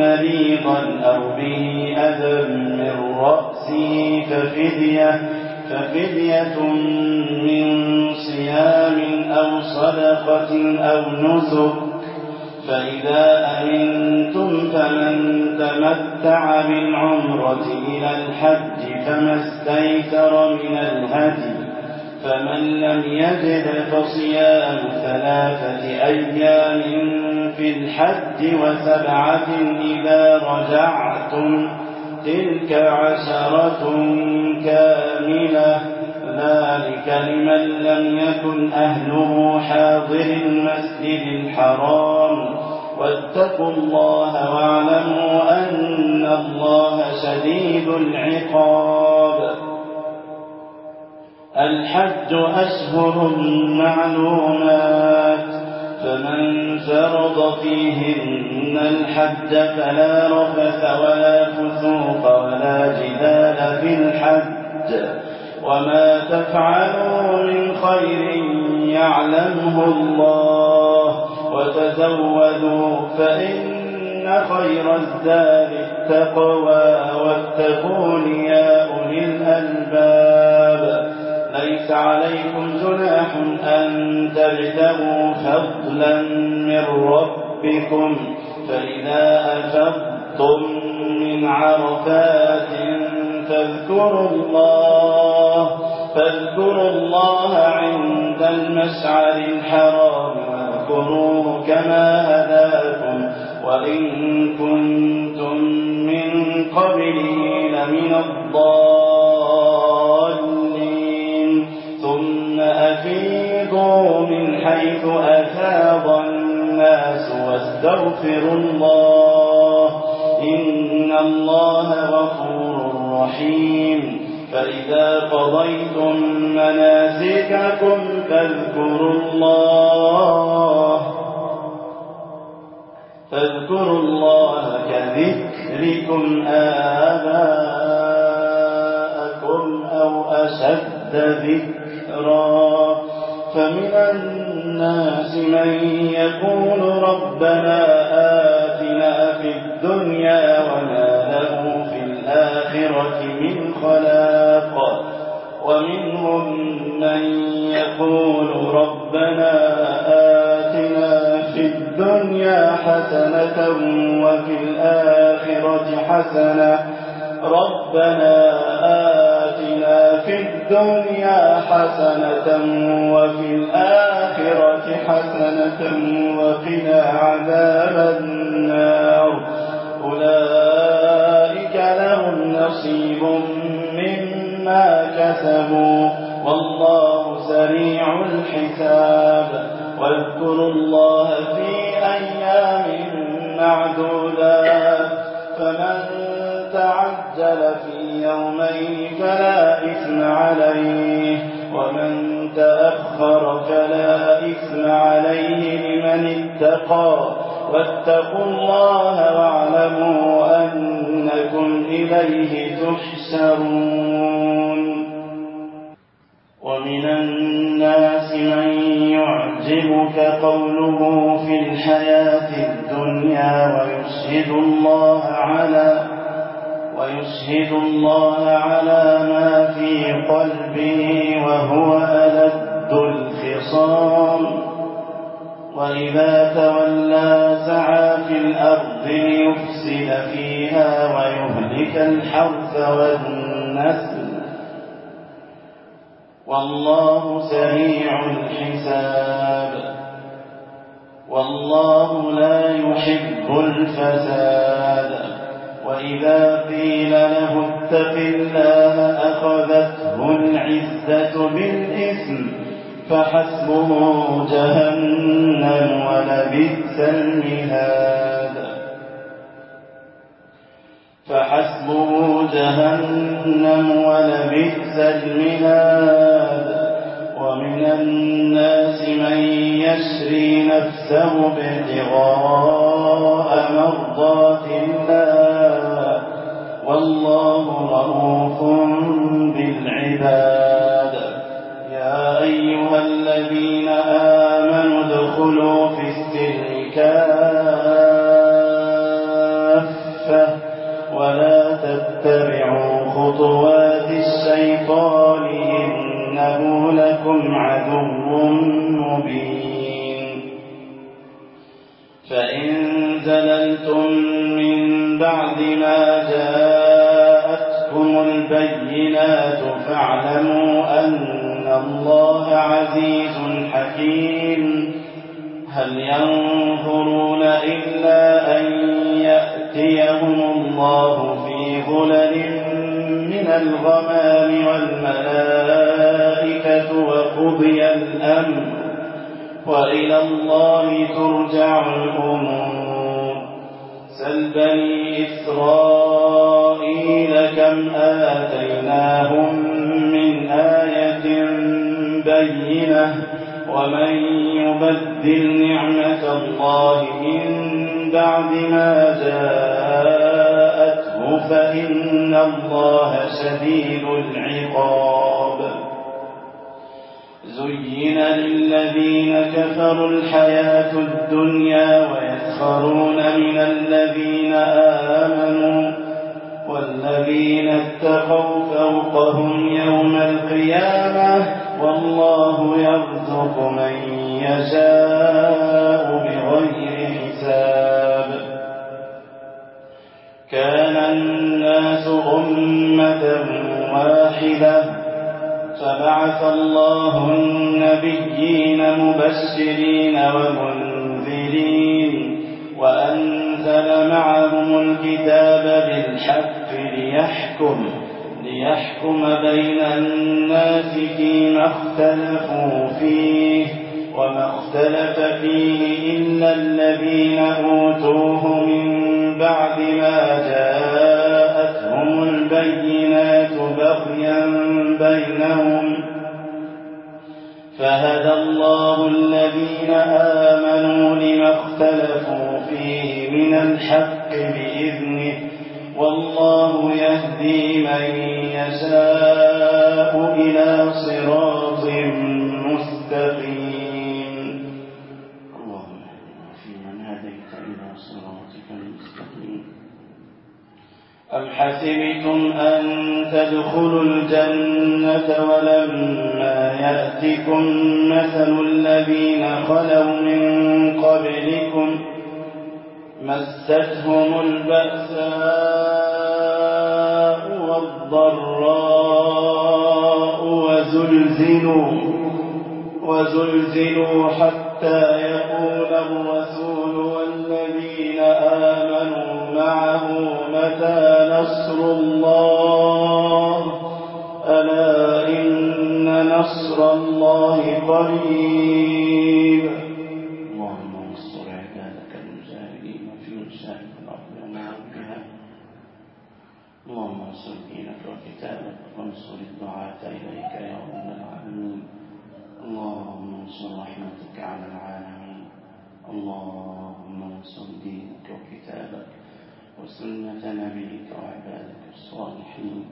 مريضا أو به أذى من رأسه ففدية ففدية من صيام أو صدقة أو نسك فإذا أمنتم فمن تمتع بالعمرة إلى الحج فما استيسر من الهدي فمن لم يجد فصيام ثلاثة أيام في الحج وسبعة إذا رجعتم تلك عشرة كاملة ذلك لمن لم يكن أهله حاضر المسجد الحرام واتقوا الله واعلموا أن الله شديد العقاب. الحج أشهر معلومات فمن فرض فيهن الحج فلا رفث ولا فسوق ولا جدال في الحج وما تفعلوا من خير يعلمه الله وتزودوا فإن خير الزاد التقوى واتقون يا أولي الألباب. ليس عليكم جناح أن تبتغوا فضلا من ربكم فإذا أفضتم من عرفات فاذكروا الله فاذكروا الله عند المشعر الحرام واذكروه كما هداكم وإن كنتم من قبله لمن الضالين ثم أفيضوا من حيث أفاض الناس واستغفروا الله إن الله غفور رحيم. فإذا قضيتم مناسككم فاذكروا الله فاذكروا الله كذكركم آباءكم أو أشد ذكرا فمن الناس من يقول ربنا آتنا في الدنيا وما له في الآخرة من خلاق ومنهم من يقول ربنا آتنا في الدنيا حسنة وفي الآخرة حسنة ربنا آتنا في الدنيا حسنة وفي الآخرة حسنة وقنا عذاب النار. أولئك لهم نصيب مما كسبوا والله سريع الحساب. واذكروا الله في أيام معدودات فمن تعجل في يومين فلا إثم عليه ومن تأخر فلا إثم عليه لمن اتقى واتقوا الله واعلموا أنكم إليه تحشرون. ومن الناس من يعجبك قوله في الحياة الدنيا ويشهد الله على ويشهد الله على ما في قلبه وهو ألد الخصام وإذا تولى سعى في الأرض ليفسد فيها ويهلك الحرث والنسل والله سريع الحساب. والله لا يحب الفساد وإذا قيل له اتق الله أخذته العزة بالإثم فحسبه جهنم ولبئس المهاد فحسبه جهنم ولبئس المهاد. ومن الناس من يشري نفسه ابتغاء مرضات الله والله رؤوف بالعباد. يا أيها الذين آمنوا ادخلوا في السلم كافة ولا تتبعوا خطوات الشيطان إنه لكم عدو مبين. فإن زللتم من بعد ما جاءتكم البينات فاعلموا أن الله عزيز حكيم. هل ينظرون إلا أن يأتيهم الله في ظلل من الغمام والملائكة وقضي الأمر وإلى الله ترجع الأمور. سل بني إسرائيل كم آتيناهم من آية بينة ومن يبدل نعمة الله من بعد ما جاءته فإن الله شديد العقاب. زين للذين كفروا الحياة الدنيا ويسخرون من الذين آمنوا والذين اتقوا فوقهم يوم القيامة والله يرزق من يشاء بغير حساب. كان الناس أمة واحدة فبعث الله النبيين مبشرين ومنذرين وأنزل معهم الكتاب بالحق ليحكم ليحكم بين الناس فيما اختلفوا فيه وما اختلف فيه إلا الذين أوتوه من بعد ما جاءتهم البينات بغيا بينهم فهدى الله الذين آمنوا لما اختلفوا فيه من الحق بإذنه والله يهدي من يشاء إلى صراط مستقيم. اللهم اهدنا فيمن هديت إلى صراطك المستقيم. أم حسبتم أن تدخلوا الجنة ولما يأتكم مثل الذين خلوا من قبلكم مستهم البأساء والضراء وزلزلوا وزلزلوا حتى يقول الرسول والذين آمنوا معه متى نصر الله ألا إن نصر الله قريب. اللهم انصر عبادك المجاهدين في مشارق الأرض ومغربها. اللهم انصر دينك وكتابك وانصر الدعاة إليك يا رب العالمين. اللهم انصر رحمتك على العالمين. اللهم انصر دينك وكتابك وسنة نبيك وعبادك الصالحين.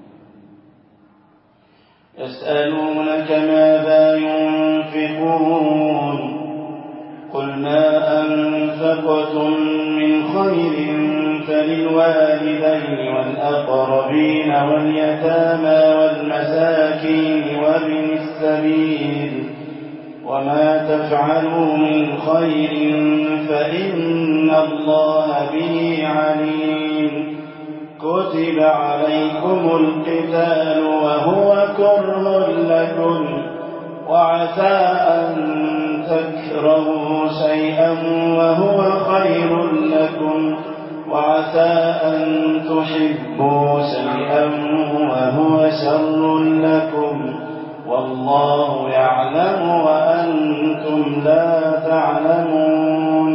يسألونك ماذا ينفقون قل ما أنفقتم من خير فللوالدين والأقربين واليتامى والمساكين وابن السبيل وما تفعلوا من خير فإن الله به عليم. كتب عليكم القتال وهو كره لكم وعسى أن تكرهوا شيئا وهو خير لكم وعسى أن تحبوا شيئا وهو شر لكم والله يعلم وأنتم لا تعلمون.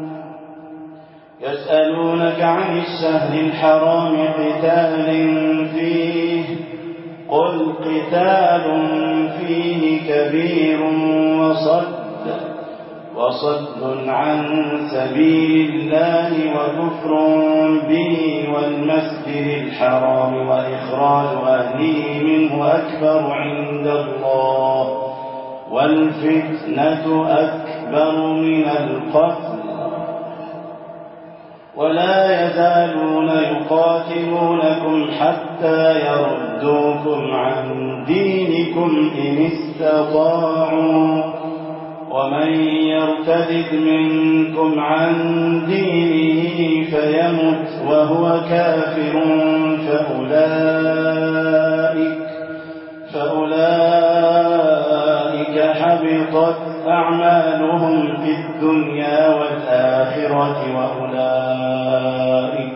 يسألونك عن الشهر الحرام قتال فيه قل قتال فيه كبير وصد وصد عن سبيل الله وكفر به والمسجد الحرام وإخراج أهله منه أكبر عند الله والفتنة أكبر من القتل ولا يزالون يقاتلونكم حتى يردوكم يردوكم عن دينكم إن استطاعوا ومن يرتد منكم عن دينه فيمت وهو كافر فأولئك, فأولئك حبطت أعمالهم في الدنيا والآخرة وأولئك,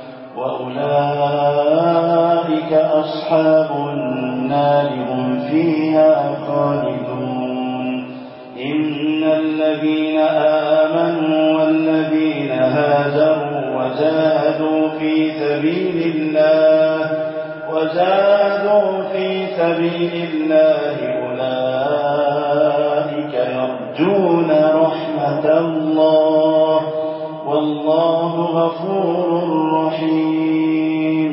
وأولئك أصحاب النار هم فيها خالدون. إن الذين آمنوا والذين هاجروا وجاهدوا في سبيل الله وجاهدوا في سبيل الله أولئك يرجون رحمة الله والله غفور رحيم.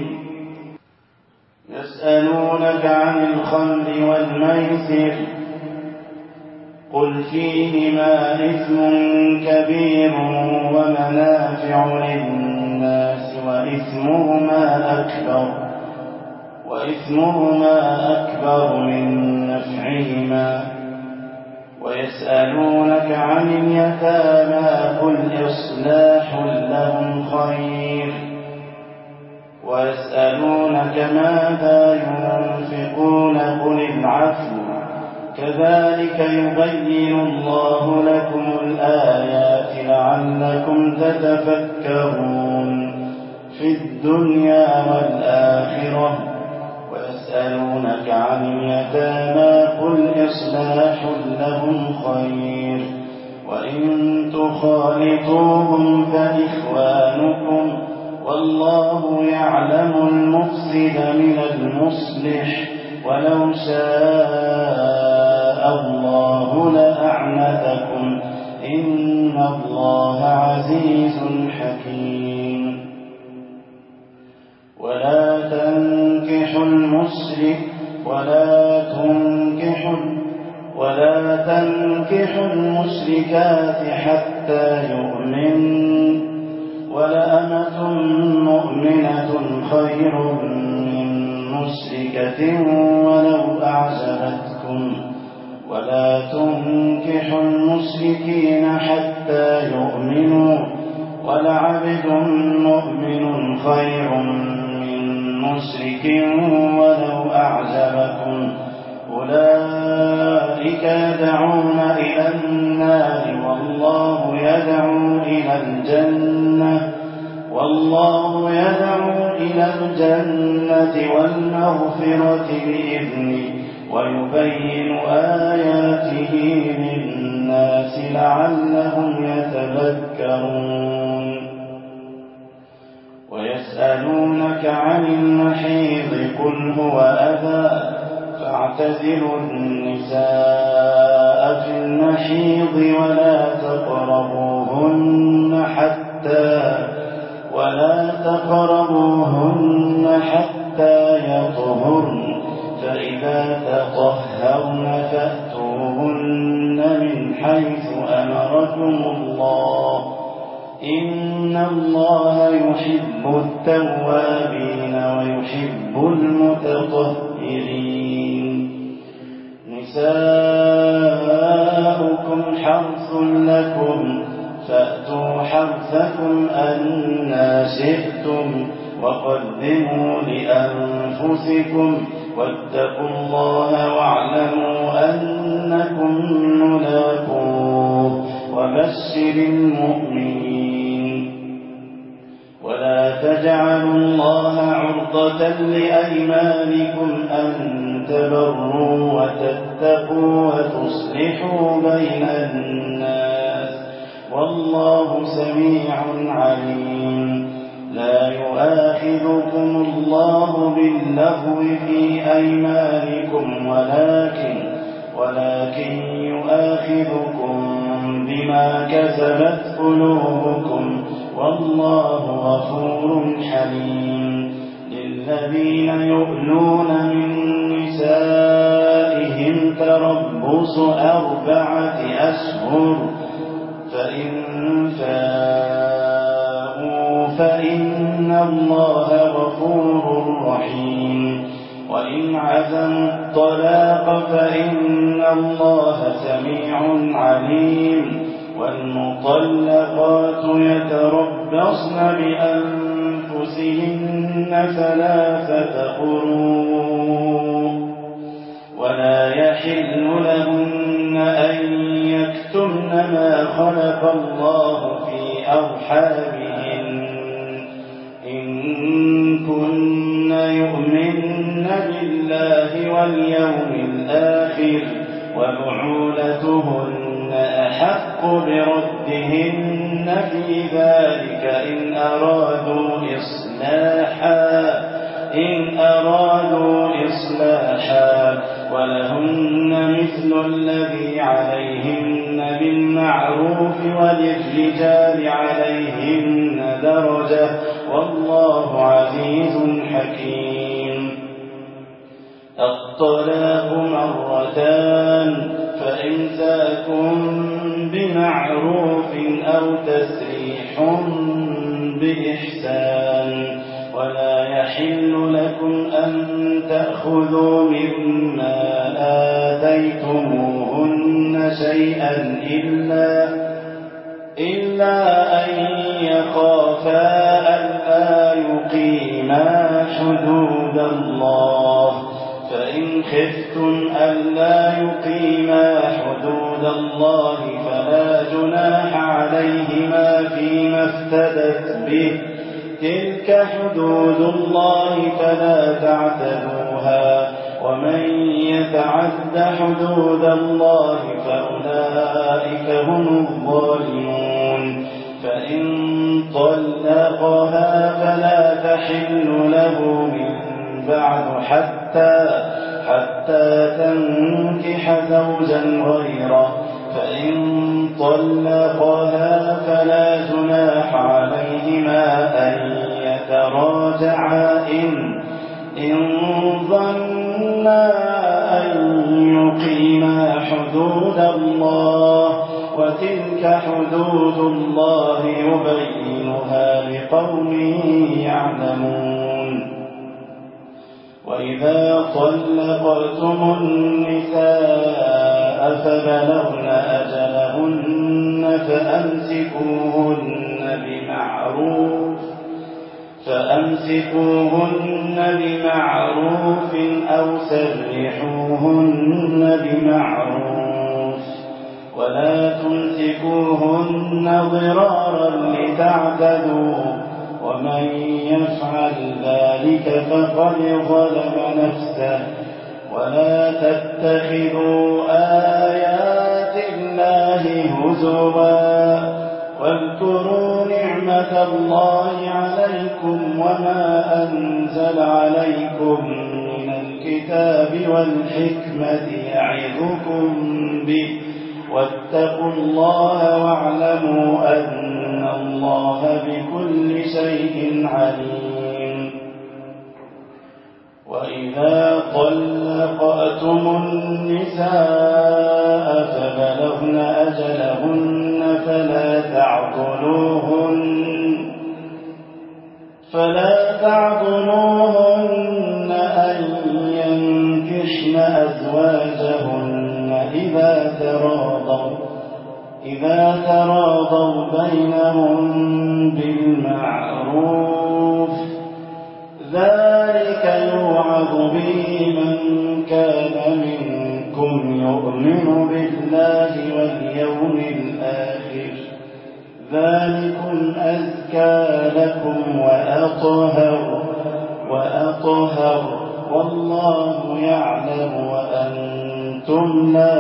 يسألونك عن الخمر والميسر قل فيهما إثم كبير ومنافع للناس وإثمهما أكبر وإثمهما أكبر من نفعهما ويسألونك عن اليتامى قل إصلاح لهم خير ويسألونك ماذا ينفقون قل العفو كذلك يبين الله لكم الآيات لعلكم تتفكرون في الدنيا والآخرة. ويسألونك عن اليتامى قل إصلاح لهم خير وإن تخالطوهم فإخوانكم والله يعلم المفسد من المصلح ولو شاء الله لأعنتكم إن الله عزيز حكيم. ولا تنكحوا المشرك ولا تنكحوا ولا تنكحوا المشركات حتى يؤمن ولأمة مؤمنة خير من مشركة ولو أعجبتكم ولا تنكحوا المشركين حتى يؤمنوا ولعبد مؤمن خير من مشرك ولو أعجبكم أولئك يدعون إلى النار والله يدعو إلى الجنة والله يدعو إلى الجنة والمغفرة بإذنه ويبين آياته للناس لعلهم يتذكرون. ويسألونك عن المحيض قل هو أذى فاعتزلوا النساء في المحيض ولا تقربوهن حتى ولا تقربوهن حتى يطهرن فإذا تطهرن فأتوهن من حيث أمركم الله إن الله يحب التوابين ويحب المتطهرين. نساؤكم حرث لكم فأتوا حرثكم أنى شئتم وقدموا لأنفسكم واتقوا الله واعلموا أنكم ملاقوه وبشر المؤمنين. ولا تجعلوا الله عرضة لأيمانكم أن تبروا وتتقوا وتصلحوا بين الناس والله سميع عليم. لا يؤاخذكم الله باللغو في أيمانكم ولكن ولكن يؤاخذكم بما كسبت قلوبكم والله غفور حليم. للذين يؤلون من نسائهم تربص أربعة أشهر فإن فاءوا فإن الله غفور رحيم. وإن عزموا الطلاق فإن الله سميع عليم والمطلقات يتربصن بأنفسهن ثلاثة قروء ولا يحل لهن أن يكتمن ما خلق الله في أرحامهن إن كن يؤمن بالله واليوم الآخر وبعولتهن أحق بردهن في ذلك إن أرادوا إصلاحا إن أرادوا إصلاحا ولهن مثل الذي عليهن بالمعروف وللرجال عليهن درجة والله عزيز حكيم. الطلاق مرتان فإمساك بمعروف أو تسريح بإحسان ولا يحل لكم أن تأخذوا مما آتيتموهن شيئا إلا إلا أن يخافا ألا يقيما حدود الله فإن خفتم ألا يقيما حدود الله فلا جناح عليهما فيما افتدت به تلك حدود الله فلا تعتدوها ومن يتعد حدود الله فأولئك هم الظالمون. فإن طلقها فلا تحل له من بعد حتى حتى تنكح زوجا غيره فإن طلقها فلا جناح عليهما أن يتراجعا إن إن ظنا أن يقيما حدود الله وتلك حدود الله يبينها لقوم يعلمون. وإذا طلقتم النساء فبلغن أجلهن فأمسكوهن بمعروف فأمسكوهن بمعروف أو سرحوهن بمعروف ولا تمسكوهن ضرارا لتعتدوا ومن يفعل ذلك فقد ظلم نفسه ولا تتخذوا آيات الله هزوا واذكروا نعمة الله عليكم وما أنزل عليكم من الكتاب والحكمة يعظكم به واتقوا الله واعلموا أن الله بكل شيء عليم. وإذا طلقتم النساء فبلغن أجلهن فلا تعضلوهن فلا تعضلوهن أن ينكحن أزواجهن إذا تراضوا إذا تراضوا بينهم بالمعروف ذلك يوعظ به من كان منكم يؤمن بالله واليوم الآخر ذلكم أزكى لكم وأطهر وأطهر والله يعلم وأنتم لا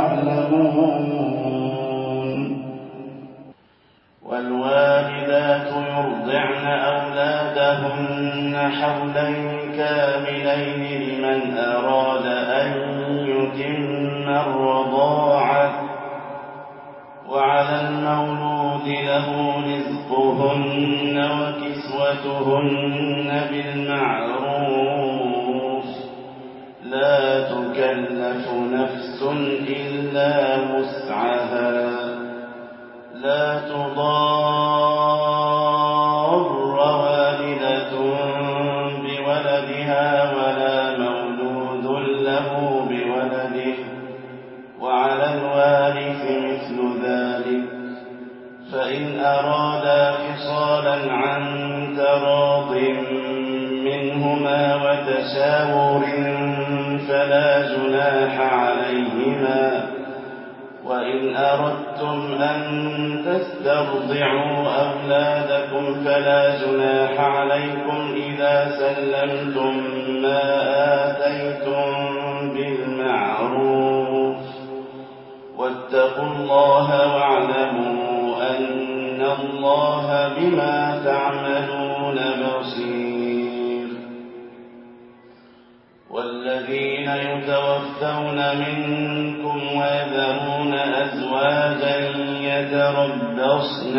تعلمون. والوالدات يرضعن أولادهن حولين كاملين لمن أراد أن يتم الرضاعة وعلى المولود له رزقهن وكسوتهن بالمعروف لا تكلف نفس إلا وسعها لا تضار والدة بولدها ولا مولود أرادا فصالا عن تراض منهما وتشاور فلا جناح عليهما وإن أردتم أن تسترضعوا أولادكم فلا جناح عليكم إذا سلمتم ما آتيتم بالمعروف واتقوا الله واعلموا أن الله بما تعملون بصير. والذين يتوفون منكم ويذرون أزواجا يتربصن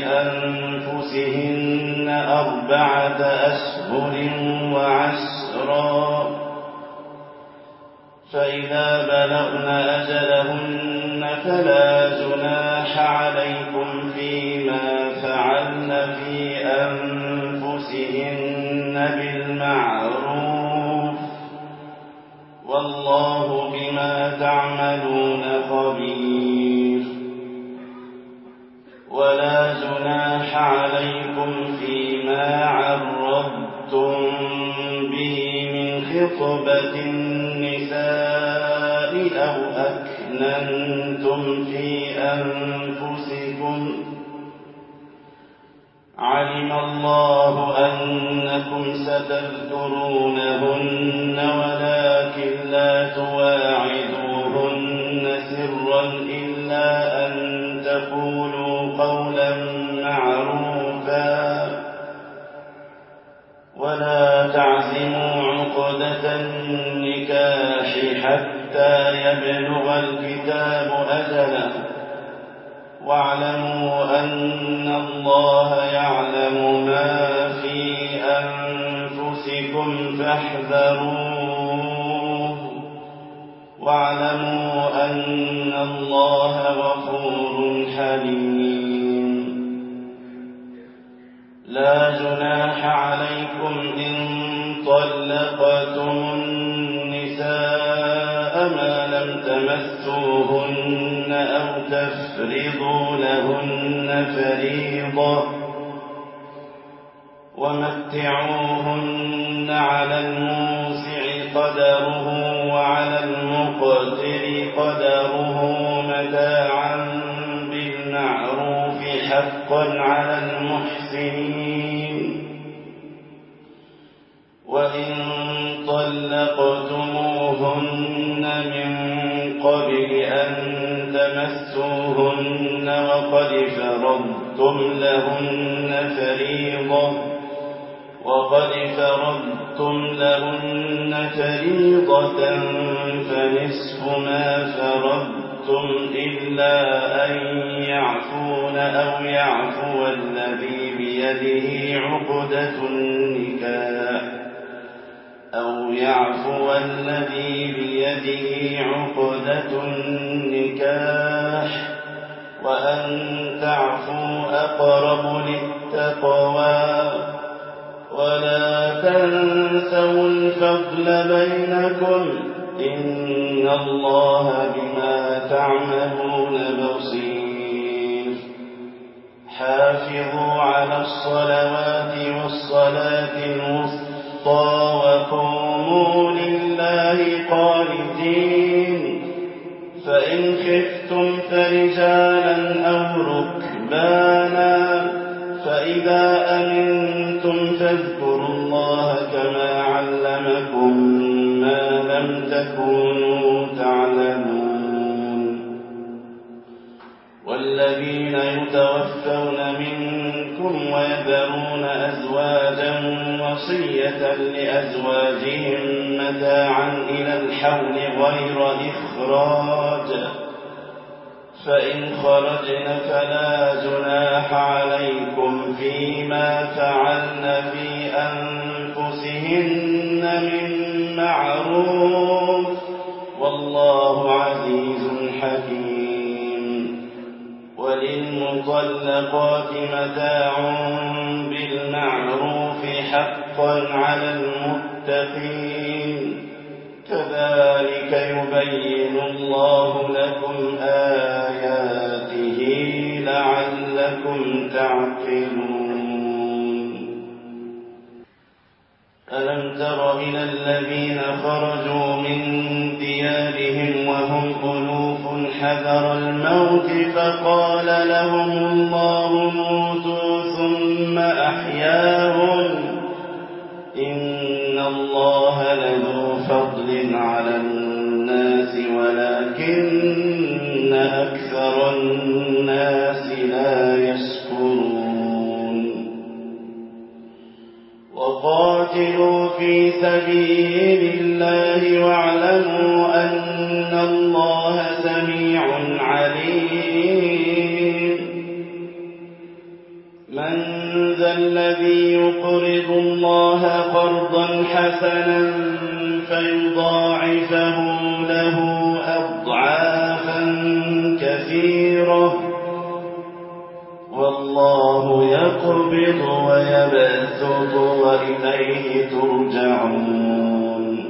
بأنفسهن أربعة أشهر وعشرا فإذا بلغن أجلهن فلا جناح عليكم فيما فعلن في أنفسهن بالمعروف والله بما تعملون خبير. ولا جناح عليكم فيما عرضتم به من خطبة النساء أو أكننتم في أنفسكم علم الله أنكم ستذكرونهن ولكن لا تواعدوهن سرا إلا أن تقولوا قولا معروفا ولا تعزموا عقدة النكاح حتى يبلغ الكتاب أجله واعلموا أن الله يعلم ما في أنفسكم فاحذروه واعلموا أن الله غفور حليم. لا جناح عليكم إن طلقتم النساء ما لم تمسوهن أو تفرضوا لهن فريضة ومتعوهن على الموسع قدره وعلى المقتر قدره متاعا بالمعروف حقا على المحسنين. وإن طلقتموهن من قبل أن تمسوهن وقد فرضتم لهن فريضة وقد فرضتم لهن فريضة فنصف ما فرضتم إلا أن يعفون أو يعفو الذي بيده عقدة النكاح أو يعفو الذي بيده عقدة النكاح وأن تعفوا أقرب للتقوى ولا تنسوا الفضل بينكم إن الله بما تعملون بصير. حافظوا على الصلوات والصلاة الوسطى وقوموا لله قانتين فإن خفتم فرجالا أو ركبانا فإذا أمنتم فاذكروا الله كما علمكم ما لم تكونوا تعلمون. والذين يتوفون منكم ويذرون أزواجا وصية لأزواجهم متاعا إلى الحول غير إخراج فإن خرجن فلا جناح عليكم فيما فعلن في أنفسهن من معروف والله عزيز حكيم. وللمطلقات متاع بالمعروف حقا على المتقين كذلك يبين الله لكم آياته لعلكم لعلكم تعقلون. ألم تر إلى الذين خرجوا من ديارهم وهم ألوف حذر الموت فقال لهم الله موتوا ثم أحياهم إن الله لذو فضل على الناس ولكن أكثر الناس لا يشكرون. وقاتلوا في سبيل الله واعلموا أن الله سميع عليم. من ذا الذي يقرض الله قرضا حسنا فيضاعفه له أضعافا كثيرة والله يقبض ويبسط وإليه ترجعون.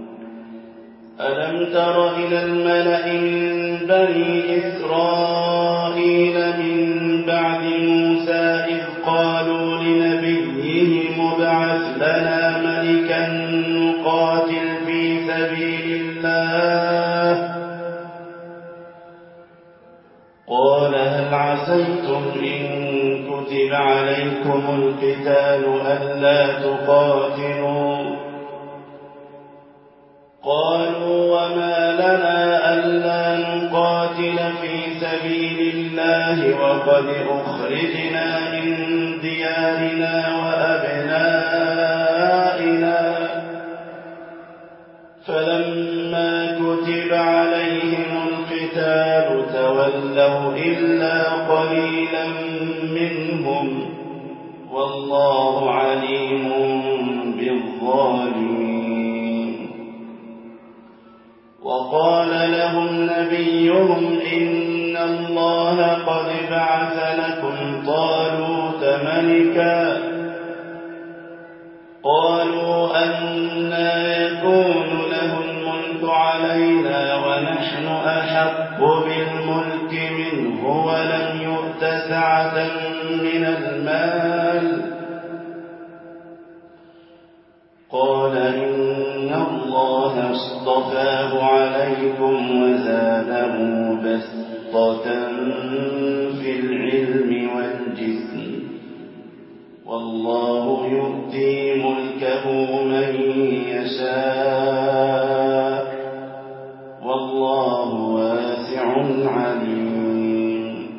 ألم تر إلى الملأ من بني إسرائيل من بعد موسى إذ قالوا لنبيهم ابعث لنا ملكا نقاتل في سبيل الله قال هل عسيتم إن كتب عليكم القتال ألا تقاتلوا قالوا وما لنا ألا نقاتل في سبيل الله وقد أخرجنا من ديارنا وأبنائنا فلما كتب عليهم القتال تولوا إلا قليلا منهم والله عليم بالظالمين. وقال لهم نبيهم إن الله قد بعث لكم طالوت ملكا قالوا أنى يكون له الملك علينا ونحن أحق بالملك منه ولم يؤت سعة من المال قال إن الله اصطفاه عليكم وزاده بسطة في العلم والجسم والله يؤتي ملكه من يشاء والله واسع عليم.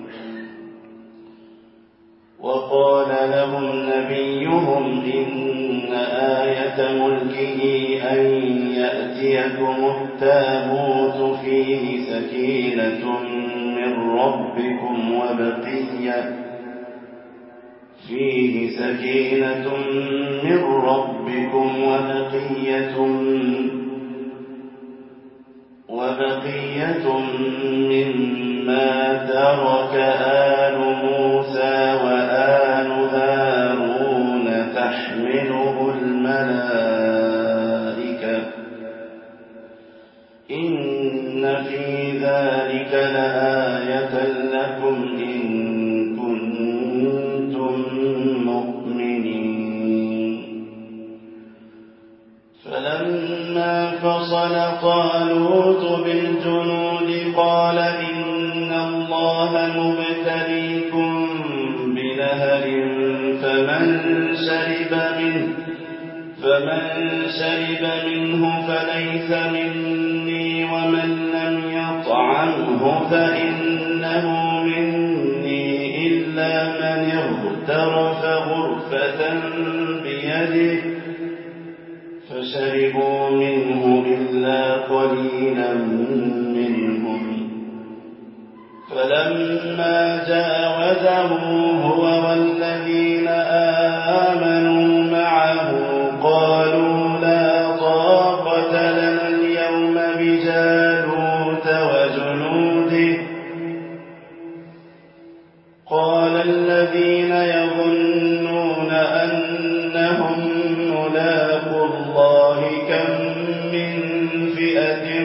وقال لهم نبيهم إن آية ملكه أن يأتيكم التابوت فيه سكينة من ربكم وبقية فيه سكينة من ربكم وبقية وبقية مما ترك آل موسى وآل هارون تحمله الملائكة إن في ذلك لآية لكم إن فلما فصل طالوت بالجنود قال إن الله مبتليكم بنهر فمن شرب منه فمن شرب منه فليس مني ومن لم يطعمه فإنه مني إلا من اغترف غرفة بيده فشربوا منه إلا قليلا منهم فلما جاوزه هو والذين آمنوا معه قالوا لا طاقة لنا اليوم بجالوت وجنوده قال الذين يظنون أنهم ملاقو الله كم من فئة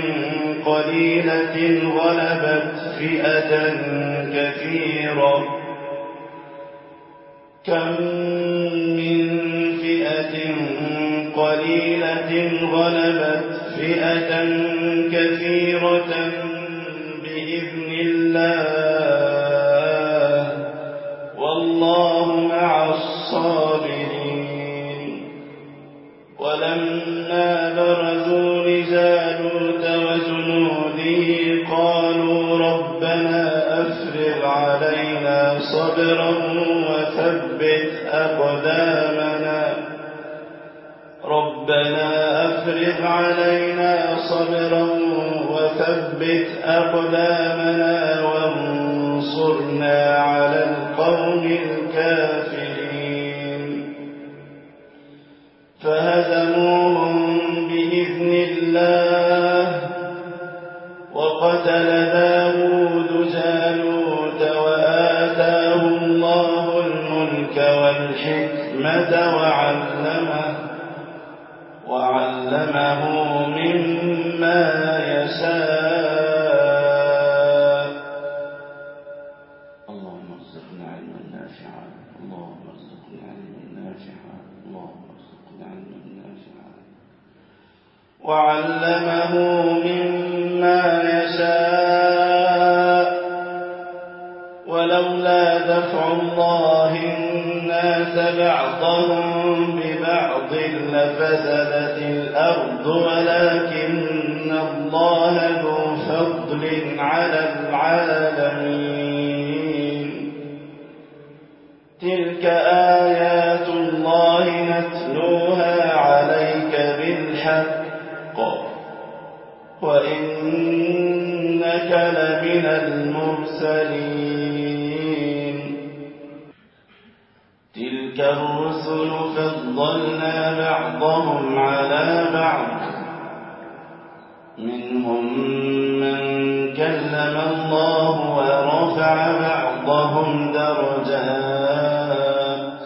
قليلة غلبت فئة كثيرة كم من فئة قليلة غلبت فئة كثيرة بإذن الله والله مع الصابرين. ولما برزوا لجالوت وجنوده قالوا ربنا أفرغ علينا صبرا وثبت أقدامنا ربنا أفرغ علينا صبرا وثبت أقدامنا وانصرنا على القوم الكافرين. فهزموهم بإذن الله وقتل داود جالوت وآتاه الله الملك والحكمة وعلمه وعلمه مما يشاء. اللهم ارزقنا علما نافعا اللهم ارزقنا علما نافعا اللهم ارزقنا علما نافعا وعلمه مما يشاء. ولولا دفع الله الناس بعضهم ببعض لفسدت الأرض ولكن الله ذو فضل على العالمين. تلك آيات الله نتلوها عليك بالحق وإنك لمن المرسلين. تلك الرسل فضلنا بعضهم على بعض منهم من كلم الله ورفع بعضهم درجات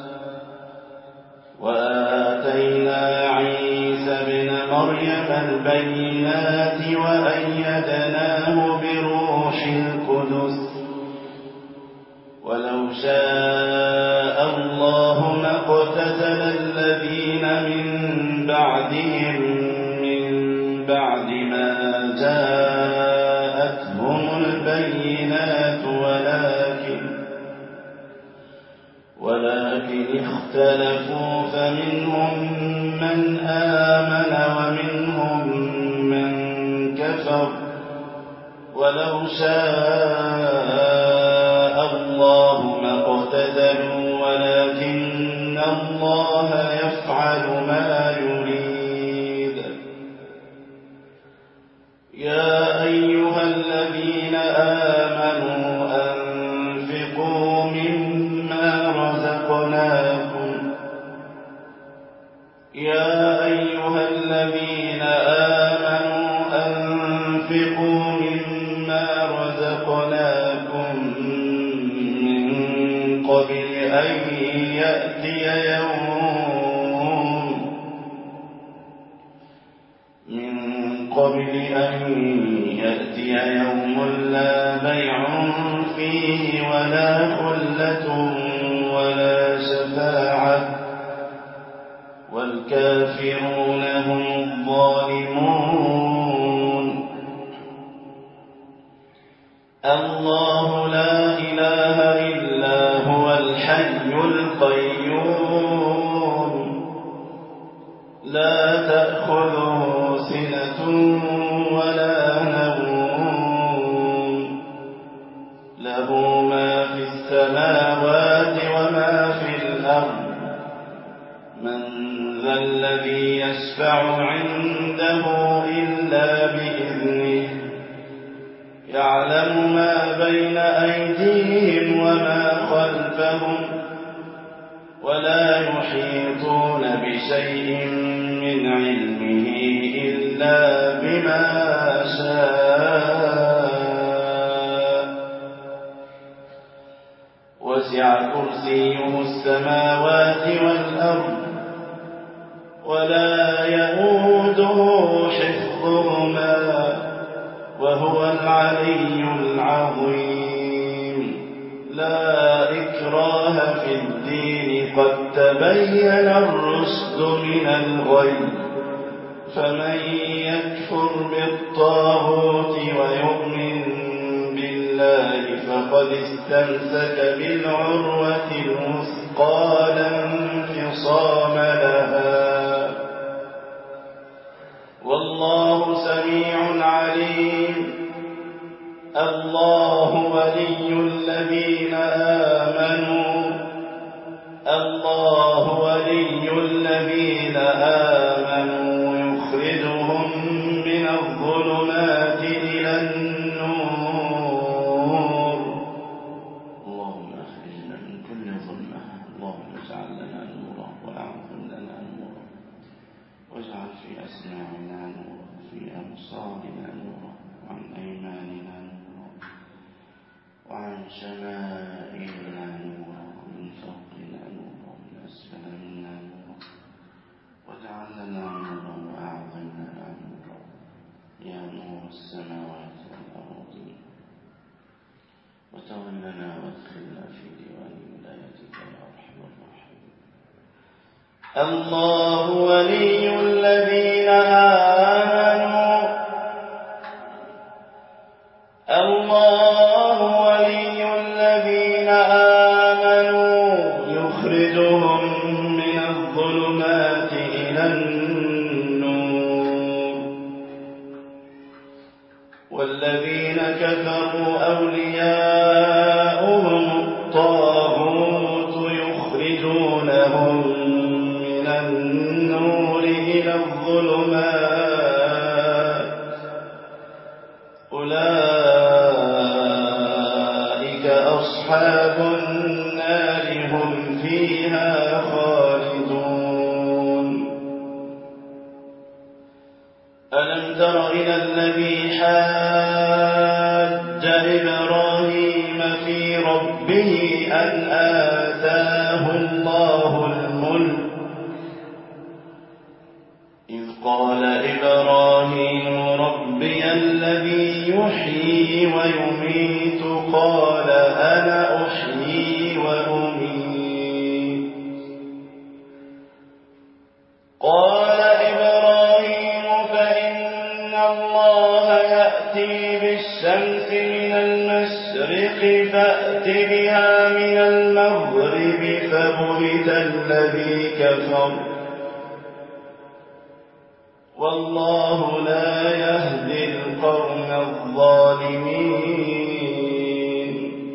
وآتينا عيسى ابن مريم البينات وأيدناه بروح القدس. ولو شاء الله ما اقتتل الذين من بعدهم من بعد ما جاءتهم البينات ولكن ولكن اختلفوا فمنهم من آمن ومنهم من كفر. ولو شاء الله ما اقتتلوا ولكن الله يفعل ما يريد. يا أيها الذين آمنوا أنفقوا مما رزقناكم يا أيها الذين آمنوا أنفقوا مما رزقناكم من قبل أن يأتي يوم من قبل أن يأتي يوم لا بيع فيه ولا خلة ولا شفاعة والكافرون هم الظالمون. الله لا إله إلا هو الحي القيوم لا تأخذه سنة ولا نوم له ما في السماوات وما في الأرض. من ذا الذي يشفع عنده إلا بإذنه يعلم ما بين أيديهم وما خلفهم ولا يحيطون بشيء من علمه إلا بما شاء. وسع كرسيه السماوات والأرض ولا يئوده حفظهما وهو العلي العظيم. لا إكراه في الدين قد تبين الرشد من الغي فمن يكفر بالطاغوت ويؤمن بالله فقد استمسك بالعروة الوثقى لا انفصام لها والله سميع عليم. الله ولي الذين آمنوا الله ولي الذين آمنوا يخرجهم من الظلمات إلى النور. اللهم أخرجنا من كل ظلمة، اللهم اجعل لنا نورا وأعظم لنا نورا، واجعل في أسماعنا نورا، في أبصارنا نورا، وعن أيماننا نورا، وعن شمائلنا نورا، ومن فوقنا نورا، ومن أسفل منا نورا، واجعل لنا نورا وأعظم لنا نورا يا نور السماوات والأرض، وتولنا وادخلنا في ديوان ولايتك يا أرحم الراحمين. الله ولي الذين آمنوا الله ولي الذين آمنوا يخرجهم من الظلمات إلى النور والذين كفروا أولياؤهم الطاغوت يخرجونهم من النور إلى الظلمات أولئك أصحاب النار هم فيها خالدون. ألم تر إلى الذي حاج إبراهيم في ربه أن آتاه الله الملك إذ قال إبراهيم ربي الذي يحيي ويميت قال أنا أحيي وأميت قال إبراهيم فإن الله يأتي بالشمس من المشرق فأت بها من المغرب فبهت الذي كفر والله لا يهدي القوم الظالمين.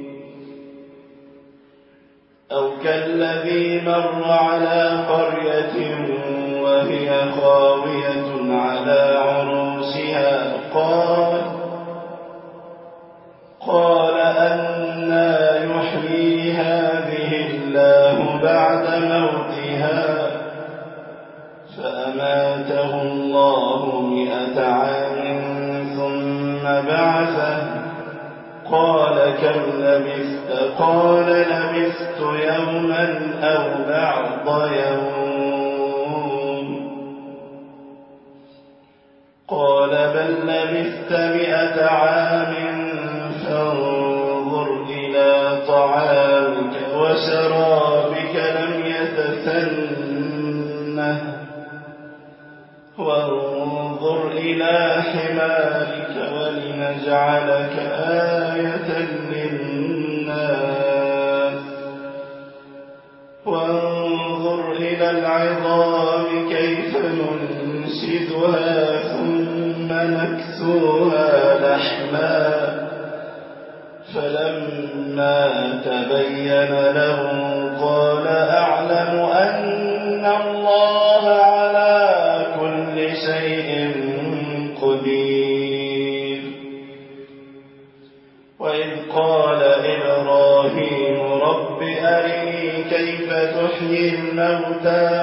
أو كالذي مر على قرية وهي خاوية على عروشها قال قال أنى يحيي هذه الله بعد موتها فأماته الله مئة عام ثم بعثه قال كم لبثت قال لبثت يوما أو بعض يوم قال بل لبثت مئة عام فانظر إلى طعامك وشرابك لم يتسنه وانظر إلى حمارك ولنجعلك آية للناس وانظر إلى العظام كيف ننشدها ثم نكسوها لحما فلما تبين له قال أعلم أن الله على كل شيء قدير. وإذ قال إبراهيم رب أرني كيف تحيي الموتى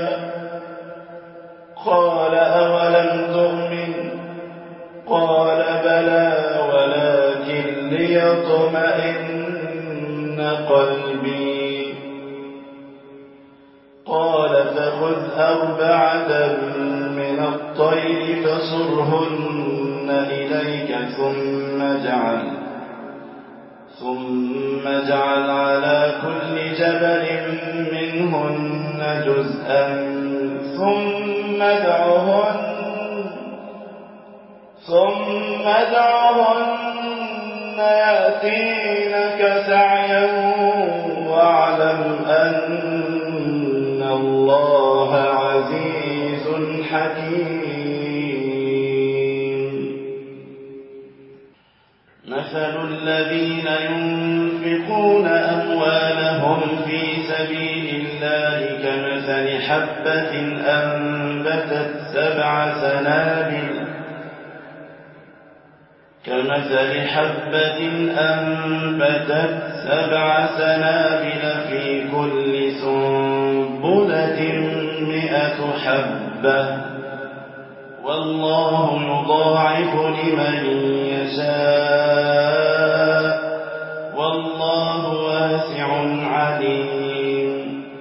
قال أولم تؤمن قال بلى ولكن ليطمئن قلبي قال فخذ أربعة من الطير فصرهن إليك ثم اجعل ثم اجعل على كل جبل منهن جزءا ثم ادعهن ثم ادعهن يأتينك سعيا واعلم أن الله عزيز حكيم. مثل الذين ينفقون أموالهم في سبيل الله كمثل حبة أنبتت سبع سنابل كمثل حبة أنبتت سبع سنابل في كل سنبلة مئة حبة والله يضاعف لمن يشاء والله واسع عليم.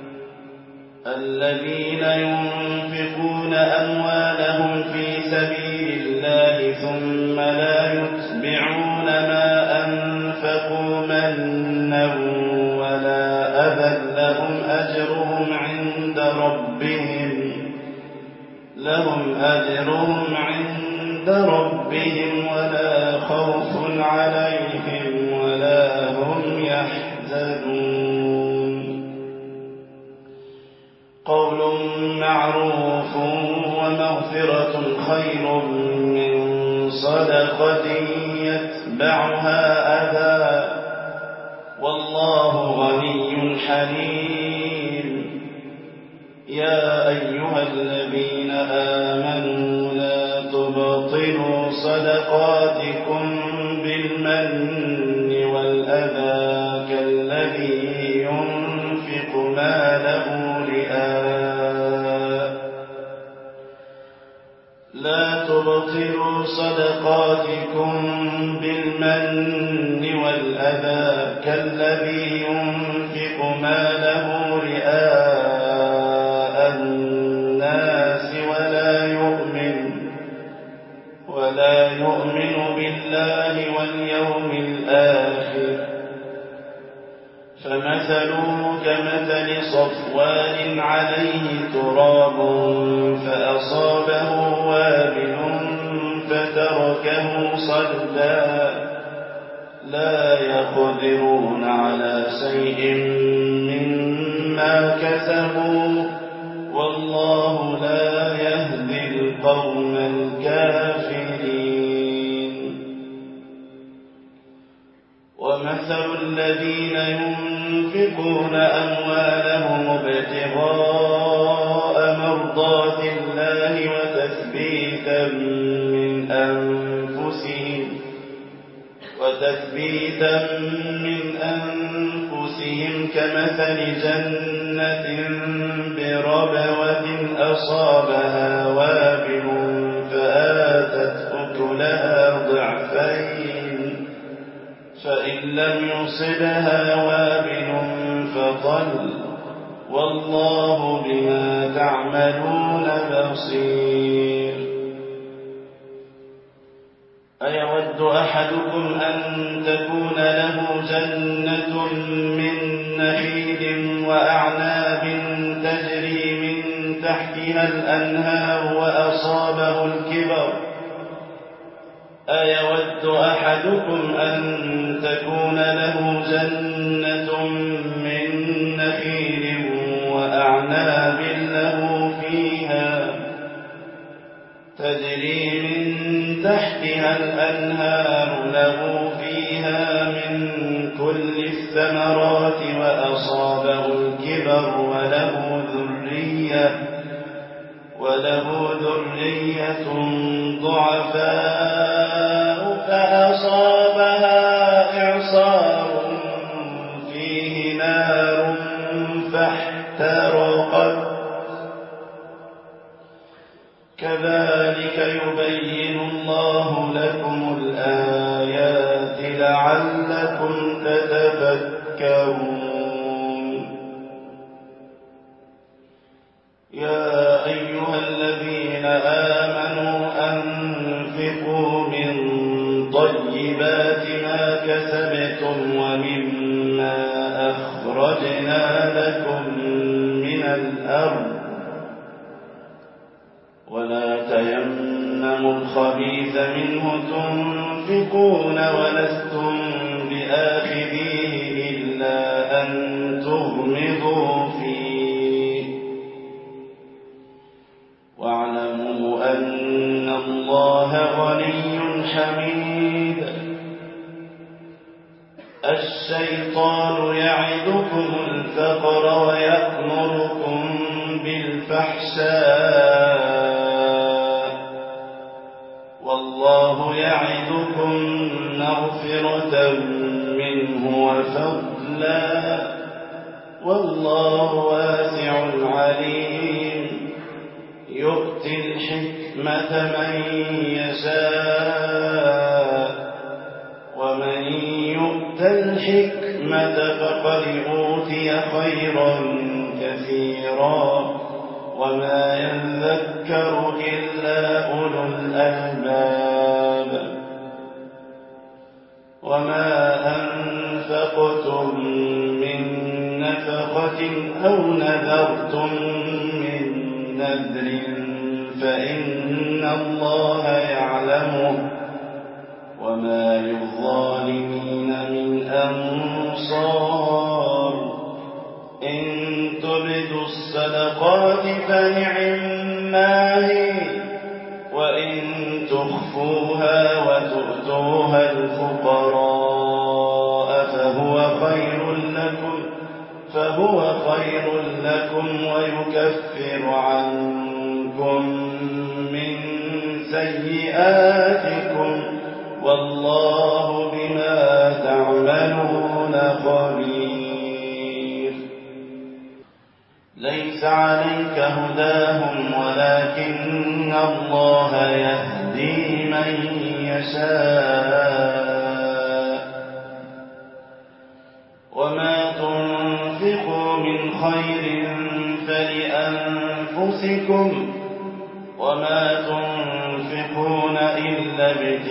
الذين ينفقون أموالهم في سبيل الله ثم لا يتبعون ما أنفقوا منا ولا أذى لهم أجرهم عند ربهم لهم أجرهم عند ربهم ولا خوف عليهم ولا هم يحزنون. قول معروف ومغفرة خير من صدقة يتبعها أذى والله غني حليم. يا أيها الذين آمنوا لا تبطلوا صدقاتكم بالمن والأذى كالذي ينفق ماله رئاء لا تبطلوا صدقاتكم بالمن والأذى كالذي ينفق ماله رئاء الناس ولا يؤمن ولا يؤمن بالله واليوم الآخر فمثله كمثل صفوان عليه تراب فأصابه وابل فتركه صلدا لا يقدرون على شيء مما كسبوا والله لا يهدي القوم الكافرين. ومثل الذين ينفقون أموالهم ابتغاء مرضات الله وتثبيتا من أنفسهم وتثبيتا من أنفسهم كمثل جنة بربوة أصابها وابل فآتت أكلها ضعفين فإن لم يصبها وابل فطل والله بما تعملون بصير. أيود أحدكم أن تكون له جنة من نخيل وأعناب تجري من تحتها الأنهار وأصابه الكبر أيود أحدكم أن تكون له جنة من نخيل وأعناب له فيها تجري من تحتها الأنهار له فيها من كل الثمرات وأصابه الكبر وله ذرية وله ذرية ضعفاء فأصابها إعصار فيه نار فاحترقت كذلك يبين الله لكم الآيات لعلكم تتفكرون. يا أيها الذين آمنوا أنفقوا من طيبات ما كسبتم ومما أخرجنا لكم الأرض ولا تيمموا الخبيث منه تنفقون ولستم بآخذيه إلا أن تغمضوا فيه واعلموا أن الله غني حميد. الشيطان يعدكم الفقر ويأمركم بالفحشاء والله يعدكم مغفرة منه وفضلا والله واسع عليم. يؤتي الحكمة من يشاء ومن يؤت الحكمة فقد أوتي خيرا كثيرا وما يذكر إلا أولو الألباب. وما أنفقتم من نفقة أو نذرتم من نذر فإن الله يعلمه وما للظالمين من أنصار. إن تبدوا الصدقات فنعما هي وإن تخفوها وتؤتوها الفقراء فهو خير لكم فهو خير لكم ويكفر عنكم من سيئاتكم والله بما تعملون خبير. ليس عليك هداهم ولكن الله يهدي من يشاء. وما تنفقوا من خير فلأنفسكم وما تنفقون إلا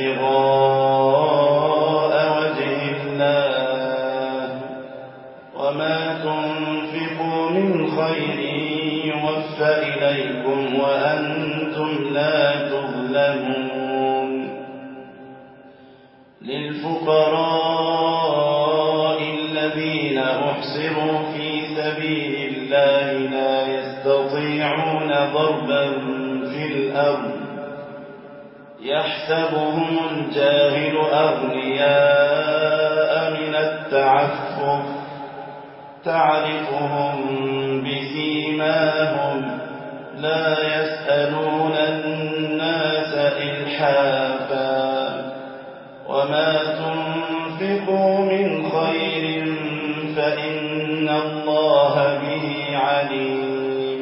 ابتغاء وجه الله وما تنفقوا من خير يوفى إليكم وأنتم لا تظلمون. للفقراء الذين أحصروا في سبيل الله لا يستطيعون ضربا في الأرض يحسبهم الجاهل أغنياء من التعفف تعرفهم بسيماهم لا يسألون الناس إلحافا. وما تنفقوا من خير فإن الله به عليم.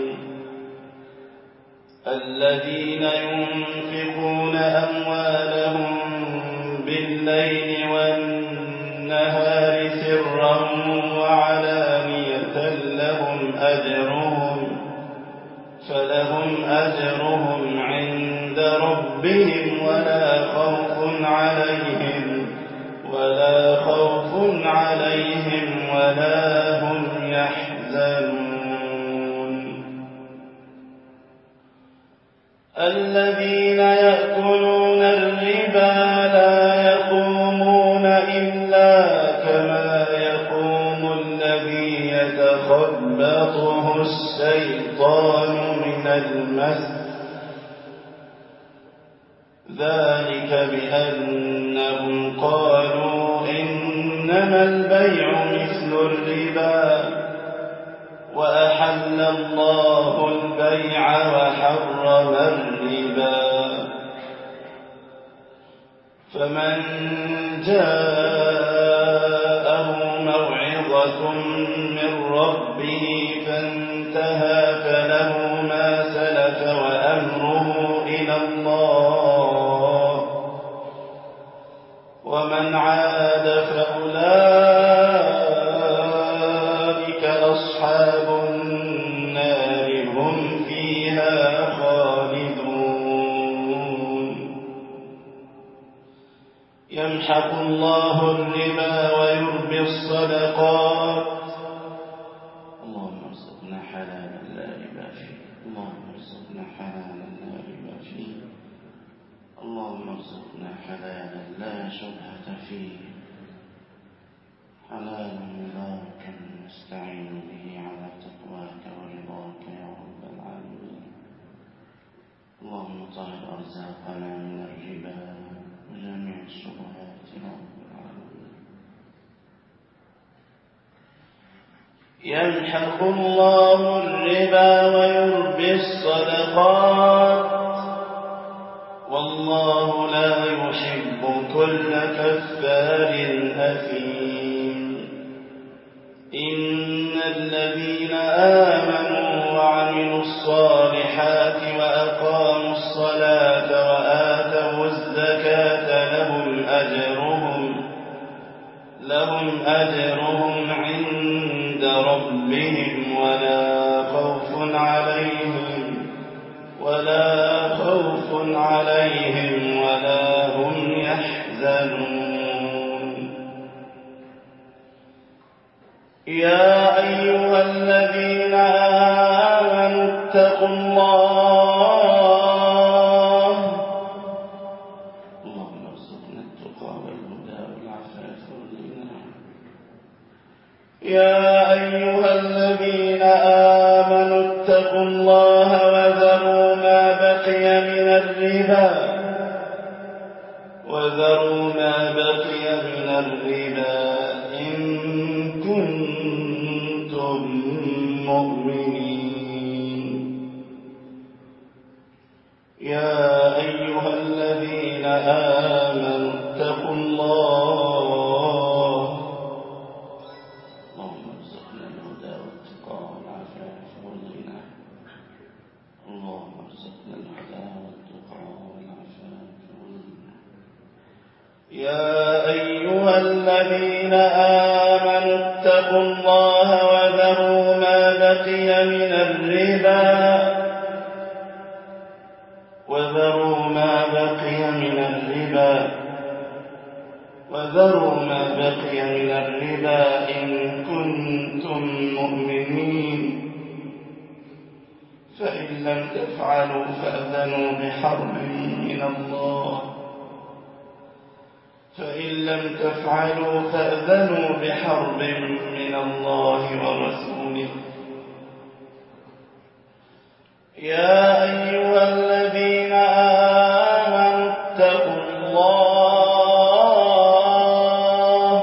الذين ينفقون أموالهم بالليل والنهار سرا وعلانية لهم أجرهم فلهم أجرهم عند ربهم ولا خوف عليهم ولا خوف عليهم ولا هم يحزنون. الذين يأكلون الربا لا يقومون إلا كما يقوم الذي يتخبطه الشيطان من المس ذلك بأنهم قالوا إنما البيع مثل الربا وأحل الله البيع وحرم الربا. فمن جاءه موعظة من ربه فانتهى فله ما سلف وأمره إلى الله ومن عاد فأولئك أصحاب النار هم فيها خالدون. يمحق الله الربا ويربي الصدقات. اللهم ارزقنا حلالا اللهم ارزقنا حلالا لا ربا فيه، اللهم ارزقنا حلالا لا شبهة فيه، حلالا مباركا نستعين به على تقواك ورضاك يا رب العالمين. اللهم طهر أرزاقنا من الربا وجميع الشبهات يا رب العالمين. يمحق الله الربا ويربي الصدقات، والله لا يحب كل كفار أثيم. إن الذين آمنوا وعملوا الصالحات وأقاموا الصلاة وآتوا الزكاة لهم أجرهم لهم أجرهم عند ربهم ولا خوف عليهم ولا خوف عليهم ولا هم يحزنون. يا أيها الذين آمنوا اتقوا الله، اللهم ارزقنا التقى والهدى والعفاف والغنى. يا أيها الذين آمنوا اتقوا الله وذروا ما بقي من الربا وذروا ما بقي من الربا إن كنتم مؤمنين. يا أيها الذين آمنوا اتقوا الله، اللهم ارزقنا الهدى والتقى والعفاف والغنى. اللهم ارزقنا الهدى والتقى والعفاف والغنى. يا أيها الذين آمنوا اتقوا الله وذروا ما بقي من الربا وذروا ما بقي من الربا وذروا ما بقي من الربا إن كنتم مؤمنين. فإن لم تفعلوا فأذنوا بحرب من الله فإن لم تفعلوا فأذنوا بحرب من الله ورسوله. يا أيها الذين آمنوا اتقوا الله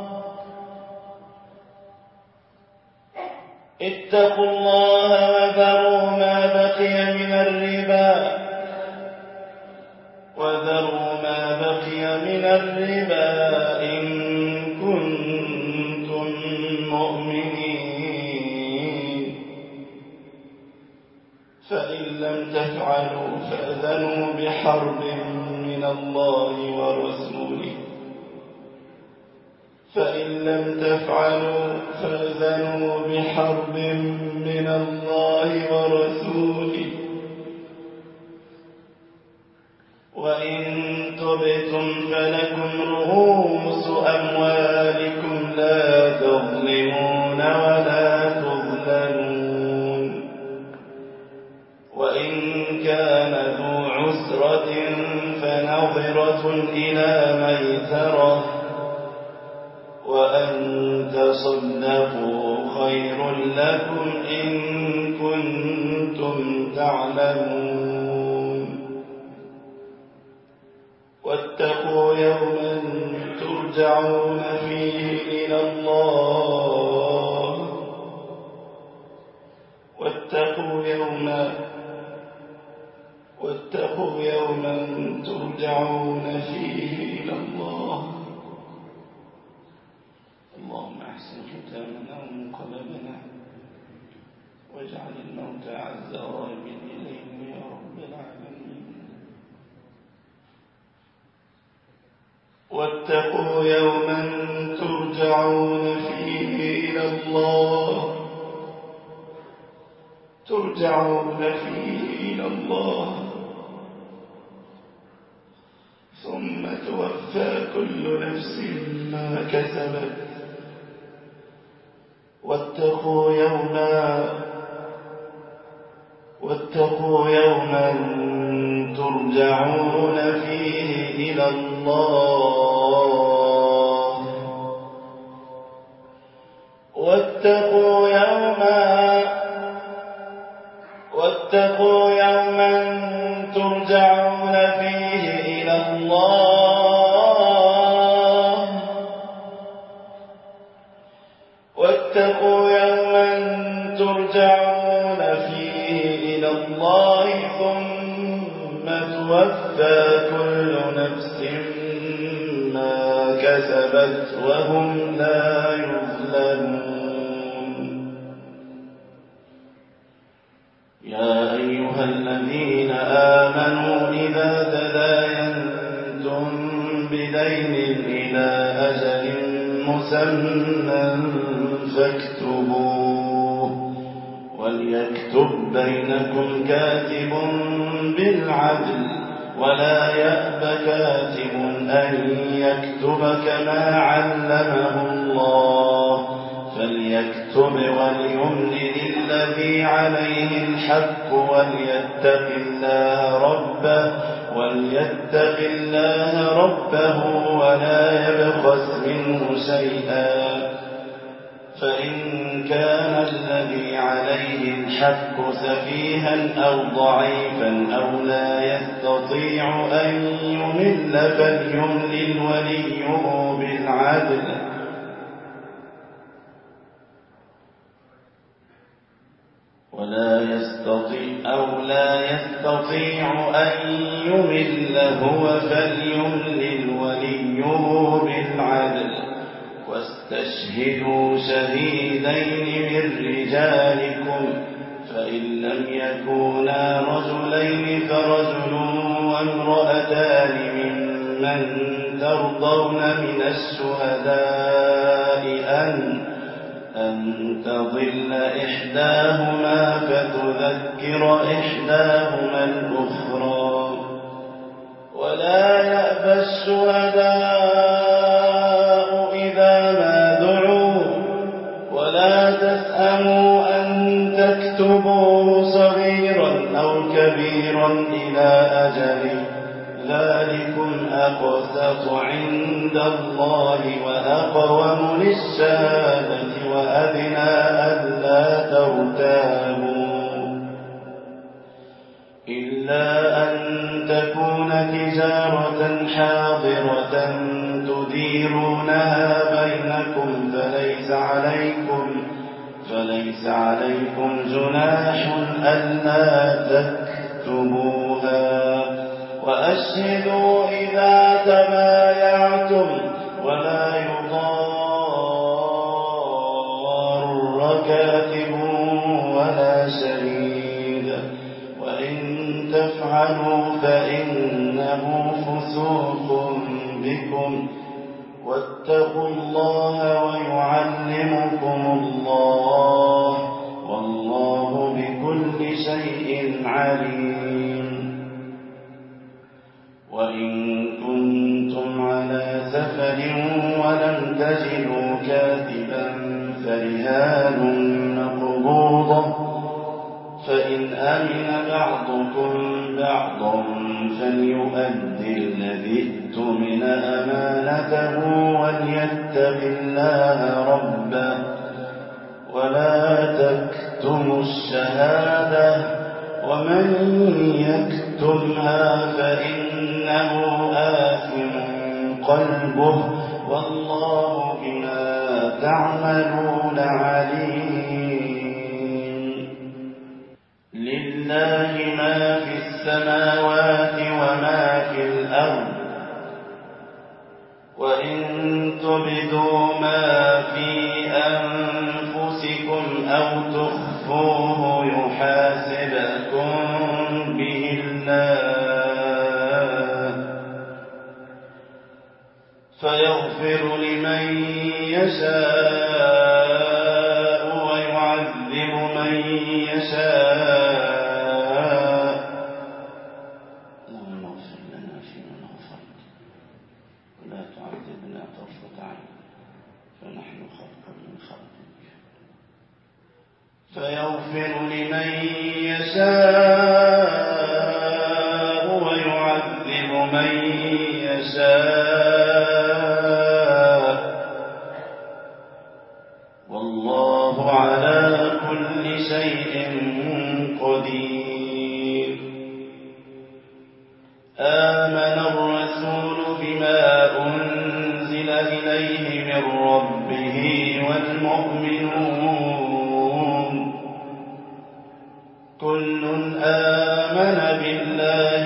اتقوا الله وذروا ما بقي من الربا وذروا ما بقي من الربا إن كنتم مؤمنين. فإن لم تفعلوا فأذنوا بحرب من الله ورسوله فإن لم تفعلوا فأذنوا بحرب من الله ورسوله. وإن تبتم فلكم رؤوس أموالكم لا تظلمون ولا تظلمون. وإن كان ذو عسرة فنظرة إلى ميسرة وأن تصدقوا خير لكم إن كنتم تعلمون. واتقوا يوما ترجعون فيه إلى الله واتقوا يوما واتقوا يوما ترجعون فيه إلى الله. اللهم احسن ختامنا ومنقلبنا واجعل الموت أعز غائب إلينا يا رب العالمين. واتقوا يوما ترجعون فيه إلى الله ترجعون فيه إلى الله ثم توفى كل نفس ما كسبت. واتقوا يوما واتقوا يوما ترجعون فيه إلى الله واتقوا يوما واتقوا يوما ترجعون فيه إلى الله واتقوا يوما ترجعون فيه إلى الله ثم توفى كل نفس ما كسبت وهم لا يظلمون. يا أيها الذين آمنوا إذا تداينتم بدين إلى أجل مسمى فاكتبوه وليكتب بينكم كاتب بالعدل ولا يأب كاتب أن يكتب كما علمه الله فليكتب وليملل الذي عليه الحق وليتق الله ربه وليتق الله ربه ولا يبخس منه شيئا فإن كان الذي عليه الحق سفيها أو ضعيفا أو لا يستطيع أن يمل فليملل وليه بالعدل ولا يستطيع أو لا يستطيع أن يمل هو فليملل وليه بالعدل واستشهدوا شهيدين من رجالكم فإن لم يكونا رجلين فرجل وامرأتان ممن ترضون من الشهداء أن أن تضل إحداهما فتذكر إحداهما الأخرى ولا يأبى الشهداء إذا ما دعوا ولا تسأموا أن تكتبوه صغيرا أو كبيرا إلى أجله ذلكم أقسط عند الله وأقوم للشهادة وأدنى ألا ترتابوا إلا أن تكون تجارة حاضرة تديرونها بينكم فليس عليكم فليس عليكم جناح ألا تكتبوها وأشهدوا إذا تبايعتم ولا يضار كاتب ولا شهيد وإن تفعلوا فإنه فسوق بكم واتقوا الله ويعلمكم الله والله بكل شيء عليم. وإن كنتم على سفر ولم تجدوا كاتبا فرهان مقبوضة فإن أمن بعضكم بعضا فليؤدي الذي اؤتمن أمانته وليتق الله ربه ولا تكتموا الشهادة ومن يكتمها فإنه آثم قلبه والله بما تعملون عليم. لله ما في السماوات وما في الأرض وإن تبدوا ما في أنفسكم أو تخفوه يحاسبكم به الله فيغفر لمن يشاء ويعذب من يشاء. اللهم اغفر لنا فيمن غفرت ولا تعذبنا طرفة عين فنحن خلق من خلقك فيغفر لمن يشاء يشاء ويعذب من يشاء والله على كل شيء قدير. آمن الرسول بما أنزل إليه من ربه والمؤمنون كل آمن بالله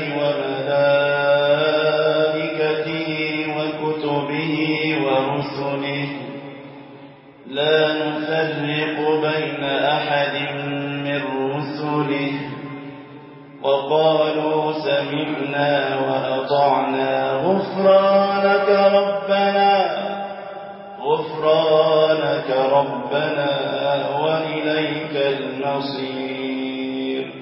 وملائكته وكتبه ورسله لا نفرق بين أحد من رسله وقالوا سمعنا وأطعنا غفرانك ربنا غفرانك ربنا وإليك المصير.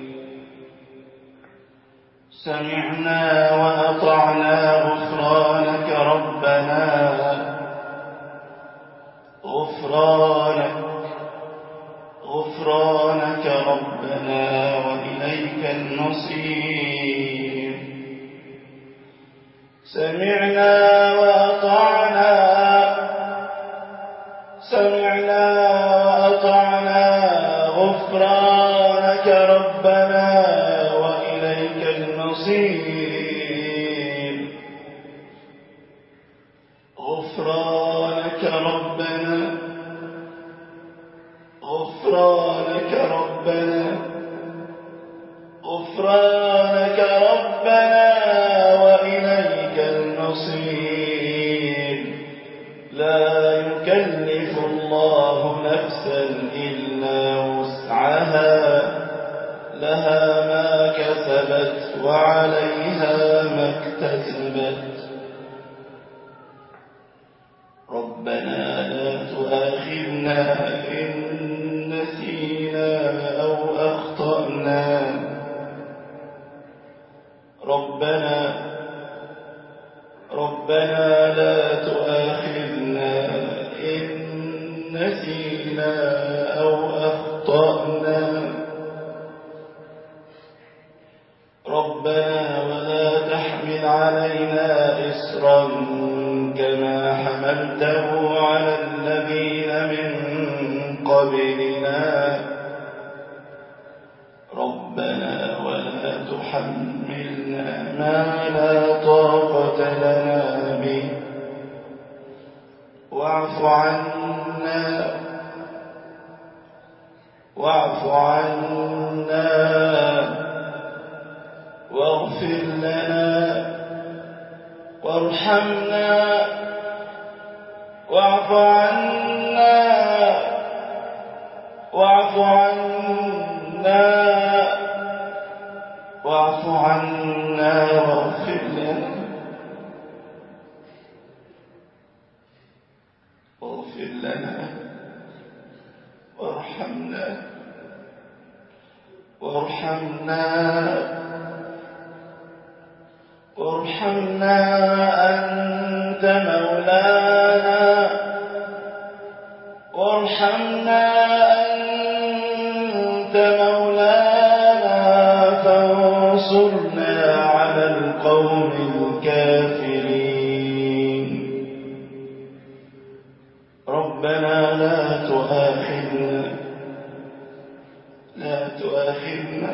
سمعنا وأطعنا غفرانك ربنا غفرانك غفرانك ربنا وإليك المصير. سمعنا وأطعنا سمعنا وأطعنا غفرانك ربنا وإليك المصير. غفرانك ربنا غفرانك ربنا غفرانك ربنا وإليك المصير. لا يكلف الله نفسا إلا وسعها لها ما كسبت وعليها ما اكتسبت. ربنا لا تؤاخذنا إن نسينا أو أخطأنا. ربنا ربنا لا تؤاخذنا إن نسينا أو أخطأنا. ربنا ولا تحمل علينا إصرا كما حملته على الذين من قبلنا. ربنا ولا تحملنا ما لا طاقة لنا به واعف عنا واعف عنا واغفر لنا وارحمنا واعف عنا واعف عنا واعف عنا واغفر لنا واغفر لنا وارحمنا وارحمنا وارحمنا أنت مولانا وارحمنا أنت مولانا فانصرنا على القوم الكافرين. ربنا لا تؤاخذنا لا تؤاخذنا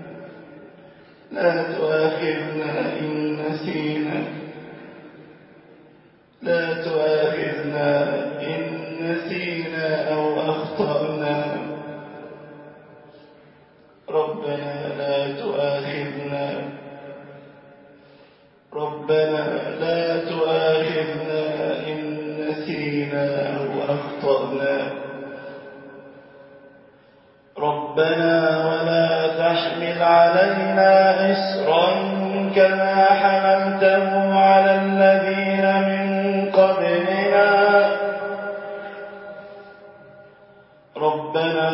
لا تؤاخذنا إن نسينا لا تؤاخذنا إن نسينا أو أخطأنا. ربنا لا تؤاخذنا ربنا لا تؤاخذنا إن نسينا أو أخطأنا. ربنا ولا تحمل علينا إصرا كما حملته على الذين من قبلنا. ربنا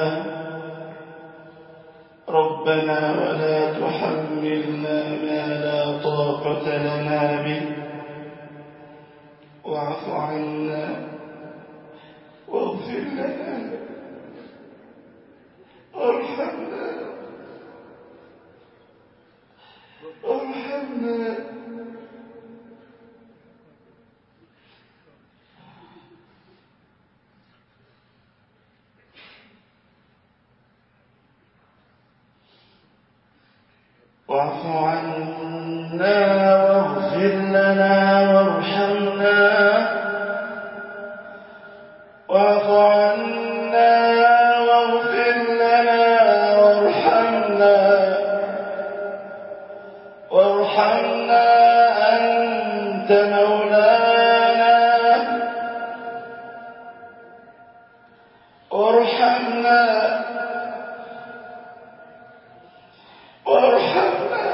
ربنا ولا تحملنا ما لا طاقة لنا به واعف عنا واغفر لنا وارحمنا واعف عنا واغفر لنا وارحمنا واعف عنا واغفر لنا وارحمنا وارحمنا أنت مولانا وارحمنا وارحمنا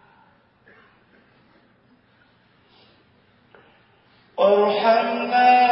وارحمنا